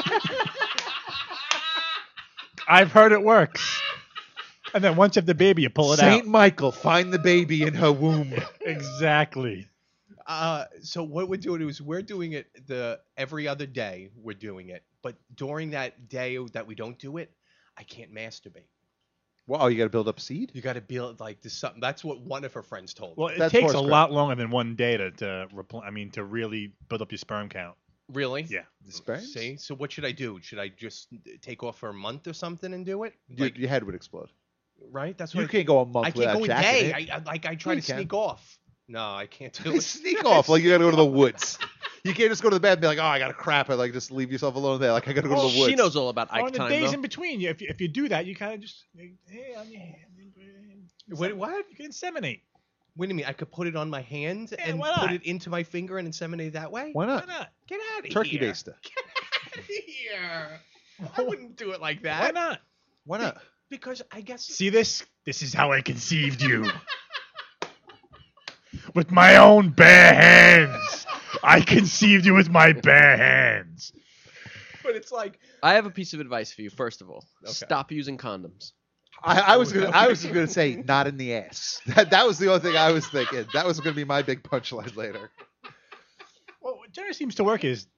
I've heard it works. And then once you have the baby, you pull it out. Saint Michael, find the baby in her womb. Exactly. So what we're doing is we're doing it every other day. We're doing it, but during that day that we don't do it, I can't masturbate. Well, you got to build up seed. You got to build like this something. That's what one of her friends told me. Well, it takes a lot longer than one day to really build up your sperm count. Really? Yeah. The sperm? See, so what should I do? Should I just take off for a month or something and do it? Your head would explode. Right? That's You what can't go a month I can't without go a jacking day. it. I try to sneak off. No, I can't do it. Sneak off like you got to go to the woods. You can't just go to the bed and be like, oh, I got to crap it. Like, just leave yourself alone there. Like, I got to go to the woods. She knows all about Ike On the time, days though. in between, if you do that, you kind of just hey on your hand. Wait, what? You can inseminate. What do you mean? I could put it on my hand and why not? put it into my finger and inseminate that way? Why not? Get out of Turkey here. baster. Here. I wouldn't do it like that. Why not? Why not? Because I guess. See this? This is how I conceived you. With my own bare hands. I conceived you with my bare hands. But it's like. I have a piece of advice for you. First of all, Okay. stop using condoms. I was just gonna say not in the ass. That was the only thing I was thinking. That was gonna be my big punchline later. Well, what generally seems to work is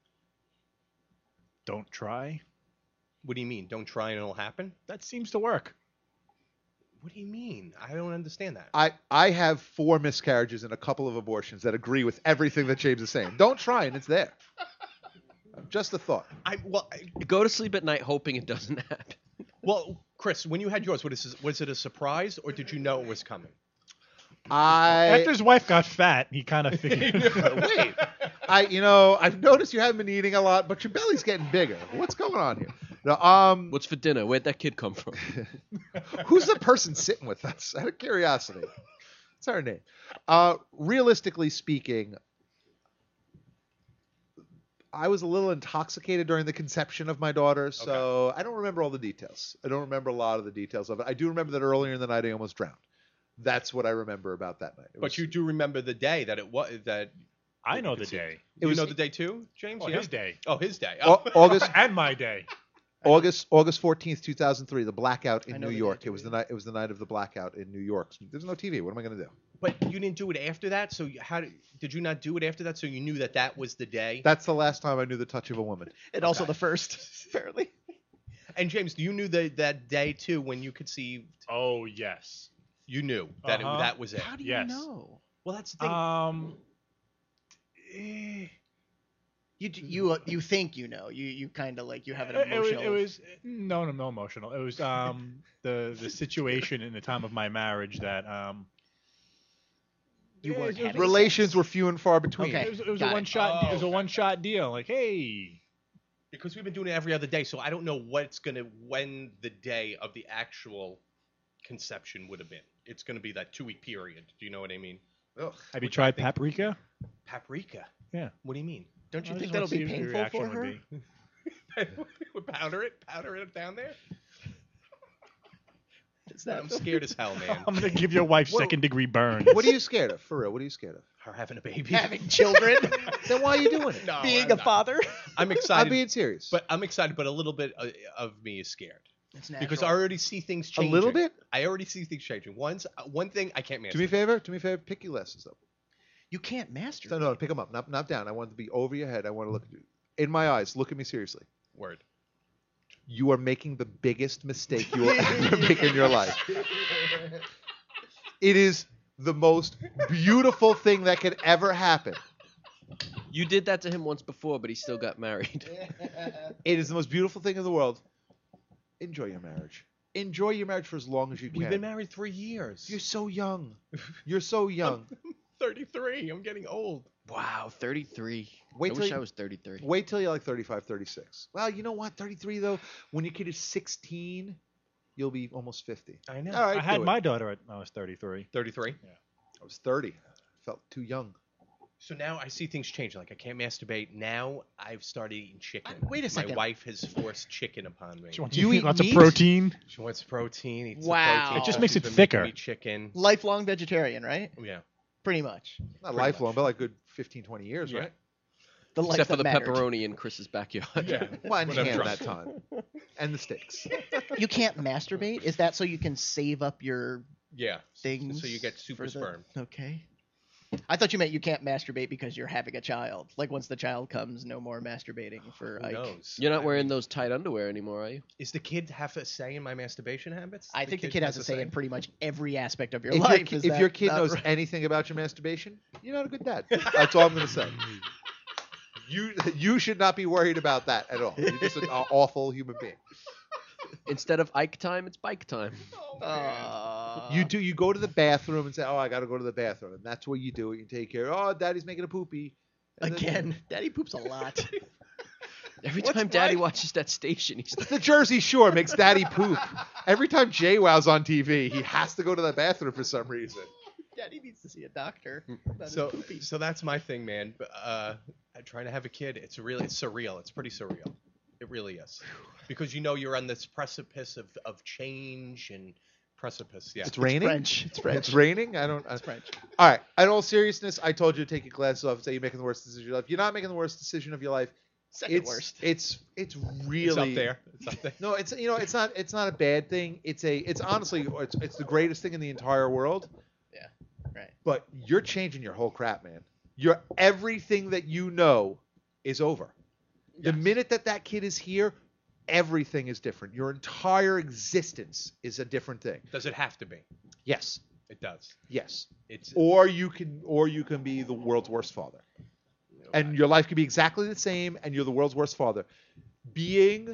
don't try. What do you mean? Don't try and it'll happen? That seems to work. What do you mean? I don't understand that. I have 4 miscarriages and a couple of abortions that agree with everything that James is saying. Don't try and it's there. Just a thought. Go to sleep at night hoping it doesn't happen. Well, Chris, when you had yours, was it a surprise or did you know it was coming? After his wife got fat, he kind of figured. Wait, I've noticed you haven't been eating a lot, but your belly's getting bigger. What's going on here? No, What's for dinner? Where'd that kid come from? Who's the person sitting with us? Out of curiosity. What's her name? Realistically speaking, I was a little intoxicated during the conception of my daughter, so I don't remember all the details. I don't remember a lot of the details of it. I do remember that earlier in the night I almost drowned. That's what I remember about that night. But you do remember the day that it was that. I know the day. You know the day too, James? Oh, Yeah? his day. Oh, his day. August and my day. August 14th, 2003, the blackout I in know New the York. day, It was the night. It was the night of the blackout in New York. There's no TV. What am I going to do? But you didn't do it after that, so how did you not do it after that? So you knew that was the day. That's the last time I knew the touch of a woman. And also the first, apparently. And James, you knew that day too when you conceived. Oh yes. You knew that that was it. How do Yes. you know? Well, that's the thing. You think you know. You kind of like you have an It emotional. was no emotional. It was the situation in the time of my marriage that You weren't it was- having Relations were few and far between. Okay. It was Got a it. one shot. It was a Oh. one shot deal. Like, hey, Because we've been doing it every other day, so I don't know when the day of the actual conception would have been. It's gonna be that 2-week period. Do you know what I mean? Ugh. have you tried paprika? Paprika. Yeah. What do you mean? Don't you I think just that'll wanna be see what your painful for reaction her? would be. Powder it down there. Is that I'm scared as hell, man. I'm gonna give your wife What- second degree burns. What are you scared of? For real, what are you scared of? Her having a baby. having children, Then why are you doing it? No, being I'm a not. father? I'm excited. I'm being serious. But I'm excited, but a little bit of me is scared. It's natural. Because I already see things a changing. little bit? I already see things changing. One thing I can't manage. Do me a favor. Pick your lessons up. You can't master. No, pick them up. Not down. I want it to be over your head. I want to look at you. In my eyes. Look at me seriously. Word. You are making the biggest mistake you will ever make in your life. It is the most beautiful thing that could ever happen. You did that to him once before, but he still got married. It is the most beautiful thing in the world. Enjoy your marriage. Enjoy your marriage for as long as you can. We've been married 3 years. You're so young. You're so young. 33. I'm getting old. Wow, 33. Wait I till wish you- I was 33. Wait till you're like 35, 36. Well, you know what? 33, though, when your kid is 16, you'll be almost 50. I know. All right, I had do it. my daughter when I was 33. 33. I was 30. Felt too young. So now I see things change. Like I can't masturbate. Now I've started eating chicken. Wait a second. My wife has forced chicken upon me. She wants Do you eat lots meat? of protein. She wants protein. Eats Wow. protein. It just makes She's it been thicker. making me chicken. Lifelong vegetarian, right? Yeah. Pretty much. Not Pretty lifelong, much. but like good 15, 20 years, Yeah. right? The life Except for that the mattered. pepperoni in Chris's backyard. Yeah. Well, and When I'm ham drunk. that time. And the steaks. You can't masturbate? Is that so you can save up your Yeah. things? So you get super for the- sperm. Okay. I thought you meant you can't masturbate because you're having a child. Like once the child comes, no more masturbating for Who Ike. knows? You're not wearing those tight underwear anymore, are you? Is the kid have a say in my masturbation habits? I think the kid has a say in pretty much every aspect of your If, life. if your kid knows anything about your masturbation, you're not a good dad. That's all I'm going to say. You should not be worried about that at all. You're just an awful human being. Instead of Ike time, it's bike time. You go to the bathroom and say, "Oh, I got to go to the bathroom," and that's what you do. You take care. Oh, Daddy's making a poopy. And Again, Daddy poops a lot. Every time Daddy watches that station, he's the Jersey Shore makes Daddy poop. Every time JWoww's on TV, he has to go to the bathroom for some reason. Daddy needs to see a doctor. So that's my thing, man. Trying to have a kid, it's surreal. It's pretty surreal. It really is, because you're on this precipice of change and precipice. Yeah, it's raining. French. It's French. It's raining. It's French. All right. In all seriousness, I told you to take your glasses off and say you're making the worst decision of your life. You're not making the worst decision of your life. Second worst. It's really. It's up there. It's up there. No, it's not a bad thing. It's honestly it's the greatest thing in the entire world. Yeah. Right. But you're changing your whole crap, man. Everything that you know is over. The minute that kid is here, everything is different. Your entire existence is a different thing. Does it have to be? Yes. It does. Yes. It's or you can be the world's worst father. And your life could be exactly the same, and you're the world's worst father. Being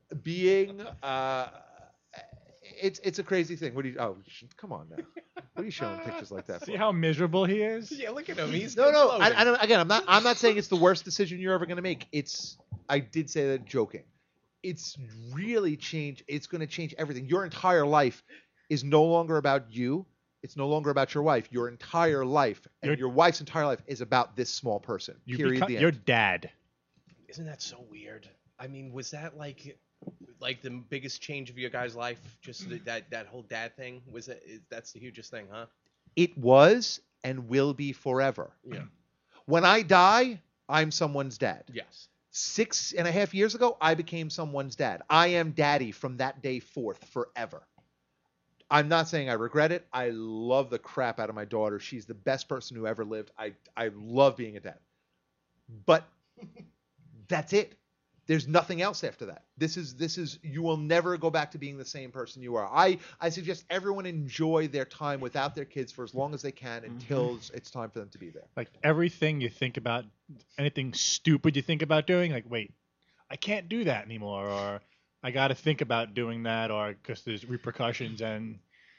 it's a crazy thing. Come on now. What are you showing pictures like that for? See how miserable he is? Yeah, look at him. He's no. I'm not saying it's the worst decision you're ever going to make. I did say that joking. It's really changed. It's going to change everything. Your entire life is no longer about you. It's no longer about your wife. Your entire life and your wife's entire life is about this small person. Period. The end. Your dad. Isn't that so weird? I mean, was that like the biggest change of your guy's life? Just that whole dad thing? That's the hugest thing, huh? It was and will be forever. Yeah. When I die, I'm someone's dad. Yes. 6.5 years ago, I became someone's dad. I am daddy from that day forth forever. I'm not saying I regret it. I love the crap out of my daughter. She's the best person who ever lived. I love being a dad. But that's it. There's nothing else after that. This is you will never go back to being the same person you are. I suggest everyone enjoy their time without their kids for as long as they can until it's time for them to be there. Like everything you think about, anything stupid you think about doing, like, wait, I can't do that anymore, or I got to think about doing that, or because there's repercussions, and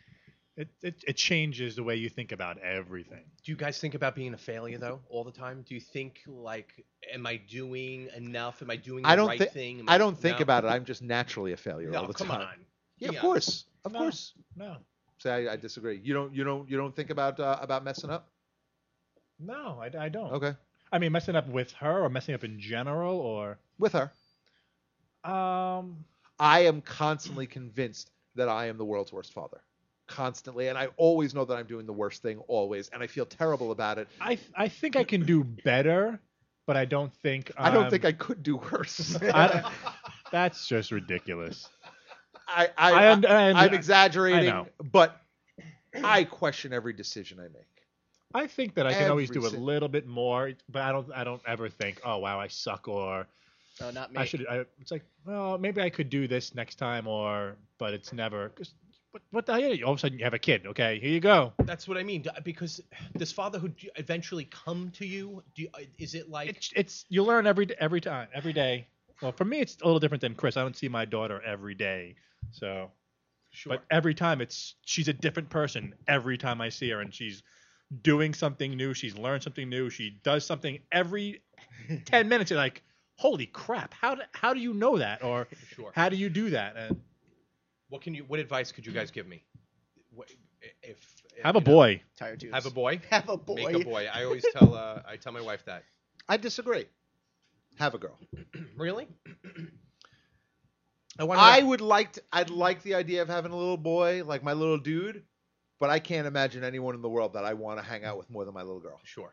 it changes the way you think about everything. Do you guys think about being a failure though all the time? Do you think like, am I doing enough? Am I doing the right thing? I don't think about it. I'm just naturally a failure all the come time. on. Yeah, of course. Of course. No. Say I disagree. You don't think about messing up? No, I don't. Okay. I mean, messing up with her, or messing up in general, or with her. I am constantly convinced that I am the world's worst father. Constantly, and I always know that I'm doing the worst thing always, and I feel terrible about it. I think I can do better, but I don't think I don't think I could do worse. That's just ridiculous. I'm exaggerating, I know. But I question every decision I make. I think that I can always do a little bit more, but I don't ever think, oh wow, I suck, or no, not me. It's like, well, maybe I could do this next time, but it's never. What the hell? All of a sudden you have a kid. Okay, here you go. That's what I mean. Because does fatherhood eventually come to you? Is it like it's you learn every time, every day. Well, for me, it's a little different than Chris. I don't see my daughter every day, so. Sure. But every time she's a different person every time I see her, and she's doing something new. She's learned something new. She does something every 10 minutes. You're like, holy crap! How do you know that? Or how do you do that? And what advice could you guys give me? Have a boy. Tired tubes. Have a boy. Have a boy. Make a boy. I always tell my wife that. I disagree. Have a girl. Really? I'd like the idea of having a little boy, like my little dude, but I can't imagine anyone in the world that I want to hang out with more than my little girl. Sure.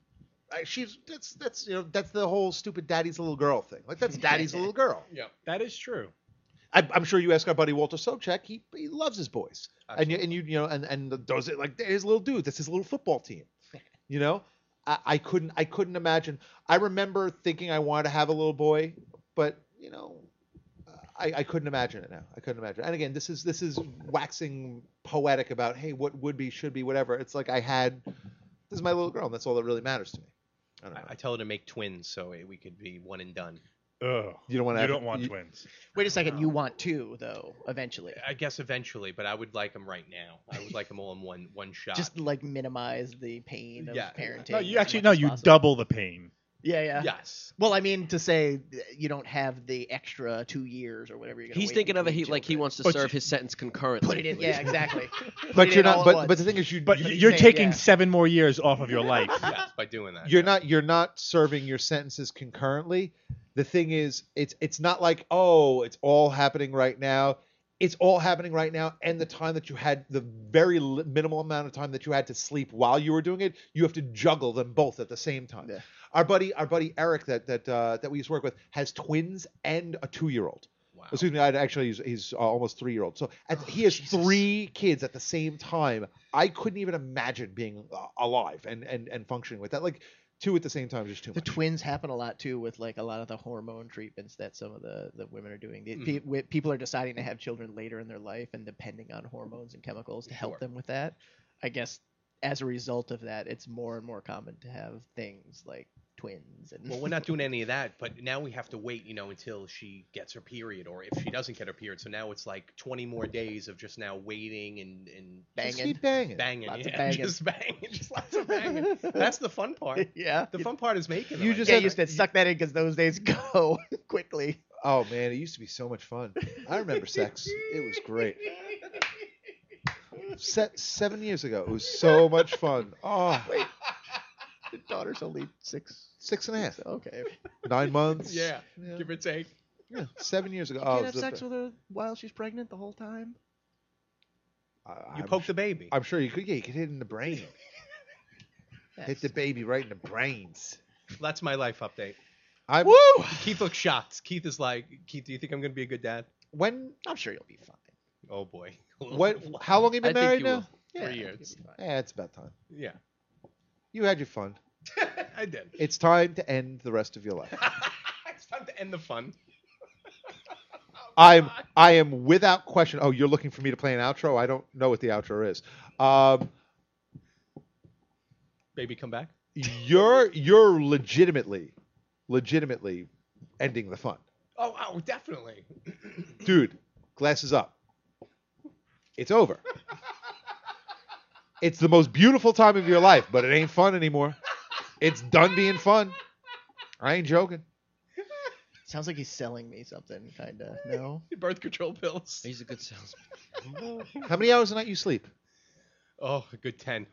That's the whole stupid daddy's little girl thing. Like that's daddy's little girl. Yeah. That is true. I'm sure you ask our buddy Walter Sobchak, he loves his boys. Absolutely. And you know, and those are like his little dude, that's his little football team. You know, I couldn't imagine. I remember thinking I wanted to have a little boy, but you know, I couldn't imagine it now. I couldn't imagine. And again, this is waxing poetic about, hey, what would be, should be, whatever. It's like this is my little girl, and that's all that really matters to me. I don't know. I tell her to make twins so we could be one and done. Ugh. You don't want to. You don't want twins. Wait a second. You want two though, eventually. I guess eventually, but I would like them right now. I would like them all in one shot. Just like minimize the pain of parenting. No, you as actually much as you possible. double the pain. Yeah. Yes. Well, I mean to say you don't have the extra 2 years or whatever you're gonna He's wait thinking of it between he wants to But serve his sentence concurrently. Put it in. Yeah, exactly. But it you're in all not. at But once. the thing is, You're saying, taking yeah. 7 more years off of your life. Yes, by doing that. you're not serving your sentences concurrently. The thing is, it's not like, oh, it's all happening right now. It's all happening right now, and the time that you had, the very minimal amount of time that you had to sleep while you were doing it, you have to juggle them both at the same time. Yeah. Our buddy Eric that we used to work with has twins and a 2-year-old. Wow. Excuse me, he's almost 3-year-old. So he has 3 kids at the same time. I couldn't even imagine being alive and functioning with that. Like 2 at the same time is just too The much. twins happen a lot too with like a lot of the hormone treatments that some of the women are doing. People are deciding to have children later in their life and depending on hormones and chemicals to help them with that. I guess as a result of that, it's more and more common to have things like twins. And Well, we're not doing any of that, but now we have to wait, until she gets her period, or if she doesn't get her period. So now it's like 20 more days of just now waiting and Just banging. keep banging. banging. Lots of Yeah, banging. just banging. Just lots of banging. That's the fun part. Yeah. The fun part is making You them. just Yeah, had- you said suck that in because those days go quickly. Oh man, it used to be so much fun. I remember sex. It was great. 7 years ago, it was so much fun. Oh, Your daughter's only 6. 6.5, Okay. 9 months. Yeah, give or take. Yeah, 7 years ago. You Oh, can't have sex with her while she's pregnant the whole time? You poke the baby. I'm sure you could. Yeah, you could hit it in the brain. Hit the baby right in the brains. That's my life update. Woo! Keith looks shocked. Keith is like, Keith, do you think I'm going to be a good dad? I'm sure you'll be fine. Oh, boy. How long have you been I think married you now? will. Yeah, 3 years. Yeah, it's about time. Yeah. You had your fun. I did. It's time to end the rest of your life. It's time to end the fun. I am without question. Oh, you're looking for me to play an outro? I don't know what the outro is. Baby, come back. You're legitimately ending the fun. Oh, definitely. Dude, glasses up. It's over. It's the most beautiful time of your life, but it ain't fun anymore. It's done being fun. I ain't joking. Sounds like he's selling me something, kind of. No? Birth control pills. He's a good salesman. How many hours a night you sleep? Oh, a good 10.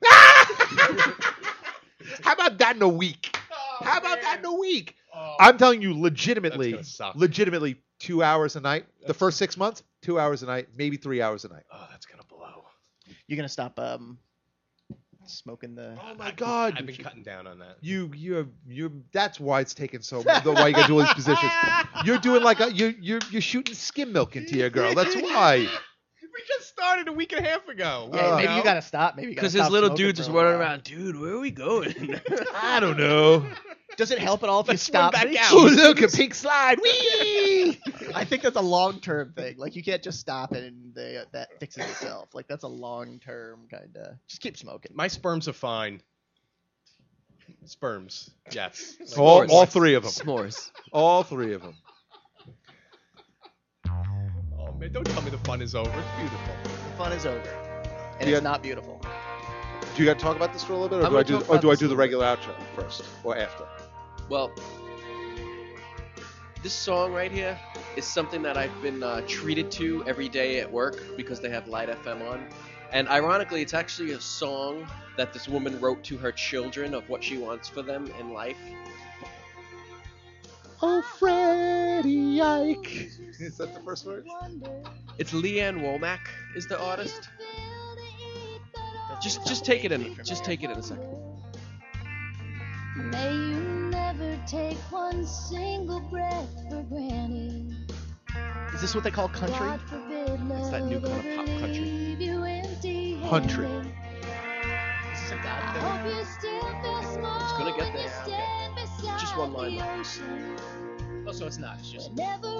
How about that in a week? How about that in a week? I'm telling you, legitimately, That's gonna suck. 2 hours a night. The first 6 months, 2 hours a night, maybe 3 hours a night. Oh, that's going to blow. You're going to stop smoking the... Oh my God! I've been cutting down on that. You. That's why it's taking so. Why you gotta do all these positions? You're doing like you're shooting skim milk into your girl. That's why. We just started a week and a half ago. Yeah, maybe you got to stop. Maybe you got to Because stop his little smoking dude for just a running while. around, dude, where are we going? I don't know. Does it help at all if you stop? back out. Oh, look, a pink slide. Whee! I think that's a long-term thing. Like, you can't just stop it and that fixes itself. Like, that's a long-term kind of... Just keep smoking. My sperms are fine. Sperms, yes. Like, All 3 of them. S'mores. All 3 of them. oh man, don't tell me the fun is over. It's beautiful. The fun is over. And Yeah. it's not beautiful. Do you got to talk about this for a little bit, or I'm do I gonna do? talk Or about do I this do a the little regular outro first or after? Well, this song right here is something that I've been treated to every day at work because they have Light FM on. And ironically, it's actually a song that this woman wrote to her children of what she wants for them in life. Oh, Freddie Ike. Is that the first word? It's Leanne Womack is the artist. Just take it in. Just take it in a second. May you never take one single breath for granted. Is this what they call country? God forbid It's that new kind of pop country. leave you empty-handed. Country. This is Honest to God, though. It's gonna get there. Just one line. Oh, so it's not. It's just.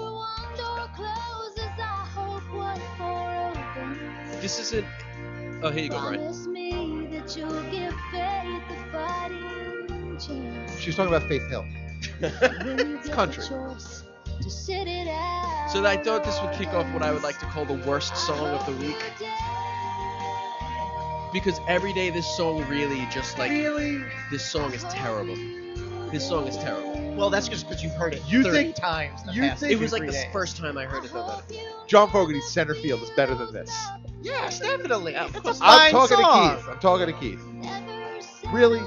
This isn't. Oh, here you go, Brian. She's talking about Faith Hill. It's country. So I thought this would kick off what I would like to call the worst song of the week. Because every day this song really just like... Really? This song is terrible. This song is terrible. Well, that's just because you've heard it You 30 think- times in the you past think- It was like 3 the days. first time I heard it though. John Fogerty's Center Field is better than this. Yes, definitely. Yeah, of It's a course. fine I'm talking song. to Keith. I'm talking to Keith. Really?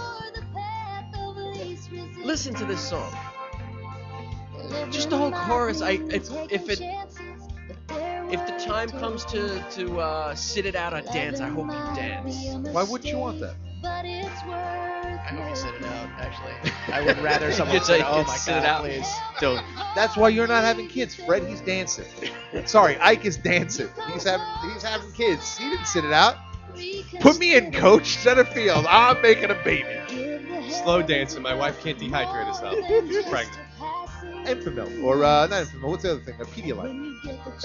Listen to this song. Just the whole chorus. If the time comes to sit it out, I dance. I hope you dance. Why wouldn't you want that? I hope you sit it out, actually. I would rather someone You'd say, say, oh my sit it God, out. please. Don't. That's why you're not having kids, Fred. He's dancing. Sorry, Ike is dancing. He's having kids. He didn't sit it out. Put me in, coach. Center field. I'm making a baby. Slow dancing. My wife can't dehydrate herself. She's pregnant. Enfamil. Or, not Enfamil. What's the other thing? A Pedialyte.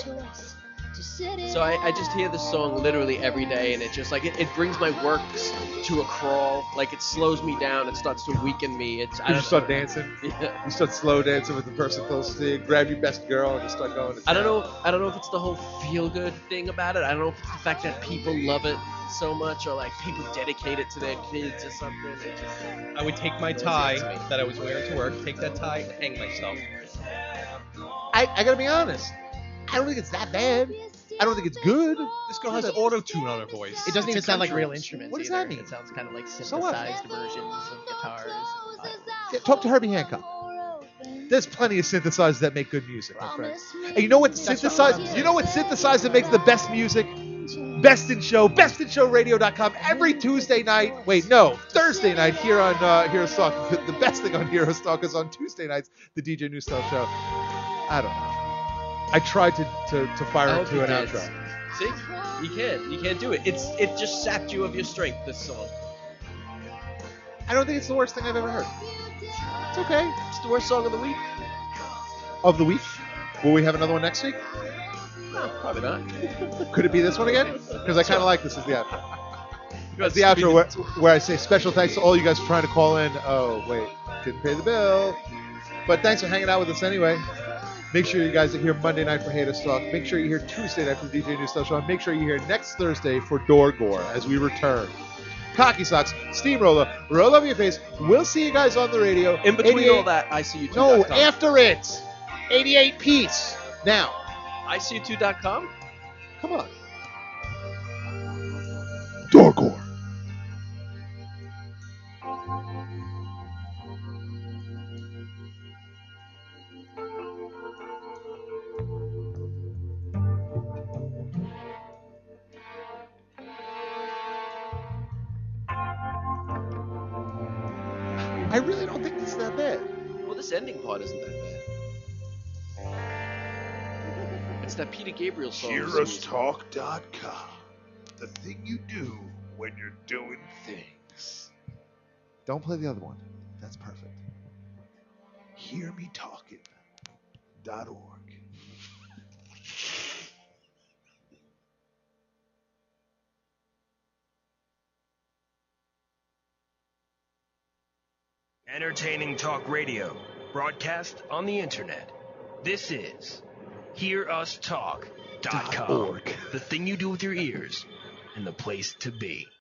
So I just hear this song literally every day, and it just like it brings my works to a crawl. Like it slows me down. It starts to weaken me. It's I You don't start know. dancing. Yeah. You start slow dancing with the person close to you. Grab your best girl and just start going. To I don't town. know. I don't know if it's the whole feel-good thing about it. I don't know if it's the fact that people love it so much, or like people dedicate it to their kids or something. It just, I would take my tie that I was wearing to work, take that tie and hang myself. I gotta be honest. I don't think it's that bad. I don't think it's good. This girl has auto-tune on her voice. It doesn't It's even a sound like country. real instruments What does either. that mean? It sounds kind of like So what? synthesized versions of guitars. Yeah, talk to Herbie Hancock. There's plenty of synthesizers that make good music, my friend. And you know what synthesizer makes the best music? Best in Show, bestinshowradio.com every Tuesday night. Wait, no, Thursday night here on Heroes Talk. The best thing on Heroes Talk is on Tuesday nights, the DJ New Style Show. I don't know. I tried to fire I hope into you an dance. outro. See, you can't do it. It just sapped you of your strength. This song. I don't think it's the worst thing I've ever heard. It's okay. It's the worst song of the week. Of the week? Will we have another one next week? No, probably not. Could it be this one again? Because I kind of like this as the outro. That's The outro where I say special thanks to all you guys for trying to call in. Oh, wait. Didn't pay the bill. But thanks for hanging out with us anyway. Make sure you guys are here Monday night for Haters Talk. Make sure you're here Tuesday night for the DJ New Style Show. And make sure you're here next Thursday for Door Gore as we return. Cocky Socks, Steamroller, roll over your face. We'll see you guys on the radio. In between 88 all that, ICU2.com. No, after it. 88 piece. Now. ICU2.com? Come on. Door Gore. I really don't think this is that bad. Well, this ending part isn't that bad. It's that Peter Gabriel song. HeroesTalk.com. The thing you do when you're doing things. Don't play the other one. That's perfect. HearMeTalking.org. Entertaining talk radio, broadcast on the internet. This is HearUsTalk.com. The thing you do with your ears and the place to be.